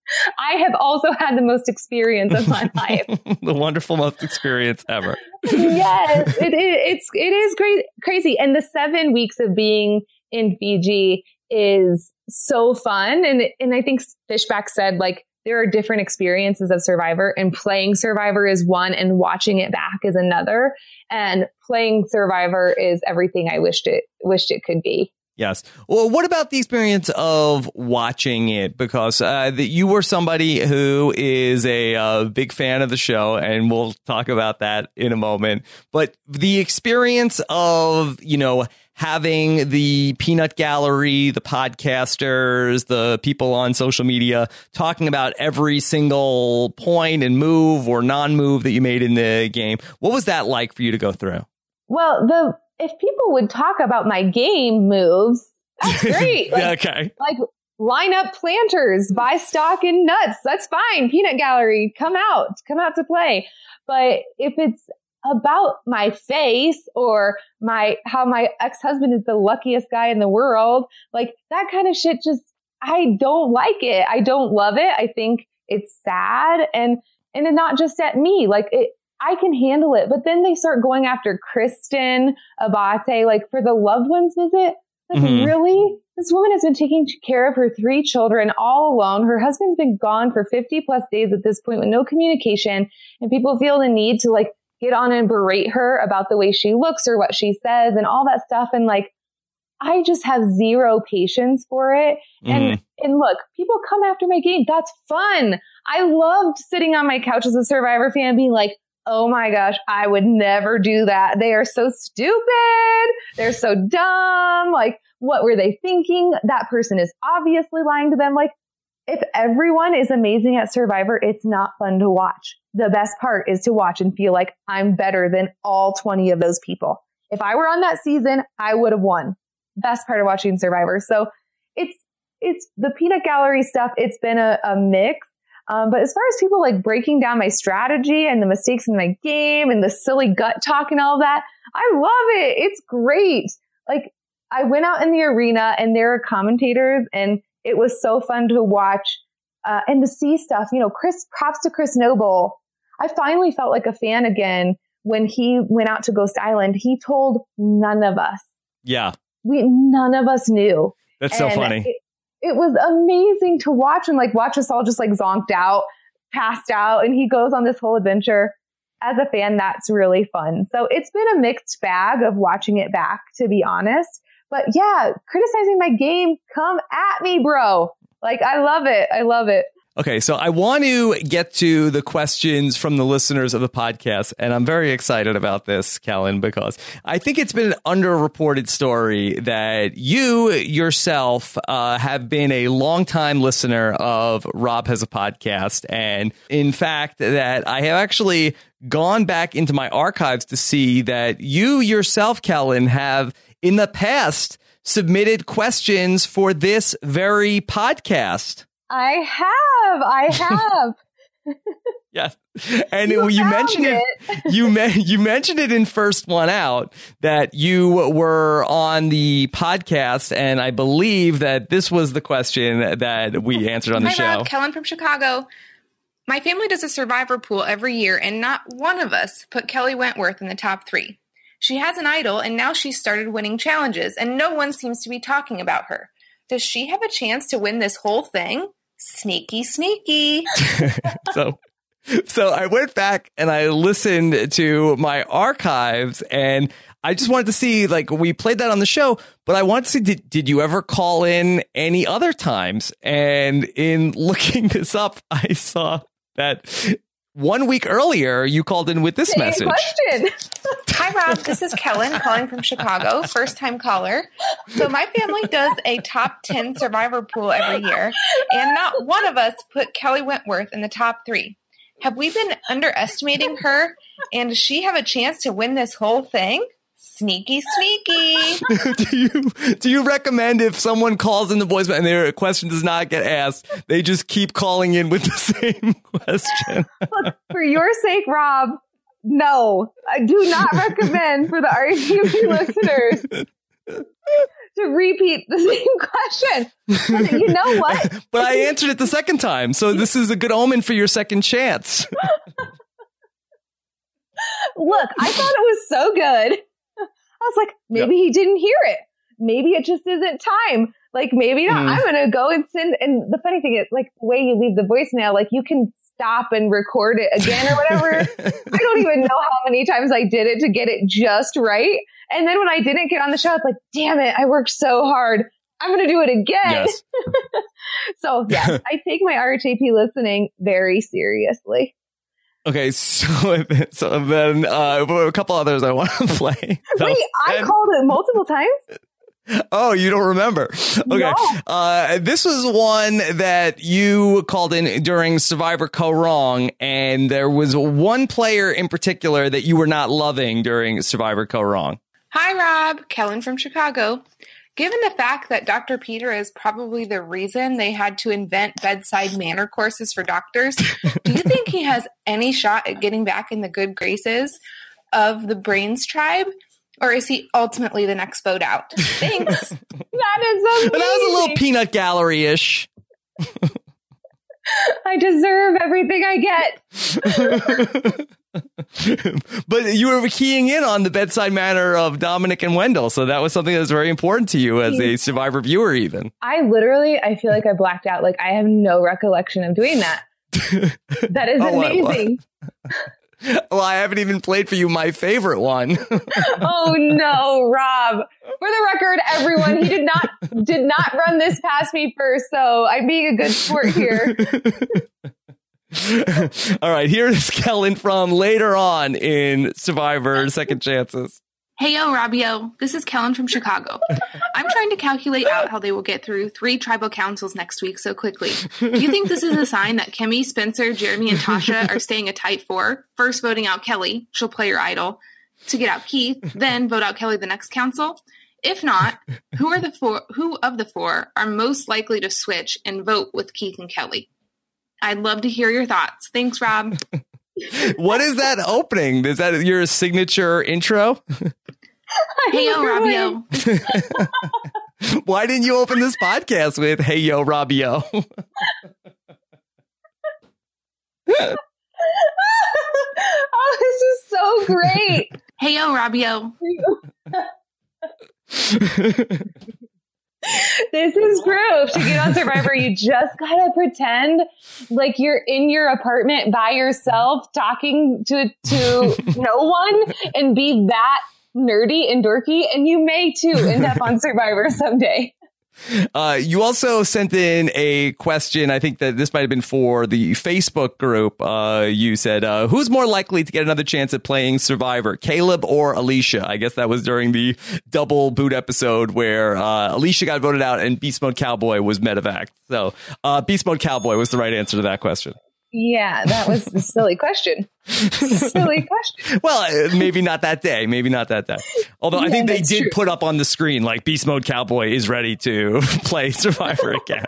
I have also had the most experience of my life. The wonderful most experience ever. Yes, it, it, it's it is great, crazy, and the seven weeks of being in Fiji is so fun. And and I think Fishback said, like, there are different experiences of Survivor, and playing Survivor is one, and watching it back is another. And playing Survivor is everything I wished it wished it could be. Yes. Well, what about the experience of watching it? Because uh, the, you were somebody who is a uh, big fan of the show, and we'll talk about that in a moment. But the experience of, you know, having the peanut gallery, the podcasters, the people on social media talking about every single point and move or non-move that you made in the game. What was that like for you to go through? Well, the if people would talk about my game moves, that's great. Like, okay. Like line up planters, buy stock in nuts. That's fine. Peanut gallery, come out, come out to play. But if it's about my face or my, how my ex-husband is the luckiest guy in the world, like that kind of shit, just, I don't like it. I don't love it. I think it's sad. And, and not just at me, like it, I can handle it. But then they start going after Kristen Abate, like for the loved ones visit. Like, mm-hmm. Really? This woman has been taking care of her three children all alone. Her husband's been gone for fifty plus days at this point with no communication. And people feel the need to like get on and berate her about the way she looks or what she says and all that stuff. And like, I just have zero patience for it. Mm-hmm. And, and look, people come after my game. That's fun. I loved sitting on my couch as a Survivor fan being like, oh my gosh, I would never do that. They are so stupid. They're so dumb. Like, what were they thinking? That person is obviously lying to them. Like, if everyone is amazing at Survivor, it's not fun to watch. The best part is to watch and feel like I'm better than all twenty of those people. If I were on that season, I would have won. Best part of watching Survivor. So it's, it's the peanut gallery stuff. It's been a, a mix. Um, but as far as people like breaking down my strategy and the mistakes in my game and the silly gut talk and all that, I love it. It's great. Like, I went out in the arena and there were commentators and it was so fun to watch uh, and to see stuff. You know, Chris, props to Chris Noble. I finally felt like a fan again when he went out to Ghost Island. He told none of us. Yeah. We, none of us knew. That's so and funny. It, it was amazing to watch and like watch us all just like zonked out, passed out, and he goes on this whole adventure. As a fan, that's really fun. So it's been a mixed bag of watching it back, to be honest. But yeah, criticizing my game, come at me, bro. Like, I love it. I love it. Okay, so I want to get to the questions from the listeners of the podcast, and I'm very excited about this, Kellen, because I think it's been an underreported story that you yourself uh, have been a longtime listener of Rob Has a Podcast, and in fact, that I have actually gone back into my archives to see that you yourself, Kellen, have in the past submitted questions for this very podcast. I have. I have. Yes. And you, you mentioned it. it you me- you mentioned it in First One Out that you were on the podcast, and I believe that this was the question that we answered on the Hi, show. Rob, Kellen from Chicago. My family does a survivor pool every year, and not one of us put Kelly Wentworth in the top three. She has an idol, and now she's started winning challenges, and no one seems to be talking about her. Does she have a chance to win this whole thing? Sneaky, sneaky. so, so I went back and I listened to my archives, and I just wanted to see, like, we played that on the show, but I wanted to see, did, did you ever call in any other times? And in looking this up, I saw that one week earlier, you called in with this Same message. Question. Hi, Rob. This is Kellen calling from Chicago, first-time caller. So my family does a top ten survivor pool every year, and not one of us put Kelly Wentworth in the top three. Have we been underestimating her, and does she have a chance to win this whole thing? Sneaky, sneaky. do you do you recommend if someone calls in the voicemail and their question does not get asked, they just keep calling in with the same question? Look, for your sake, Rob, no, I do not recommend for the R T V listeners to repeat the same question. You know what? But I answered it the second time, so this is a good omen for your second chance. Look, I thought it was so good. I was like, maybe yep. he didn't hear it. Maybe it just isn't time. Like, maybe not. Mm. I'm going to go and send. And the funny thing is, like, the way you leave the voicemail, like, you can stop and record it again or whatever. I don't even know how many times I did it to get it just right. And then when I didn't get on the show, it's like, damn it, I worked so hard. I'm going to do it again. Yes. So, yeah, I take my R H A P listening very seriously. Okay, so, so then uh, a couple others I want to play. So, Wait, I and, called it multiple times? Oh, you don't remember? Okay. No. Uh, this was one that you called in during Survivor Co Wrong, and there was one player in particular that you were not loving during Survivor Co Wrong. Hi, Rob. Kellen from Chicago. Given the fact that Doctor Peter is probably the reason they had to invent bedside manner courses for doctors, do you think he has any shot at getting back in the good graces of the Brains tribe? Or is he ultimately the next vote out? Thanks. That is amazing. That was a little peanut gallery-ish. I deserve everything I get. But you were keying in on the bedside manner of Dominic and Wendell, so that was something that was very important to you as a Survivor viewer even. I literally, I feel like I blacked out. Like, I have no recollection of doing that. That is oh, amazing. Well, I haven't even played for you my favorite one. Oh no, Rob. For the record, everyone, he did not did not run this past me first, so I'm being a good sport here. All right, here is Kellen from later on in Survivor Second Chances. Hey, yo, Robbio. This is Kellen from Chicago. I'm trying to calculate out how they will get through three tribal councils next week so quickly. Do you think this is a sign that Kimmy, Spencer, Jeremy, and Tasha are staying a tight four? First voting out Kelly, she'll play your idol, to get out Keith, then vote out Kelly the next council? If not, who are the four? Who of the four are most likely to switch and vote with Keith and Kelly? I'd love to hear your thoughts. Thanks, Rob. What is that opening? Is that your signature intro? Hey, yo, Robbio. Why didn't you open this podcast with "Hey, yo, Robbio"? Oh, this is so great. Hey, yo, Robbio. This is proof. To get on Survivor, you just gotta pretend like you're in your apartment by yourself talking to to no one and be that nerdy and dorky, and you may too end up on Survivor someday. Uh, you also sent in a question. I think that this might have been for the Facebook group. Uh, you said, uh, who's more likely to get another chance at playing Survivor, Caleb or Alicia? I guess that was during the double boot episode where uh, Alicia got voted out and Beast Mode Cowboy was medevac. So uh, Beast Mode Cowboy was the right answer to that question. Yeah, that was a silly question. Silly question. Well, maybe not that day. Maybe not that day. Although yeah, I think they did true. put up on the screen like Beast Mode Cowboy is ready to play Survivor again.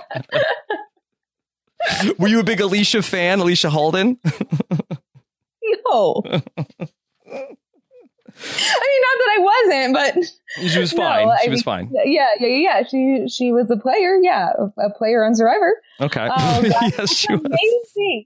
Were you a big Alicia fan, Alicia Holden? No. I mean, not that I wasn't, but she was fine. No, she I was mean, fine. Yeah, yeah, yeah. She she was a player. Yeah, a player on Survivor. Okay. Um, Yes, she amazing.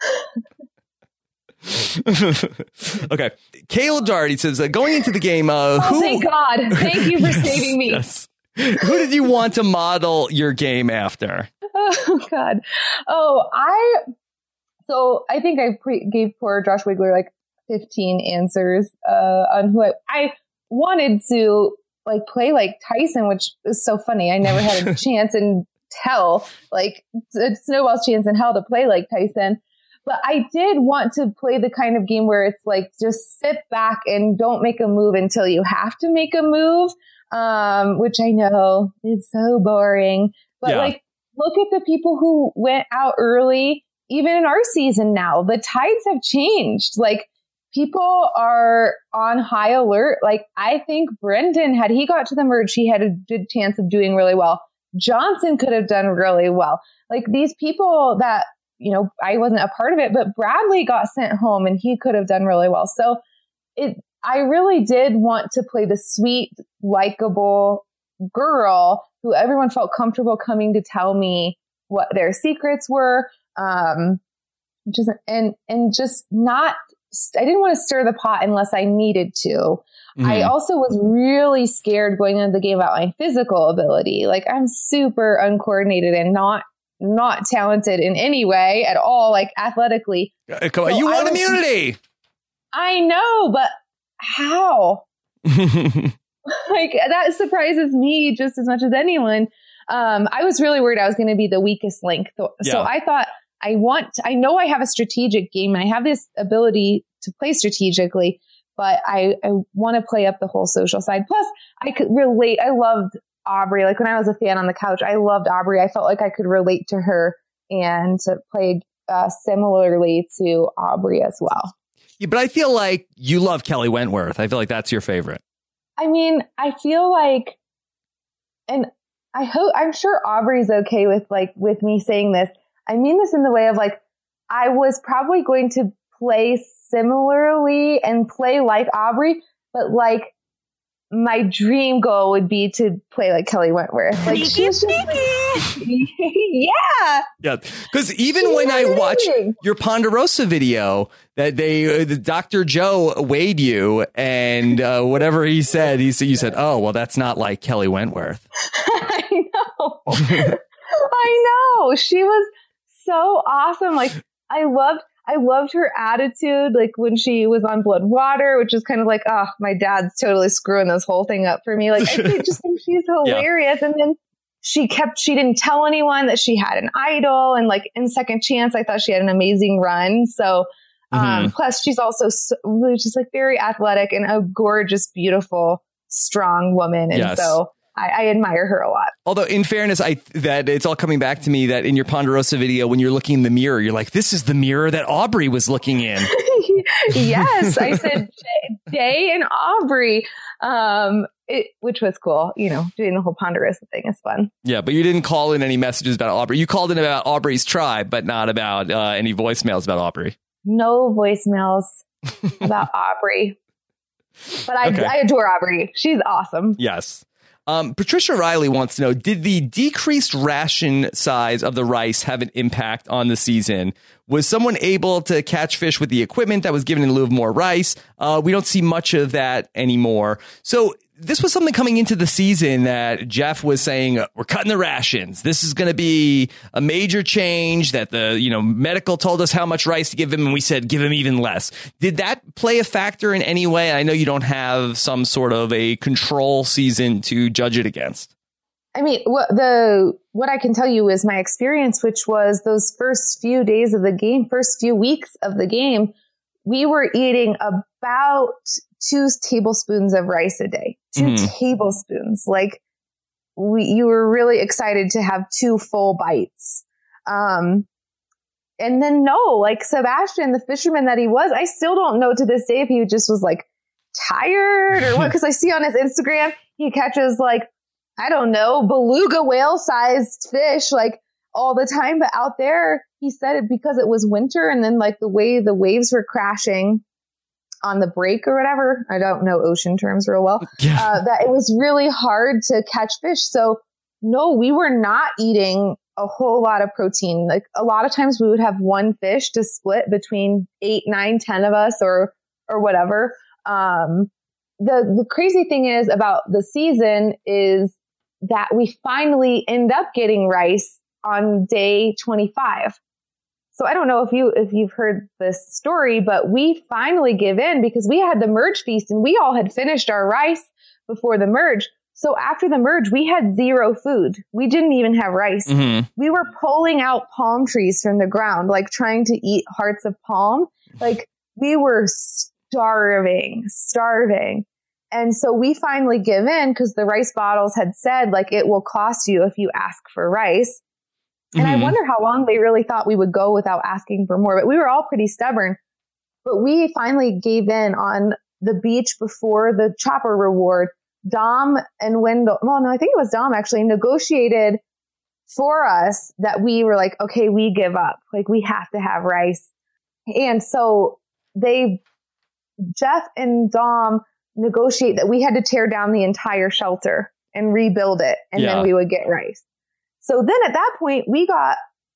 was. Okay. Caleb Doherty says, uh, going into the game, uh, oh, who? Thank God. Thank you for yes, saving me. Yes. Who did you want to model your game after? Oh God. Oh, I. So I think I pre- gave poor Josh Wiggler like fifteen answers uh, on who I, I wanted to like play like Tyson, which is so funny. I never had a chance in hell, like a snowball's chance in hell to play like Tyson. But I did want to play the kind of game where it's like, just sit back and don't make a move until you have to make a move, um, which I know is so boring. But yeah. like, look at the people who went out early, even in our season now. The tides have changed. Like, people are on high alert. Like, I think Brendan, had he got to the merge, he had a good chance of doing really well. Johnson could have done really well. Like, these people that, you know, I wasn't a part of it, but Bradley got sent home and he could have done really well. So it, I really did want to play the sweet, likable girl who everyone felt comfortable coming to tell me what their secrets were. Um, just, and, and just not, I didn't want to stir the pot unless I needed to. Mm-hmm. I also was really scared going into the game about my physical ability. Like, I'm super uncoordinated and not, not talented in any way at all, like athletically. Uh, come on, so you want was, immunity. I know, but how? Like, that surprises me just as much as anyone. Um, I was really worried I was going to be the weakest link. So, yeah. so I thought, I want, I know I have a strategic game and I have this ability to play strategically, but I, I want to play up the whole social side. Plus, I could relate. I loved Aubrey. Like, when I was a fan on the couch, I loved Aubrey. I felt like I could relate to her and to play uh, similarly to Aubrey as well. Yeah, but I feel like you love Kelly Wentworth. I feel like that's your favorite. I mean, I feel like, and I hope, I'm sure Aubrey's okay with like, with me saying this. I mean this in the way of like, I was probably going to play similarly and play like Aubrey, but like, my dream goal would be to play like Kelly Wentworth. Like, she's just like, yeah. Yeah. Because even she's when amazing. I watch your Ponderosa video that they, uh, the Doctor Joe weighed you and uh, whatever he said, he said, you said, oh, well, that's not like Kelly Wentworth. I know. I know. She was so awesome. Like, I loved, I loved her attitude. Like, when she was on Blood Water, which is kind of like, oh, my dad's totally screwing this whole thing up for me. Like, I just think she's hilarious. Yeah. And then she kept, she didn't tell anyone that she had an idol. And like, in Second Chance, I thought she had an amazing run. So, um, mm-hmm. plus she's also so, just like very athletic and a gorgeous, beautiful, strong woman. And yes. so I, I admire her a lot. Although, in fairness, I that it's all coming back to me that in your Ponderosa video, when you're looking in the mirror, you're like, this is the mirror that Aubrey was looking in. Yes, I said Day and Aubrey, um, it, which was cool. You know, doing the whole Ponderosa thing is fun. Yeah, but you didn't call in any messages about Aubrey. You called in about Aubrey's tribe, but not about uh, any voicemails about Aubrey. No voicemails about Aubrey. But I, Okay. I adore Aubrey. She's awesome. Yes. Um, Patricia Riley wants to know, did the decreased ration size of the rice have an impact on the season? Was someone able to catch fish with the equipment that was given in lieu of more rice? Uh, we don't see much of that anymore. So this was something coming into the season that Jeff was saying, we're cutting the rations. This is going to be a major change that the, you know, medical told us how much rice to give him. And we said, give him even less. Did that play a factor in any way? I know you don't have some sort of a control season to judge it against. I mean, what the what I can tell you is my experience, which was those first few days of the game, first few weeks of the game, we were eating about two tablespoons of rice a day, two mm-hmm. tablespoons. Like we, you were really excited to have two full bites. Um, and then no, like Sebastian, the fisherman that he was, I still don't know to this day if he just was like tired or what, because I see on his Instagram, he catches like, I don't know, beluga whale sized fish like all the time. But out there, he said it because it was winter and then like the way the waves were crashing on the break or whatever. I don't know ocean terms real well. Yeah. Uh, that it was really hard to catch fish. So no, we were not eating a whole lot of protein. Like a lot of times we would have one fish to split between eight, nine, ten of us or, or whatever. Um, the, the crazy thing is about the season is that we finally end up getting rice on day twenty-five. So I don't know if you, if you've heard this story, but we finally give in because we had the merge feast and we all had finished our rice before the merge. So after the merge, we had zero food. We didn't even have rice. Mm-hmm. We were pulling out palm trees from the ground, like trying to eat hearts of palm. Like we were starving, starving. And so we finally give in because the rice bottles had said like it will cost you if you ask for rice. And mm-hmm. I wonder how long they really thought we would go without asking for more. But we were all pretty stubborn. But we finally gave in on the beach before the chopper reward. Dom and Wendell, well, no, I think it was Dom actually negotiated for us that we were like, okay, we give up. Like we have to have rice. And so they, Jeff and Dom negotiate that we had to tear down the entire shelter and rebuild it. And yeah. then we would get rice. So then at that point, we got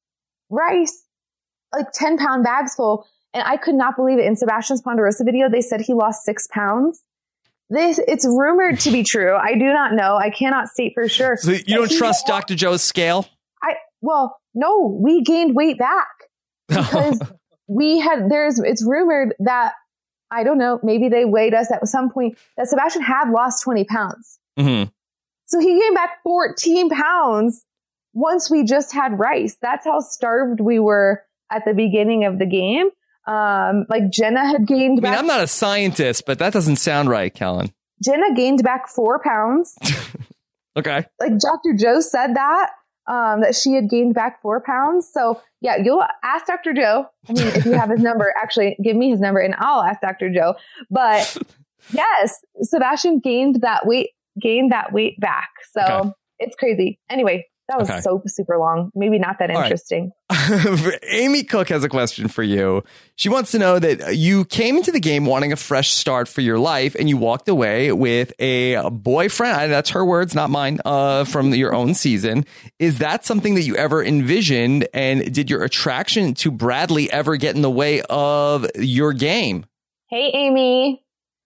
rice, like ten pound bags full. And I could not believe it. In Sebastian's Ponderosa video, they said he lost six pounds. This, it's rumored to be true. I do not know. I cannot state for sure. So you don't trust Doctor Joe's scale? I, well, no, we gained weight back because we had, there's, it's rumored that, I don't know, maybe they weighed us at some point that Sebastian had lost twenty pounds. Mm-hmm. So he gained back fourteen pounds once we just had rice. That's how starved we were at the beginning of the game. Um, like Jenna had gained I mean, back. I'm not a scientist, but that doesn't sound right, Kellen. Jenna gained back four pounds. Okay. Like Doctor Joe said that, um, that she had gained back four pounds. So yeah, you'll ask Doctor Joe. I mean, if you have his number, actually give me his number and I'll ask Doctor Joe. But yes, Sebastian gained that weight, gained that weight back. So okay. It's crazy. Anyway. That was okay. so super long. Maybe not that All interesting. Right. Amy Cook has a question for you. She wants to know that you came into the game wanting a fresh start for your life and you walked away with a boyfriend. That's her words, not mine, uh, from your own season. Is that something that you ever envisioned? And did your attraction to Bradley ever get in the way of your game? Hey, Amy.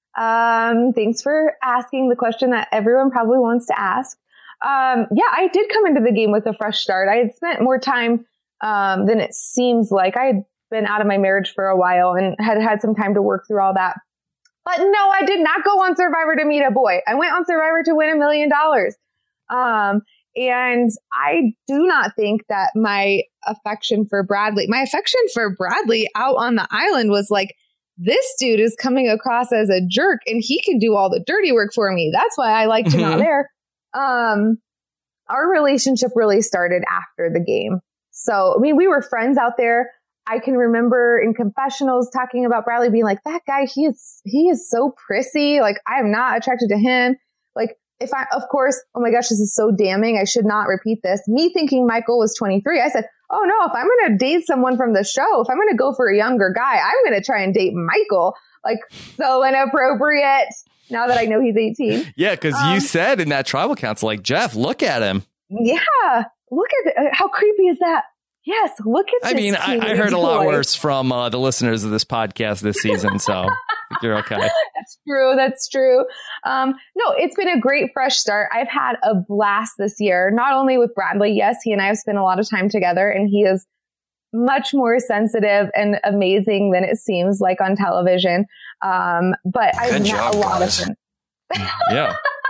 Um, thanks for asking the question that everyone probably wants to ask. Um, yeah, I did come into the game with a fresh start. I had spent more time, um, than it seems like. I had been out of my marriage for a while and had had some time to work through all that. But no, I did not go on Survivor to meet a boy. I went on Survivor to win a million dollars. Um, and I do not think that my affection for Bradley, my affection for Bradley out on the island was like, this dude is coming across as a jerk and he can do all the dirty work for me. That's why I liked him out there. Um, our relationship really started after the game. So, I mean, we were friends out there. I can remember in confessionals talking about Bradley being like, that guy, he is, he is so prissy. Like, I am not attracted to him. Like, if I, of course, oh my gosh, this is so damning. I should not repeat this. Me thinking Michael was twenty-three. I said, oh no, if I'm going to date someone from the show, if I'm going to go for a younger guy, I'm going to try and date Michael. Like, so inappropriate now that I know he's eighteen. Yeah, because Um, you said in that tribal council, like, Jeff, look at him. Yeah. Look at it. How creepy is that? Yes. Look at I this. mean, I, I heard a lot worse from uh, the listeners of this podcast this season, so I think you're okay. That's true. That's true. Um, no, it's been a great fresh start. I've had a blast this year, not only with Bradley. Yes, he and I have spent a lot of time together, and he is much more sensitive and amazing than it seems like on television. Um, but I've Good met job, a lot guys. of them. Yeah.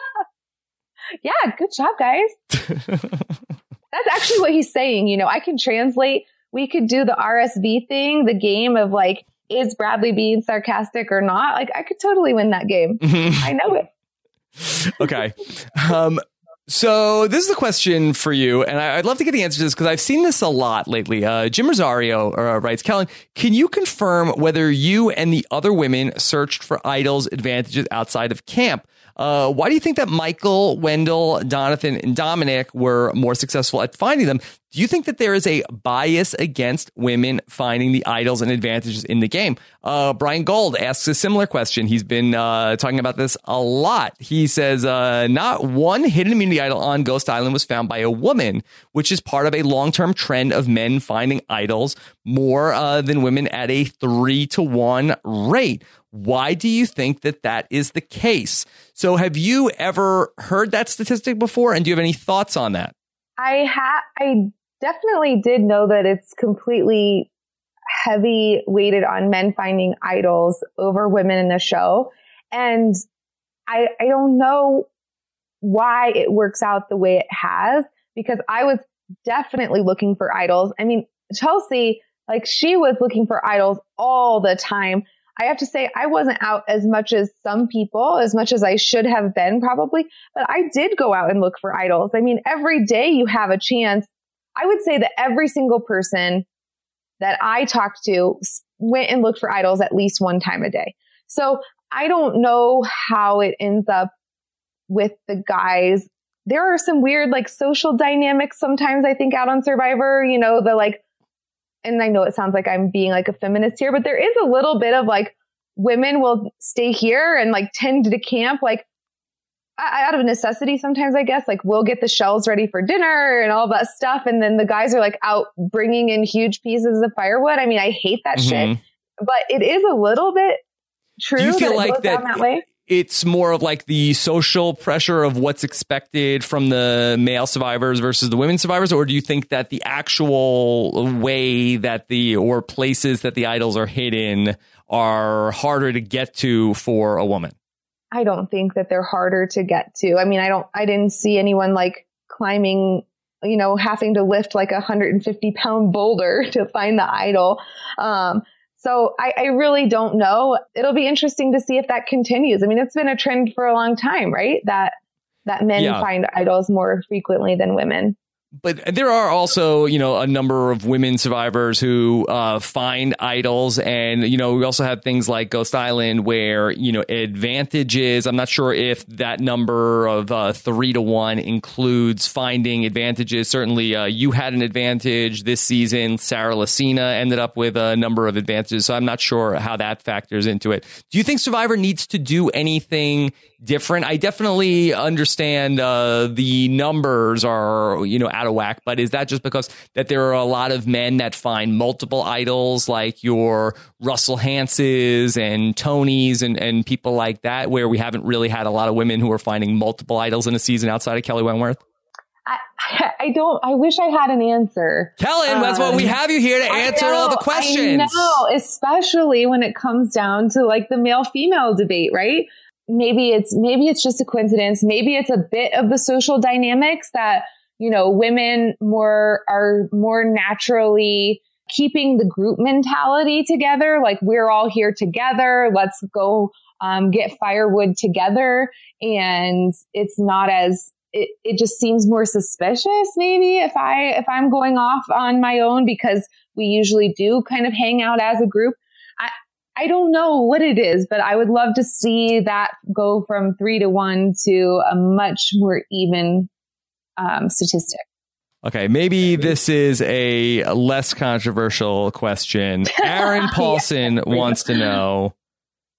Yeah, good job, guys. That's actually what he's saying. You know, I can translate. We could do the R S V thing, the game of like, is Bradley being sarcastic or not? Like, I could totally win that game. I know it. Okay. Um, so this is a question for you, and I, I'd love to get the answer to this because I've seen this a lot lately. Uh, Jim Rosario uh, writes, Kellen, can you confirm whether you and the other women searched for idols' advantages outside of camp? Uh, why do you think that Michael, Wendell, Donathan, and Dominic were more successful at finding them? Do you think that there is a bias against women finding the idols and advantages in the game? Uh, Brian Gold asks a similar question. He's been uh, talking about this a lot. He says, uh, not one hidden immunity idol on Ghost Island was found by a woman, which is part of a long-term trend of men finding idols more uh, than women at a three to one rate. Why do you think that that is the case? So have you ever heard that statistic before? And do you have any thoughts on that? I ha- I definitely did know that it's completely heavy weighted on men finding idols over women in the show. And I, I don't know why it works out the way it has, because I was definitely looking for idols. I mean, Chelsea, like, she was looking for idols all the time. I have to say, I wasn't out as much as some people, as much as I should have been probably, but I did go out and look for idols. I mean, every day you have a chance. I would say that every single person that I talked to went and looked for idols at least one time a day. So I don't know how it ends up with the guys. There are some weird, like, social dynamics sometimes, I think, out on Survivor, you know, the like, and I know it sounds like I'm being like a feminist here, but there is a little bit of like, women will stay here and like tend to camp, like out of necessity sometimes, I guess. Like, we'll get the shells ready for dinner and all that stuff. And then the guys are like out bringing in huge pieces of firewood. I mean, I hate that Mm-hmm. shit, but it is a little bit true. Do you feel that it like goes that, down that way? It's more of like the social pressure of what's expected from the male survivors versus the women survivors? Or do you think that the actual way that the, or places that the idols are hidden are harder to get to for a woman? I don't think that they're harder to get to. I mean, I don't, I didn't see anyone like climbing, you know, having to lift like a one hundred fifty pound boulder to find the idol. Um, So I, I really don't know. It'll be interesting to see if that continues. I mean, it's been a trend for a long time, right? That that men Yeah. find idols more frequently than women. But there are also, you know, a number of women survivors who uh, find idols. And, you know, we also have things like Ghost Island where, you know, advantages. I'm not sure if that number of uh, three to one includes finding advantages. Certainly, uh, you had an advantage this season. Sarah Lacina ended up with a number of advantages. So I'm not sure how that factors into it. Do you think Survivor needs to do anything different? I definitely understand uh, the numbers are, you know, out of whack, but is that just because that there are a lot of men that find multiple idols, like your Russell Hanses and Tonys and, and people like that, where we haven't really had a lot of women who are finding multiple idols in a season outside of Kelly Wentworth? I, I don't, I wish I had an answer. Kellen, that's what we have you here to answer know, all the questions. I know, especially when it comes down to like the male-female debate, right? Maybe it's, maybe it's just a coincidence. Maybe it's a bit of the social dynamics that, you know, women more are more naturally keeping the group mentality together. Like, we're all here together. Let's go um, get firewood together. And it's not as, it, it just seems more suspicious maybe if I, if I'm going off on my own, because we usually do kind of hang out as a group. I, I don't know what it is, but I would love to see that go from three to one to a much more even um, statistic. Okay, maybe this is a less controversial question. Aaron Paulson Yeah. wants to know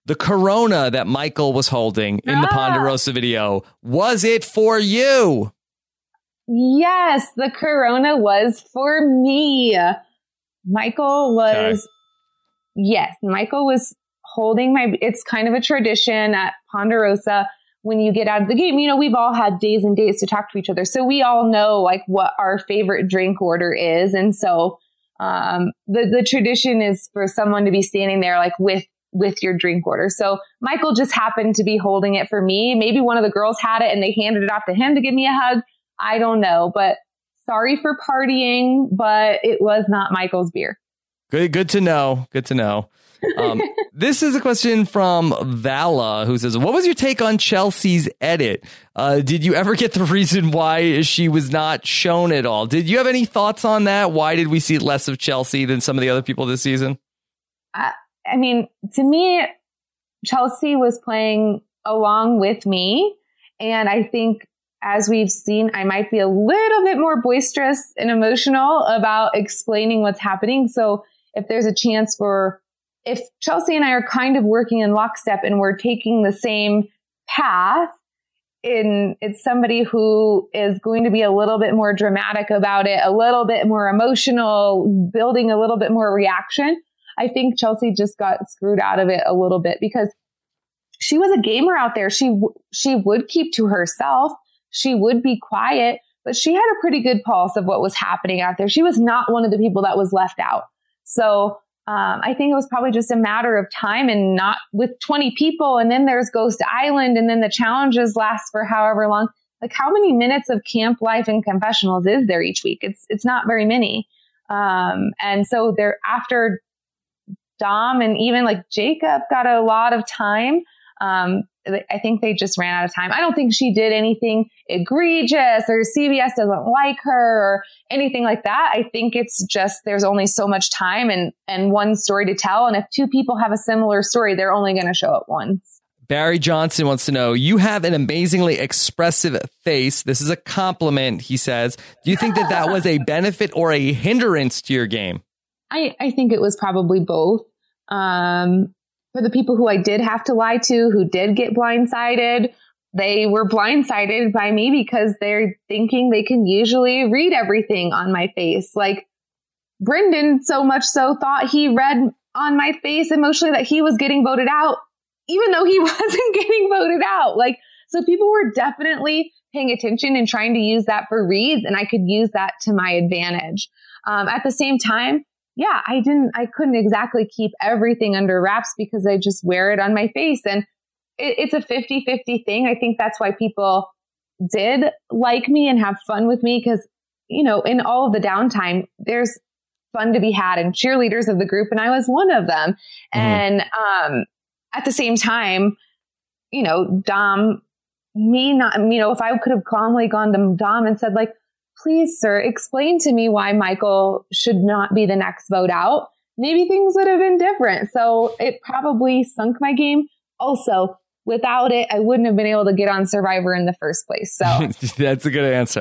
the Corona that Michael was holding in the Ah. Ponderosa video, was it for you? Yes, the Corona was for me. Michael was, Okay. yes, Michael was holding my, it's kind of a tradition at Ponderosa. When you get out of the game, you know, we've all had days and days to talk to each other. So we all know like what our favorite drink order is. And so um, the, the tradition is for someone to be standing there like with, with your drink order. So Michael just happened to be holding it for me. Maybe one of the girls had it and they handed it off to him to give me a hug. I don't know, but sorry for partying, but it was not Michael's beer. Good, good to know. Good to know. Um, this is a question from Vala, who says, what was your take on Chelsea's edit? Uh, did you ever get the reason why she was not shown at all? Did you have any thoughts on that? Why did we see less of Chelsea than some of the other people this season? I, I mean, to me, Chelsea was playing along with me. And I think as we've seen, I might be a little bit more boisterous and emotional about explaining what's happening. So if there's a chance for, if Chelsea and I are kind of working in lockstep and we're taking the same path, in it's somebody who is going to be a little bit more dramatic about it, a little bit more emotional, building a little bit more reaction. I think Chelsea just got screwed out of it a little bit because she was a gamer out there. She, she would keep to herself. She would be quiet, but she had a pretty good pulse of what was happening out there. She was not one of the people that was left out. So um, I think it was probably just a matter of time and not with twenty people. And then there's Ghost Island and then the challenges last for however long. Like how many minutes of camp life and confessionals is there each week? It's, it's not very many. Um, and so they're after Dom and even like Jacob got a lot of time. Um, I think they just ran out of time. I don't think she did anything egregious or C B S doesn't like her or anything like that. I think it's just there's only so much time and, and one story to tell. And if two people have a similar story, they're only going to show it once. Barry Johnson wants to know, you have an amazingly expressive face. This is a compliment, he says. Do you think that that was a benefit or a hindrance to your game? I, I think it was probably both. Um, For the people who I did have to lie to, who did get blindsided, they were blindsided by me because they're thinking they can usually read everything on my face. Like Brendan so much so thought he read on my face emotionally that he was getting voted out, even though he wasn't getting voted out. Like, so people were definitely paying attention and trying to use that for reads, and I could use that to my advantage. Um, at the same time, yeah, I didn't, I couldn't exactly keep everything under wraps because I just wear it on my face. And it, it's a fifty-fifty thing. I think that's why people did like me and have fun with me because, you know, in all of the downtime, there's fun to be had and cheerleaders of the group. And I was one of them. Mm-hmm. And um, at the same time, you know, Dom, me not, you know, if I could have calmly gone to Dom and said like, please, sir, explain to me why Michael should not be the next vote out. Maybe things would have been different. So it probably sunk my game. Also, without it, I wouldn't have been able to get on Survivor in the first place. So that's a good answer.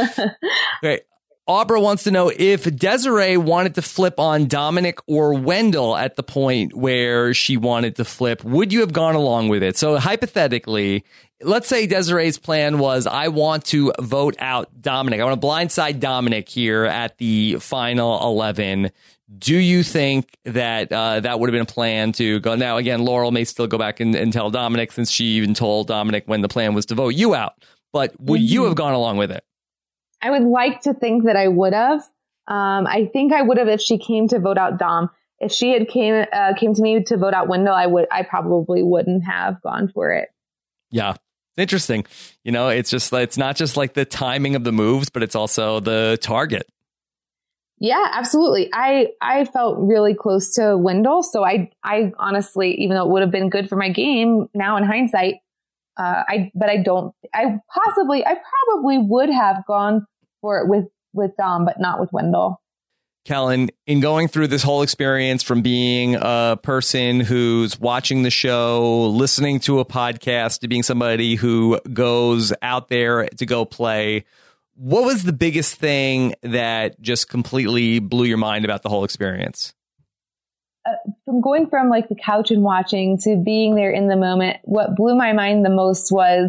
Okay. Aubrey wants to know if Desiree wanted to flip on Dominic or Wendell at the point where she wanted to flip, would you have gone along with it? So hypothetically, let's say Desiree's plan was, I want to vote out Dominic. I want to blindside Dominic here at the final eleven. Do you think that uh, that would have been a plan to go? Now, again, Laurel may still go back and, and tell Dominic, since she even told Dominic when the plan was to vote you out. But would mm-hmm. you have gone along with it? I would like to think that I would have. Um, I think I would have if she came to vote out Dom. If she had came uh, came to me to vote out Wendell, I would. I probably wouldn't have gone for it. Yeah. Interesting. You know, it's just, it's not just like the timing of the moves, but it's also the target. Yeah, absolutely. I, I felt really close to Wendell. So I, I honestly, even though it would have been good for my game now in hindsight, uh, I, but I don't, I possibly, I probably would have gone for it with, with Dom, but not with Wendell. Kellen, in going through this whole experience from being a person who's watching the show, listening to a podcast, to being somebody who goes out there to go play, what was the biggest thing that just completely blew your mind about the whole experience? uh, from going from like the couch and watching to being there in the moment, what blew my mind the most was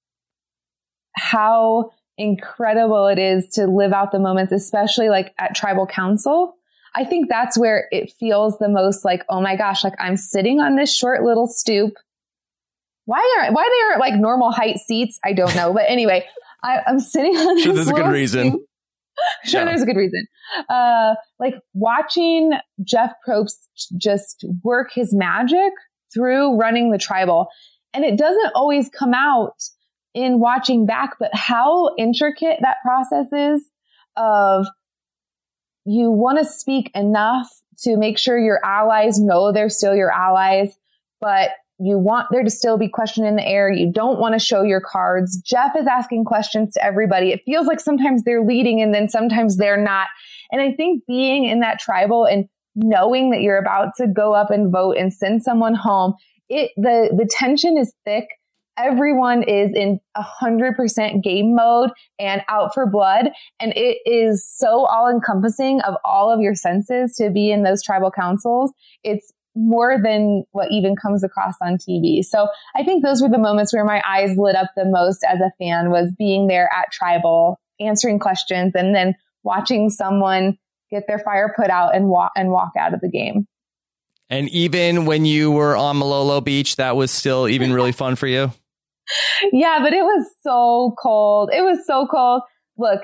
how incredible it is to live out the moments, especially like at tribal council. I think that's where it feels the most like, oh my gosh, like I'm sitting on this short little stoop. Why aren't, why they aren't like normal height seats? I don't know. But anyway, I, I'm sitting on sure this there's a good little reason. stoop. Sure, Yeah. there's a good reason. Uh, like watching Jeff Probst just work his magic through running the tribal. And it doesn't always come out in watching back, but how intricate that process is of you want to speak enough to make sure your allies know they're still your allies, but you want there to still be question in the air. You don't want to show your cards. Jeff is asking questions to everybody. It feels like sometimes they're leading and then sometimes they're not. And I think being in that tribal and knowing that you're about to go up and vote and send someone home, it the the tension is thick. Everyone is in a hundred percent game mode and out for blood. And it is so all encompassing of all of your senses to be in those tribal councils. It's more than what even comes across on T V. So I think those were the moments where my eyes lit up the most as a fan, was being there at tribal, answering questions, and then watching someone get their fire put out and walk and walk out of the game. And even when you were on Malolo Beach, that was still even really fun for you? Yeah, but it was so cold. It was so cold. Look,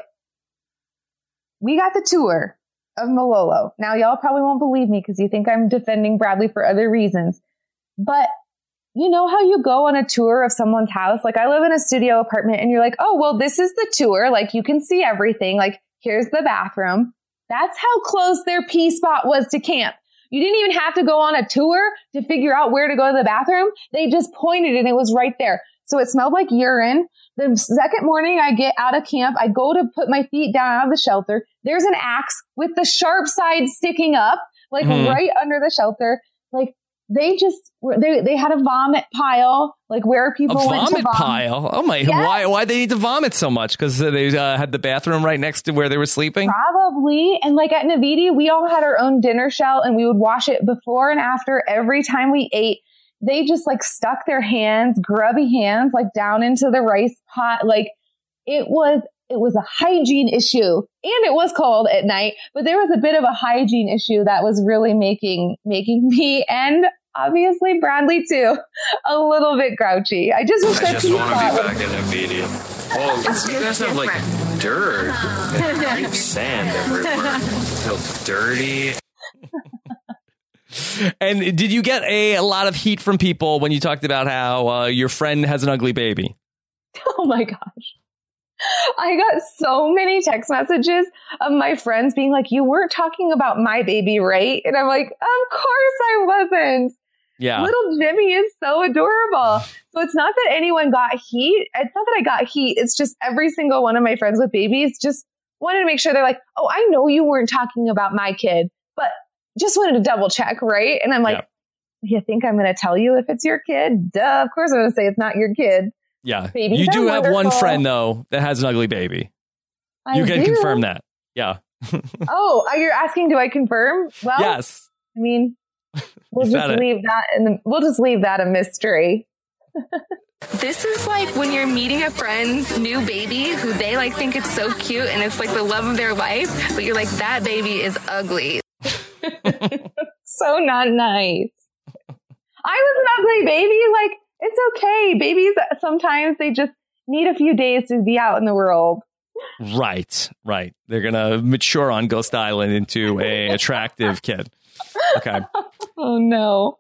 we got the tour of Malolo. Now, y'all probably won't believe me because you think I'm defending Bradley for other reasons. But you know how you go on a tour of someone's house? Like, I live in a studio apartment and you're like, oh, well, this is the tour. Like, you can see everything. Like, here's the bathroom. That's how close their pee spot was to camp. You didn't even have to go on a tour to figure out where to go to the bathroom. They just pointed and it was right there. So it smelled like urine. The second morning I get out of camp, I go to put my feet down out of the shelter. There's an axe with the sharp side sticking up, like mm-hmm. right under the shelter. Like they just, they they had a vomit pile, like where people a went to vomit vomit. pile? Oh my, yes. why why they need to vomit so much? Because they uh, had the bathroom right next to where they were sleeping? Probably. And like at Naviti, we all had our own dinner shell and we would wash it before and after every time we ate. They just like stuck their hands, grubby hands, like down into the rice pot. Like it was, it was a hygiene issue, and it was cold at night, but there was a bit of a hygiene issue that was really making, making me and obviously Bradley too, a little bit grouchy. I just wish I just want to be like, back in a video. Oh, you guys have like dirt and sand everywhere. Feel dirty. And did you get a, a lot of heat from people when you talked about how uh, your friend has an ugly baby? Oh my gosh. I got so many text messages of my friends being like, you weren't talking about my baby, right? And I'm like, of course I wasn't. Yeah. Little Jimmy is so adorable. So it's not that anyone got heat. It's not that I got heat. It's just every single one of my friends with babies just wanted to make sure they're like, oh, I know you weren't talking about my kid, but just wanted to double check, right? And I'm like, yep. You think I'm going to tell you if it's your kid? Duh, of course I'm going to say it's not your kid. Yeah. Babies you do have wonderful. one friend, though, that has an ugly baby. I you can do. confirm that. Yeah. Oh, you're asking, do I confirm? Well, yes. I mean, we'll just leave that in the, we'll just leave that a mystery. This is like when you're meeting a friend's new baby who they like think it's so cute and it's like the love of their life, but you're like, that baby is ugly. So not nice. I was an ugly baby. Like, it's okay. Babies, sometimes they just need a few days to be out in the world. Right, right. They're going to mature on Ghost Island into a attractive kid. Okay. Oh, no.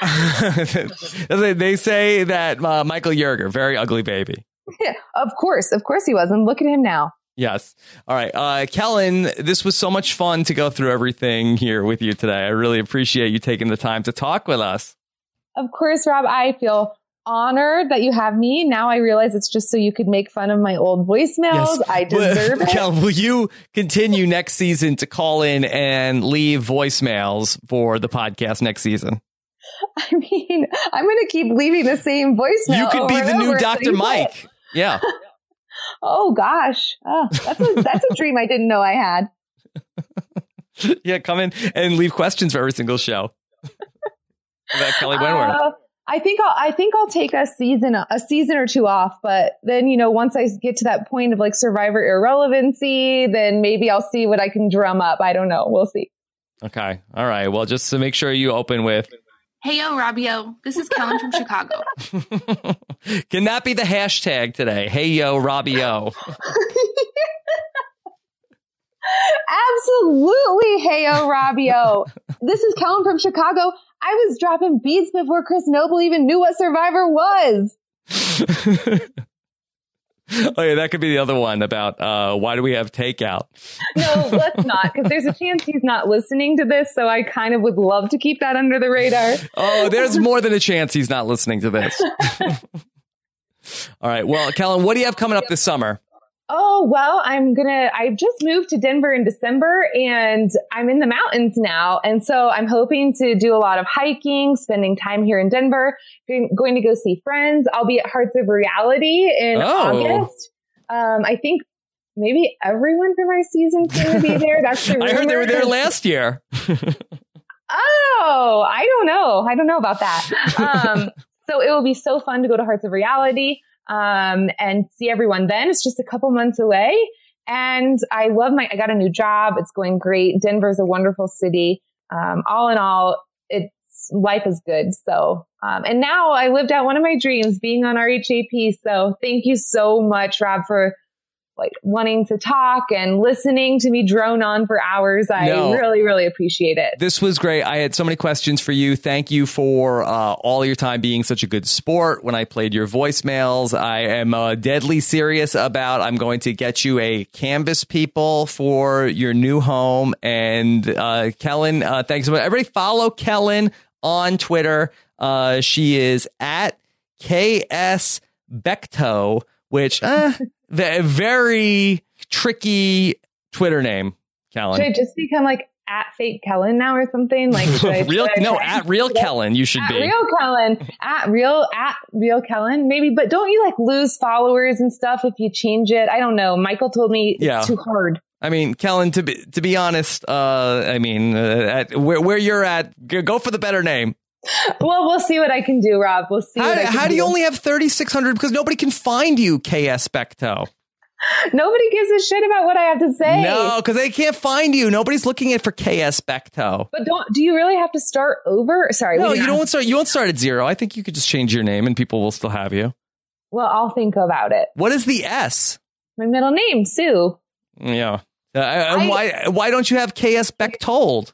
They say that uh, Michael Yerger, very ugly baby. Yeah, of course. Of course he was. And look at him now. Yes. All right. Uh, Kellen, this was so much fun to go through everything here with you today. I really appreciate you taking the time to talk with us. Of course, Rob, I feel honored that you have me. Now I realize it's just so you could make fun of my old voicemails. Yes. I deserve it. Kellen, will you continue next season to call in and leave voicemails for the podcast next season? I mean, I'm going to keep leaving the same voicemail. You could be the new Doctor Mike. Yeah. Oh, gosh. Oh, that's a, that's a dream I didn't know I had. Yeah, come in and leave questions for every single show. About Kelly Wentworth. Uh, I think I'll, I think I'll take a season, a season or two off. But then, you know, once I get to that point of like Survivor irrelevancy, then maybe I'll see what I can drum up. I don't know. We'll see. Okay. All right. Well, just to make sure you open with. Hey, yo, Robbio. This is Kellen from Chicago. Can that be the hashtag today? Hey, yo, Robbio. Absolutely. Hey, yo, Robbio. This is Kellen from Chicago. I was dropping beats before Chris Noble even knew what Survivor was. Oh, yeah, that could be the other one about uh, why do we have takeout? No, let's not, because there's a chance he's not listening to this, so I kind of would love to keep that under the radar. Oh, there's more than a chance he's not listening to this. All right. Well, Kellen, what do you have coming up this summer? Oh, well, I'm going to, I just moved to Denver in December and I'm in the mountains now. And so I'm hoping to do a lot of hiking, spending time here in Denver, going to go see friends. I'll be at Hearts of Reality in Oh. August. Um, I think maybe everyone from my season's going to be there. That's the rumor. I heard they were there last year. Oh, I don't know. I don't know about that. Um, so it will be so fun to go to Hearts of Reality. Um, and see everyone then. It's just a couple months away. And I love my, I got a new job. It's going great. Denver's a wonderful city. Um, all in all, it's, life is good. So, um, and now I lived out one of my dreams being on R H A P. So thank you so much, Rob, for like wanting to talk and listening to me drone on for hours. I No. really, really appreciate it. This was great. I had so many questions for you. Thank you for uh, all your time being such a good sport when I played your voicemails. I am uh, deadly serious about I'm going to get you a Canvas people for your new home. And uh, Kellen, uh, thanks so much. Everybody follow Kellen on Twitter. Uh, she is at K S Becto, which uh, the very tricky Twitter name, Kellen. Should I just become like at Fake Kellen now or something? Like should I, real should I no try- at real Kellen you should at be real Kellen at real at real Kellen maybe, but don't you like lose followers and stuff if you change it? I don't know. Michael told me it's Yeah. too hard. I mean, Kellen, to be to be honest, uh, I mean, uh, at where where you're at, g- go for the better name. Well, we'll see what I can do, Rob. We'll see. How, what I can how do you only have thirty-six hundred? Because nobody can find you, K S Becto. Nobody gives a shit about what I have to say. No, because they can't find you. Nobody's looking at for K S Becto. But don't do you really have to start over? Sorry, No, we you didn't don't ask- start. You won't start at zero. I think you could just change your name and people will still have you. Well, I'll think about it. What is the S? My middle name, Sue. Yeah. Uh, and I- why why don't you have K S Bechtold?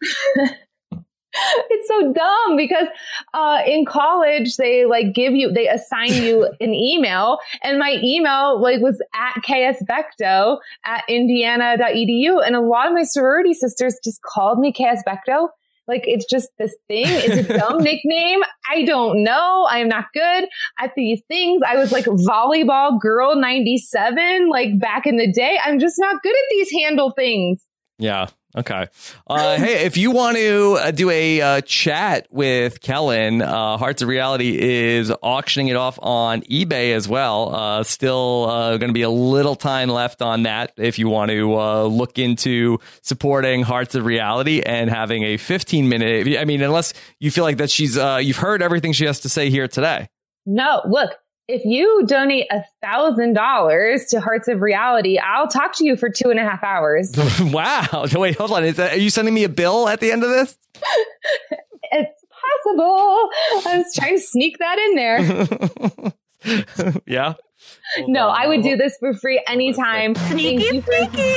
It's so dumb because uh, in college they like give you, they assign you an email, and my email like was at ksbecto at indiana dot e d u, and a lot of my sorority sisters just called me K S Becto. Like it's just this thing. It's a dumb nickname. I don't know. I am not good at these things. I was like volleyball girl ninety-seven, like back in the day. I'm just not good at these handle things. Yeah. Okay. Uh, hey, if you want to uh, do a uh, chat with Kellen, uh, Hearts of Reality is auctioning it off on eBay as well. Uh, still uh, going to be a little time left on that if you want to uh, look into supporting Hearts of Reality and having a fifteen minute. I mean, unless you feel like that she's uh, you've heard everything she has to say here today. No, look, if you donate a thousand dollars to Hearts of Reality, I'll talk to you for two and a half hours. Wow. Wait, hold on. Is that, are you sending me a bill at the end of this? It's possible. I was trying to sneak that in there. Yeah. No, I would do this for free anytime. Sneaky, sneaky.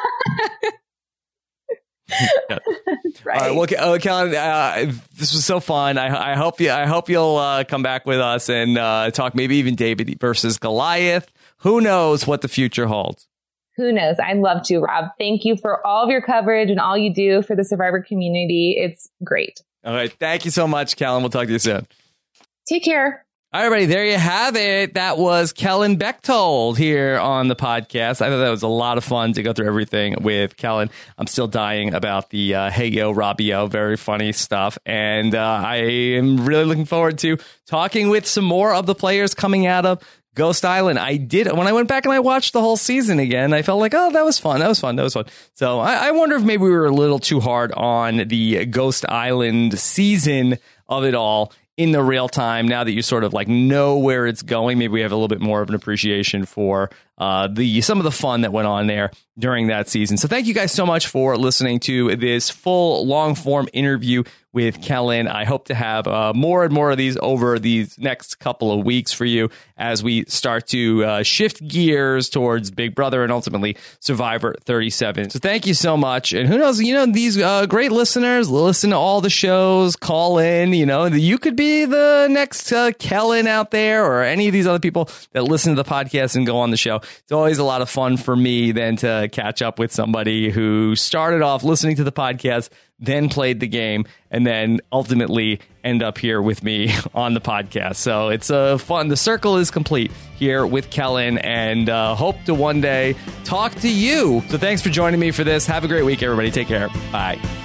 Yeah. Right. All right, well, Ke- uh, Kellen, uh, this was so fun. I, I hope you. I hope you'll uh, come back with us and uh, talk. Maybe even David versus Goliath. Who knows what the future holds? Who knows? I'd love to, Rob. Thank you for all of your coverage and all you do for the Survivor community. It's great. All right, thank you so much, Kellen. We'll talk to you soon. Take care. All right, everybody, there you have it. That was Kellen Bechtold here on the podcast. I thought that was a lot of fun to go through everything with Kellen. I'm still dying about the uh, Hey Yo Robbio, very funny stuff. And uh, I am really looking forward to talking with some more of the players coming out of Ghost Island. I did, when I went back and I watched the whole season again, I felt like, oh, that was fun. That was fun. That was fun. So I, I wonder if maybe we were a little too hard on the Ghost Island season of it all in the real time. Now that you sort of like know where it's going, maybe we have a little bit more of an appreciation for uh, the some of the fun that went on there during that season. So thank you guys so much for listening to this full long form interview with Kellen. I hope to have uh, more and more of these over these next couple of weeks for you as we start to uh, shift gears towards Big Brother and ultimately Survivor thirty-seven. So thank you so much. And who knows, you know, these uh, great listeners listen to all the shows, call in, you know, you could be the next uh, Kellen out there or any of these other people that listen to the podcast and go on the show. It's always a lot of fun for me then to catch up with somebody who started off listening to the podcast, then played the game, and then ultimately end up here with me on the podcast. So it's a uh, fun. The circle is complete here with Kellen, and uh, hope to one day talk to you. So thanks for joining me for this. Have a great week, everybody. Take care. Bye.